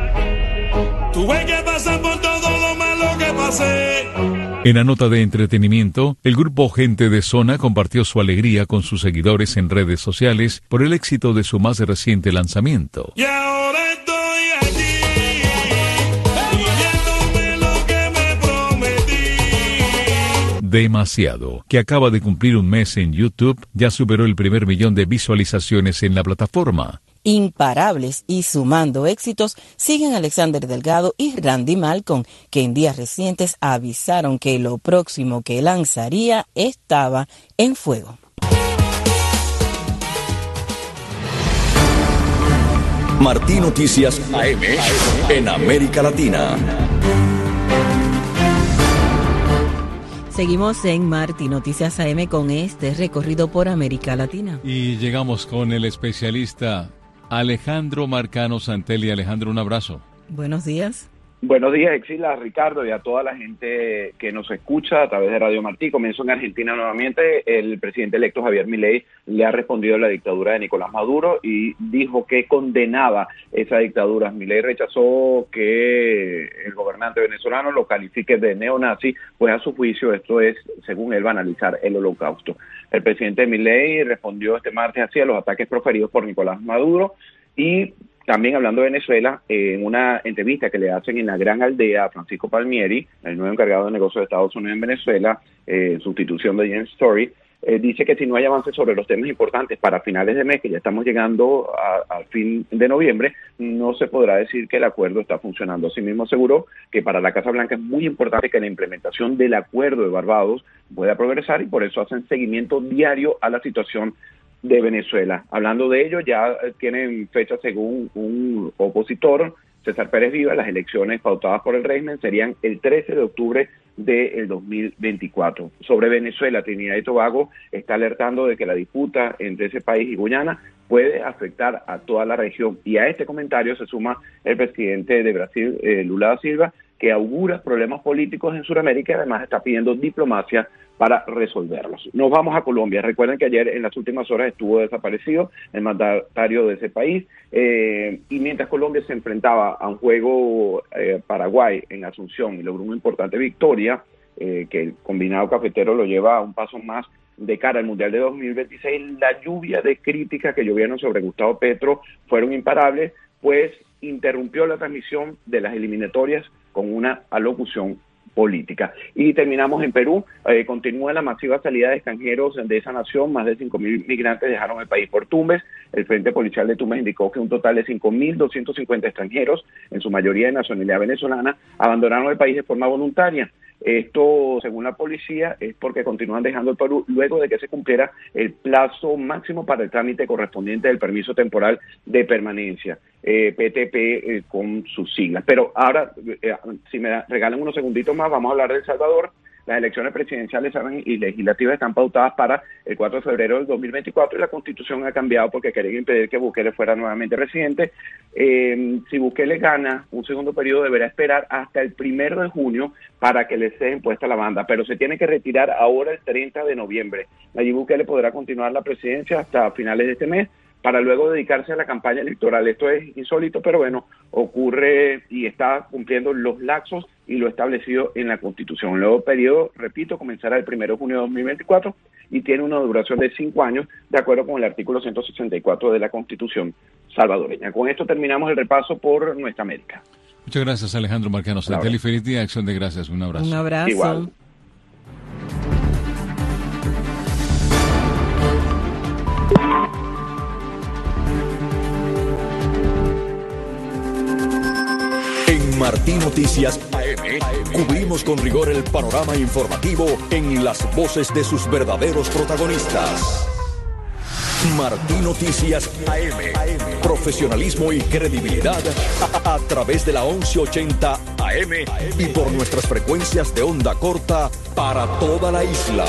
tuve que pasar por todo lo malo que pasé. En la nota de entretenimiento, el grupo Gente de Zona compartió su alegría con sus seguidores en redes sociales por el éxito de su más reciente lanzamiento. Y ahora estoy aquí, pidiéndome lo que me prometí. Demasiado, que acaba de cumplir un mes en YouTube, ya superó el primer 1.000.000 de visualizaciones en la plataforma. Imparables y sumando éxitos siguen Alexander Delgado y Randy Malcolm, que en días recientes avisaron que lo próximo que lanzaría estaba en fuego. Martí Noticias AM en América Latina. Seguimos en Martí Noticias AM con este recorrido por América Latina. Y llegamos con el especialista Alejandro Marcano Santelli. Alejandro, un abrazo. Buenos días. Buenos días, Exila, Ricardo, y a toda la gente que nos escucha a través de Radio Martí. Comienzo en Argentina nuevamente. El presidente electo Javier Milei le ha respondido a la dictadura de Nicolás Maduro y dijo que condenaba esa dictadura. Milei rechazó que el gobernante venezolano lo califique de neonazi, pues a su juicio esto es, según él, banalizar el holocausto. El presidente Milei respondió este martes así a los ataques proferidos por Nicolás Maduro y también hablando de Venezuela, en una entrevista que le hacen en La Gran Aldea a Francisco Palmieri, el nuevo encargado de negocios de Estados Unidos en Venezuela, sustitución de James Story, dice que si no hay avances sobre los temas importantes para finales de mes, que ya estamos llegando al fin de noviembre, no se podrá decir que el acuerdo está funcionando. Asimismo aseguró que para la Casa Blanca es muy importante que la implementación del acuerdo de Barbados pueda progresar y por eso hacen seguimiento diario a la situación de Venezuela. Hablando de ello, ya tienen fecha según un opositor, César Pérez Viva. Las elecciones pautadas por el régimen serían el 13 de octubre del 2024. Sobre Venezuela, Trinidad y Tobago está alertando de que la disputa entre ese país y Guyana puede afectar a toda la región. Y a este comentario se suma el presidente de Brasil, Lula da Silva, que augura problemas políticos en Sudamérica y además está pidiendo diplomacia para resolverlos. Nos vamos a Colombia. Recuerden que ayer en las últimas horas estuvo desaparecido el mandatario de ese país y mientras Colombia se enfrentaba a un juego Paraguay en Asunción y logró una importante victoria, que el combinado cafetero lo lleva a un paso más de cara al Mundial de 2026, la lluvia de críticas que llovieron sobre Gustavo Petro fueron imparables, pues interrumpió la transmisión de las eliminatorias con una alocución política. Y terminamos en Perú. Continúa la masiva salida de extranjeros de esa nación. Más de 5.000 migrantes dejaron el país por Tumbes. El Frente Policial de Tumbes indicó que un total de 5.250 extranjeros, en su mayoría de nacionalidad venezolana, abandonaron el país de forma voluntaria. Esto, según la policía, es porque continúan dejando el Perú luego de que se cumpliera el plazo máximo para el trámite correspondiente del permiso temporal de permanencia, PTP con sus siglas. Pero ahora, si me regalan unos segunditos más, vamos a hablar de El Salvador. las elecciones presidenciales y legislativas están pautadas para el 4 de febrero del 2024 y la Constitución ha cambiado porque querían impedir que Bukele fuera nuevamente presidente. Si Bukele gana un segundo periodo, deberá esperar hasta el 1 de junio para que le sea impuesta la banda, pero se tiene que retirar ahora el 30 de noviembre. Nayib Bukele podrá continuar la presidencia hasta finales de este mes, para luego dedicarse a la campaña electoral. Esto es insólito, pero bueno, ocurre y está cumpliendo los lapsos y lo establecido en la Constitución. El nuevo periodo, repito, comenzará el 1 de junio de 2024 y tiene una duración de 5 años, de acuerdo con el artículo 164 de la Constitución salvadoreña. Con esto terminamos el repaso por nuestra América. Muchas gracias, Alejandro Marcano. Santel y feliz día, Acción de Gracias. Un abrazo. Un abrazo. Igual. En Martí Noticias AM cubrimos con rigor el panorama informativo en las voces de sus verdaderos protagonistas. Martí Noticias AM. Profesionalismo y credibilidad a través de la 1180 AM y por nuestras frecuencias de onda corta para toda la isla.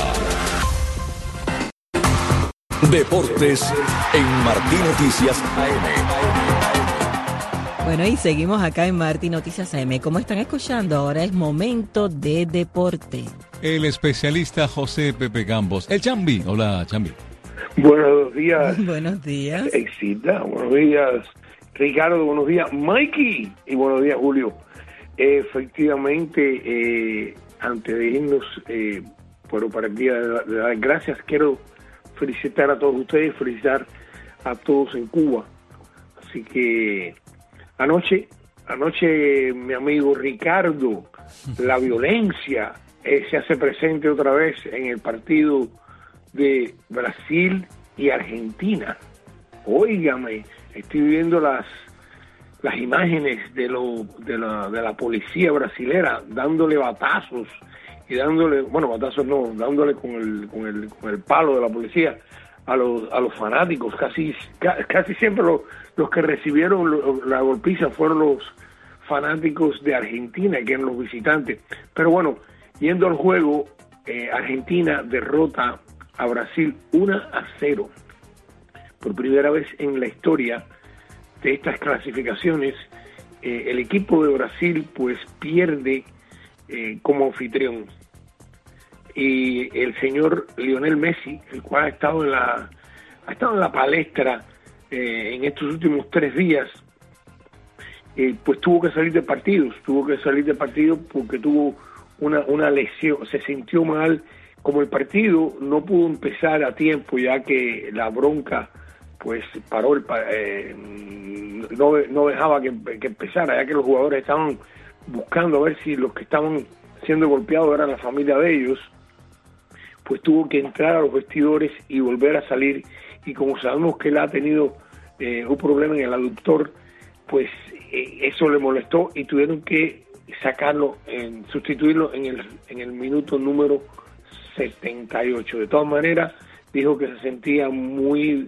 Deportes en Martí Noticias AM. Bueno, y seguimos acá en Martí Noticias AM. Como están escuchando, ahora es momento de deporte. El especialista José Pepe Gambos, el Chambi. Hola, Chambi. Buenos días. Buenos días. Exita, buenos días. Ricardo, buenos días. Mikey, y buenos días, Julio. Efectivamente, antes de irnos, bueno, para el día de dar gracias, quiero felicitar a todos ustedes, felicitar a todos en Cuba. Así que anoche mi amigo Ricardo, la violencia se hace presente otra vez en el partido de Brasil y Argentina. Óigame, estoy viendo las imágenes de la policía brasilera dándole batazos y dándole con el palo de la policía a los fanáticos. Casi siempre los que recibieron la golpiza fueron los fanáticos de Argentina, que eran los visitantes. Pero bueno, yendo al juego, Argentina derrota a Brasil 1-0. Por primera vez en la historia de estas clasificaciones, el equipo de Brasil pues pierde como anfitrión. Y el señor Lionel Messi, el cual ha estado en la palestra en estos últimos 3 días, pues tuvo que salir de partido porque tuvo una lesión, se sintió mal. Como el partido no pudo empezar a tiempo, ya que la bronca pues paró, no dejaba que empezara, ya que los jugadores estaban buscando a ver si los que estaban siendo golpeados eran la familia de ellos, pues tuvo que entrar a los vestidores y volver a salir. Y como sabemos que él ha tenido un problema en el aductor, pues eso le molestó y tuvieron que sacarlo, sustituirlo en el minuto número 78. De todas maneras, dijo que se sentía muy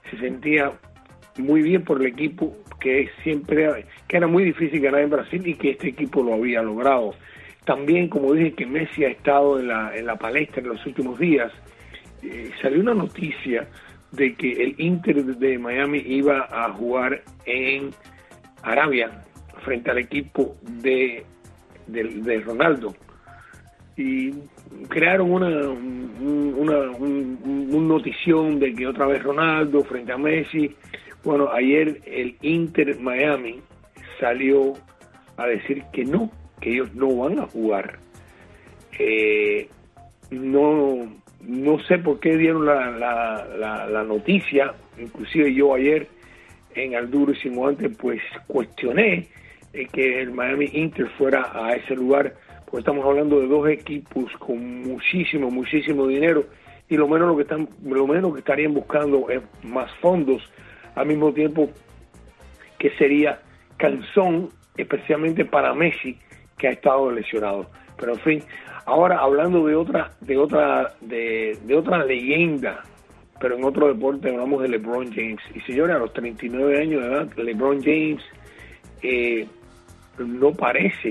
bien por el equipo, que era muy difícil ganar en Brasil y que este equipo lo había logrado. También, como dije, que Messi ha estado en la palestra en los últimos días. Salió una noticia de que el Inter de Miami iba a jugar en Arabia frente al equipo de Ronaldo, y crearon una notición de que otra vez Ronaldo frente a Messi. Bueno, ayer el Inter Miami salió a decir que ellos no van a jugar. No sé por qué dieron la noticia. Inclusive yo ayer en Al Duro y Sin Guantes pues cuestioné que el Miami Inter fuera a ese lugar, porque estamos hablando de 2 equipos con muchísimo dinero, y lo menos que estarían buscando es más fondos, al mismo tiempo que sería canzón, especialmente para Messi, que ha estado lesionado. Pero en fin, ahora hablando de otra leyenda, pero en otro deporte, hablamos de LeBron James. Y señores, a los 39 años de edad, LeBron James no parece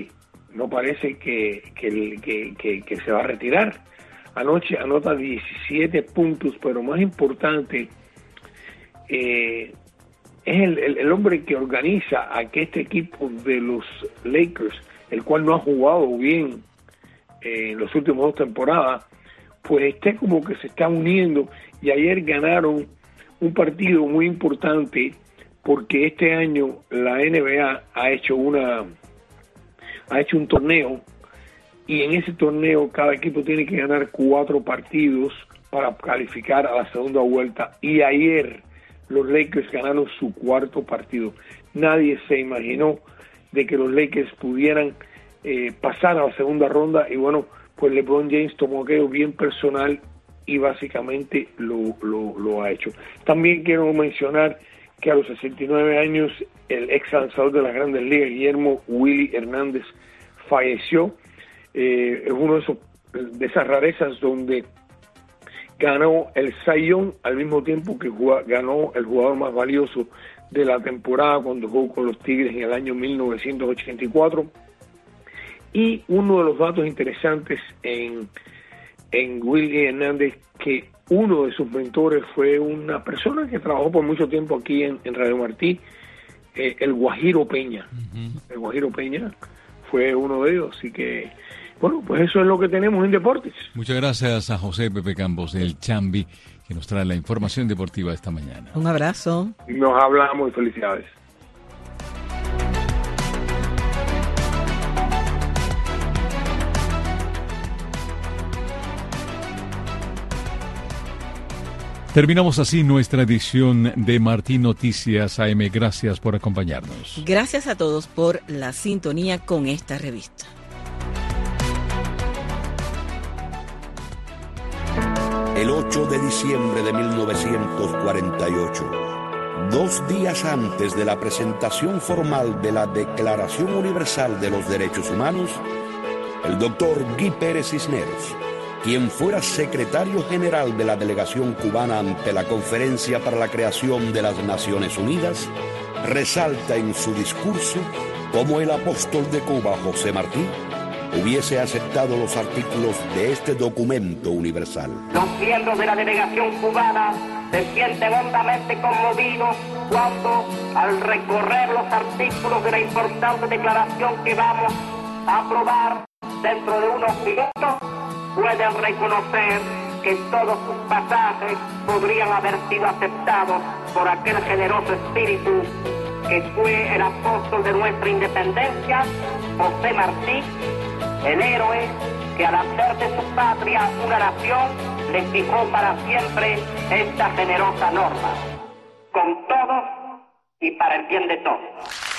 no parece que se va a retirar. Anoche anota 17 puntos, pero más importante, es el hombre que organiza a que este equipo de los Lakers, el cual no ha jugado bien en las últimas 2 temporadas, pues esté como que se está uniendo, y ayer ganaron un partido muy importante porque este año la NBA ha hecho un torneo, y en ese torneo cada equipo tiene que ganar 4 partidos para calificar a la segunda vuelta, y ayer los Lakers ganaron su 4º partido. Nadie se imaginó de que los Lakers pudieran pasar a la segunda ronda, y bueno, pues LeBron James tomó aquello bien personal y básicamente lo ha hecho. También quiero mencionar que a los 69 años el ex lanzador de las Grandes Ligas, Guillermo Willy Hernández, falleció. Es uno de esas rarezas donde ganó el Cy Young al mismo tiempo que ganó el jugador más valioso de la temporada cuando jugó con los Tigres en el año 1984. Y uno de los datos interesantes en Willy Hernández, que uno de sus mentores fue una persona que trabajó por mucho tiempo aquí en Radio Martí, el Guajiro Peña. El Guajiro Peña fue uno de ellos, así que bueno, pues eso es lo que tenemos en deportes. Muchas gracias a José Pepe Campos, el Chambi, que nos trae la información deportiva esta mañana. Un abrazo. Nos hablamos y felicidades. Terminamos así nuestra edición de Martí Noticias AM. Gracias por acompañarnos. Gracias a todos por la sintonía con esta revista. El 8 de diciembre de 1948, 2 días antes de la presentación formal de la Declaración Universal de los Derechos Humanos, el doctor Guy Pérez Cisneros, quien fuera secretario general de la delegación cubana ante la Conferencia para la Creación de las Naciones Unidas, resalta en su discurso cómo el apóstol de Cuba, José Martí, hubiese aceptado los artículos de este documento universal. Los miembros de la delegación cubana se sienten hondamente conmovidos cuando, al recorrer los artículos de la importante declaración que vamos a aprobar dentro de unos minutos, pueden reconocer que todos sus pasajes podrían haber sido aceptados por aquel generoso espíritu que fue el apóstol de nuestra independencia, José Martí, el héroe que al hacer de su patria una nación le fijó para siempre esta generosa norma, con todos y para el bien de todos.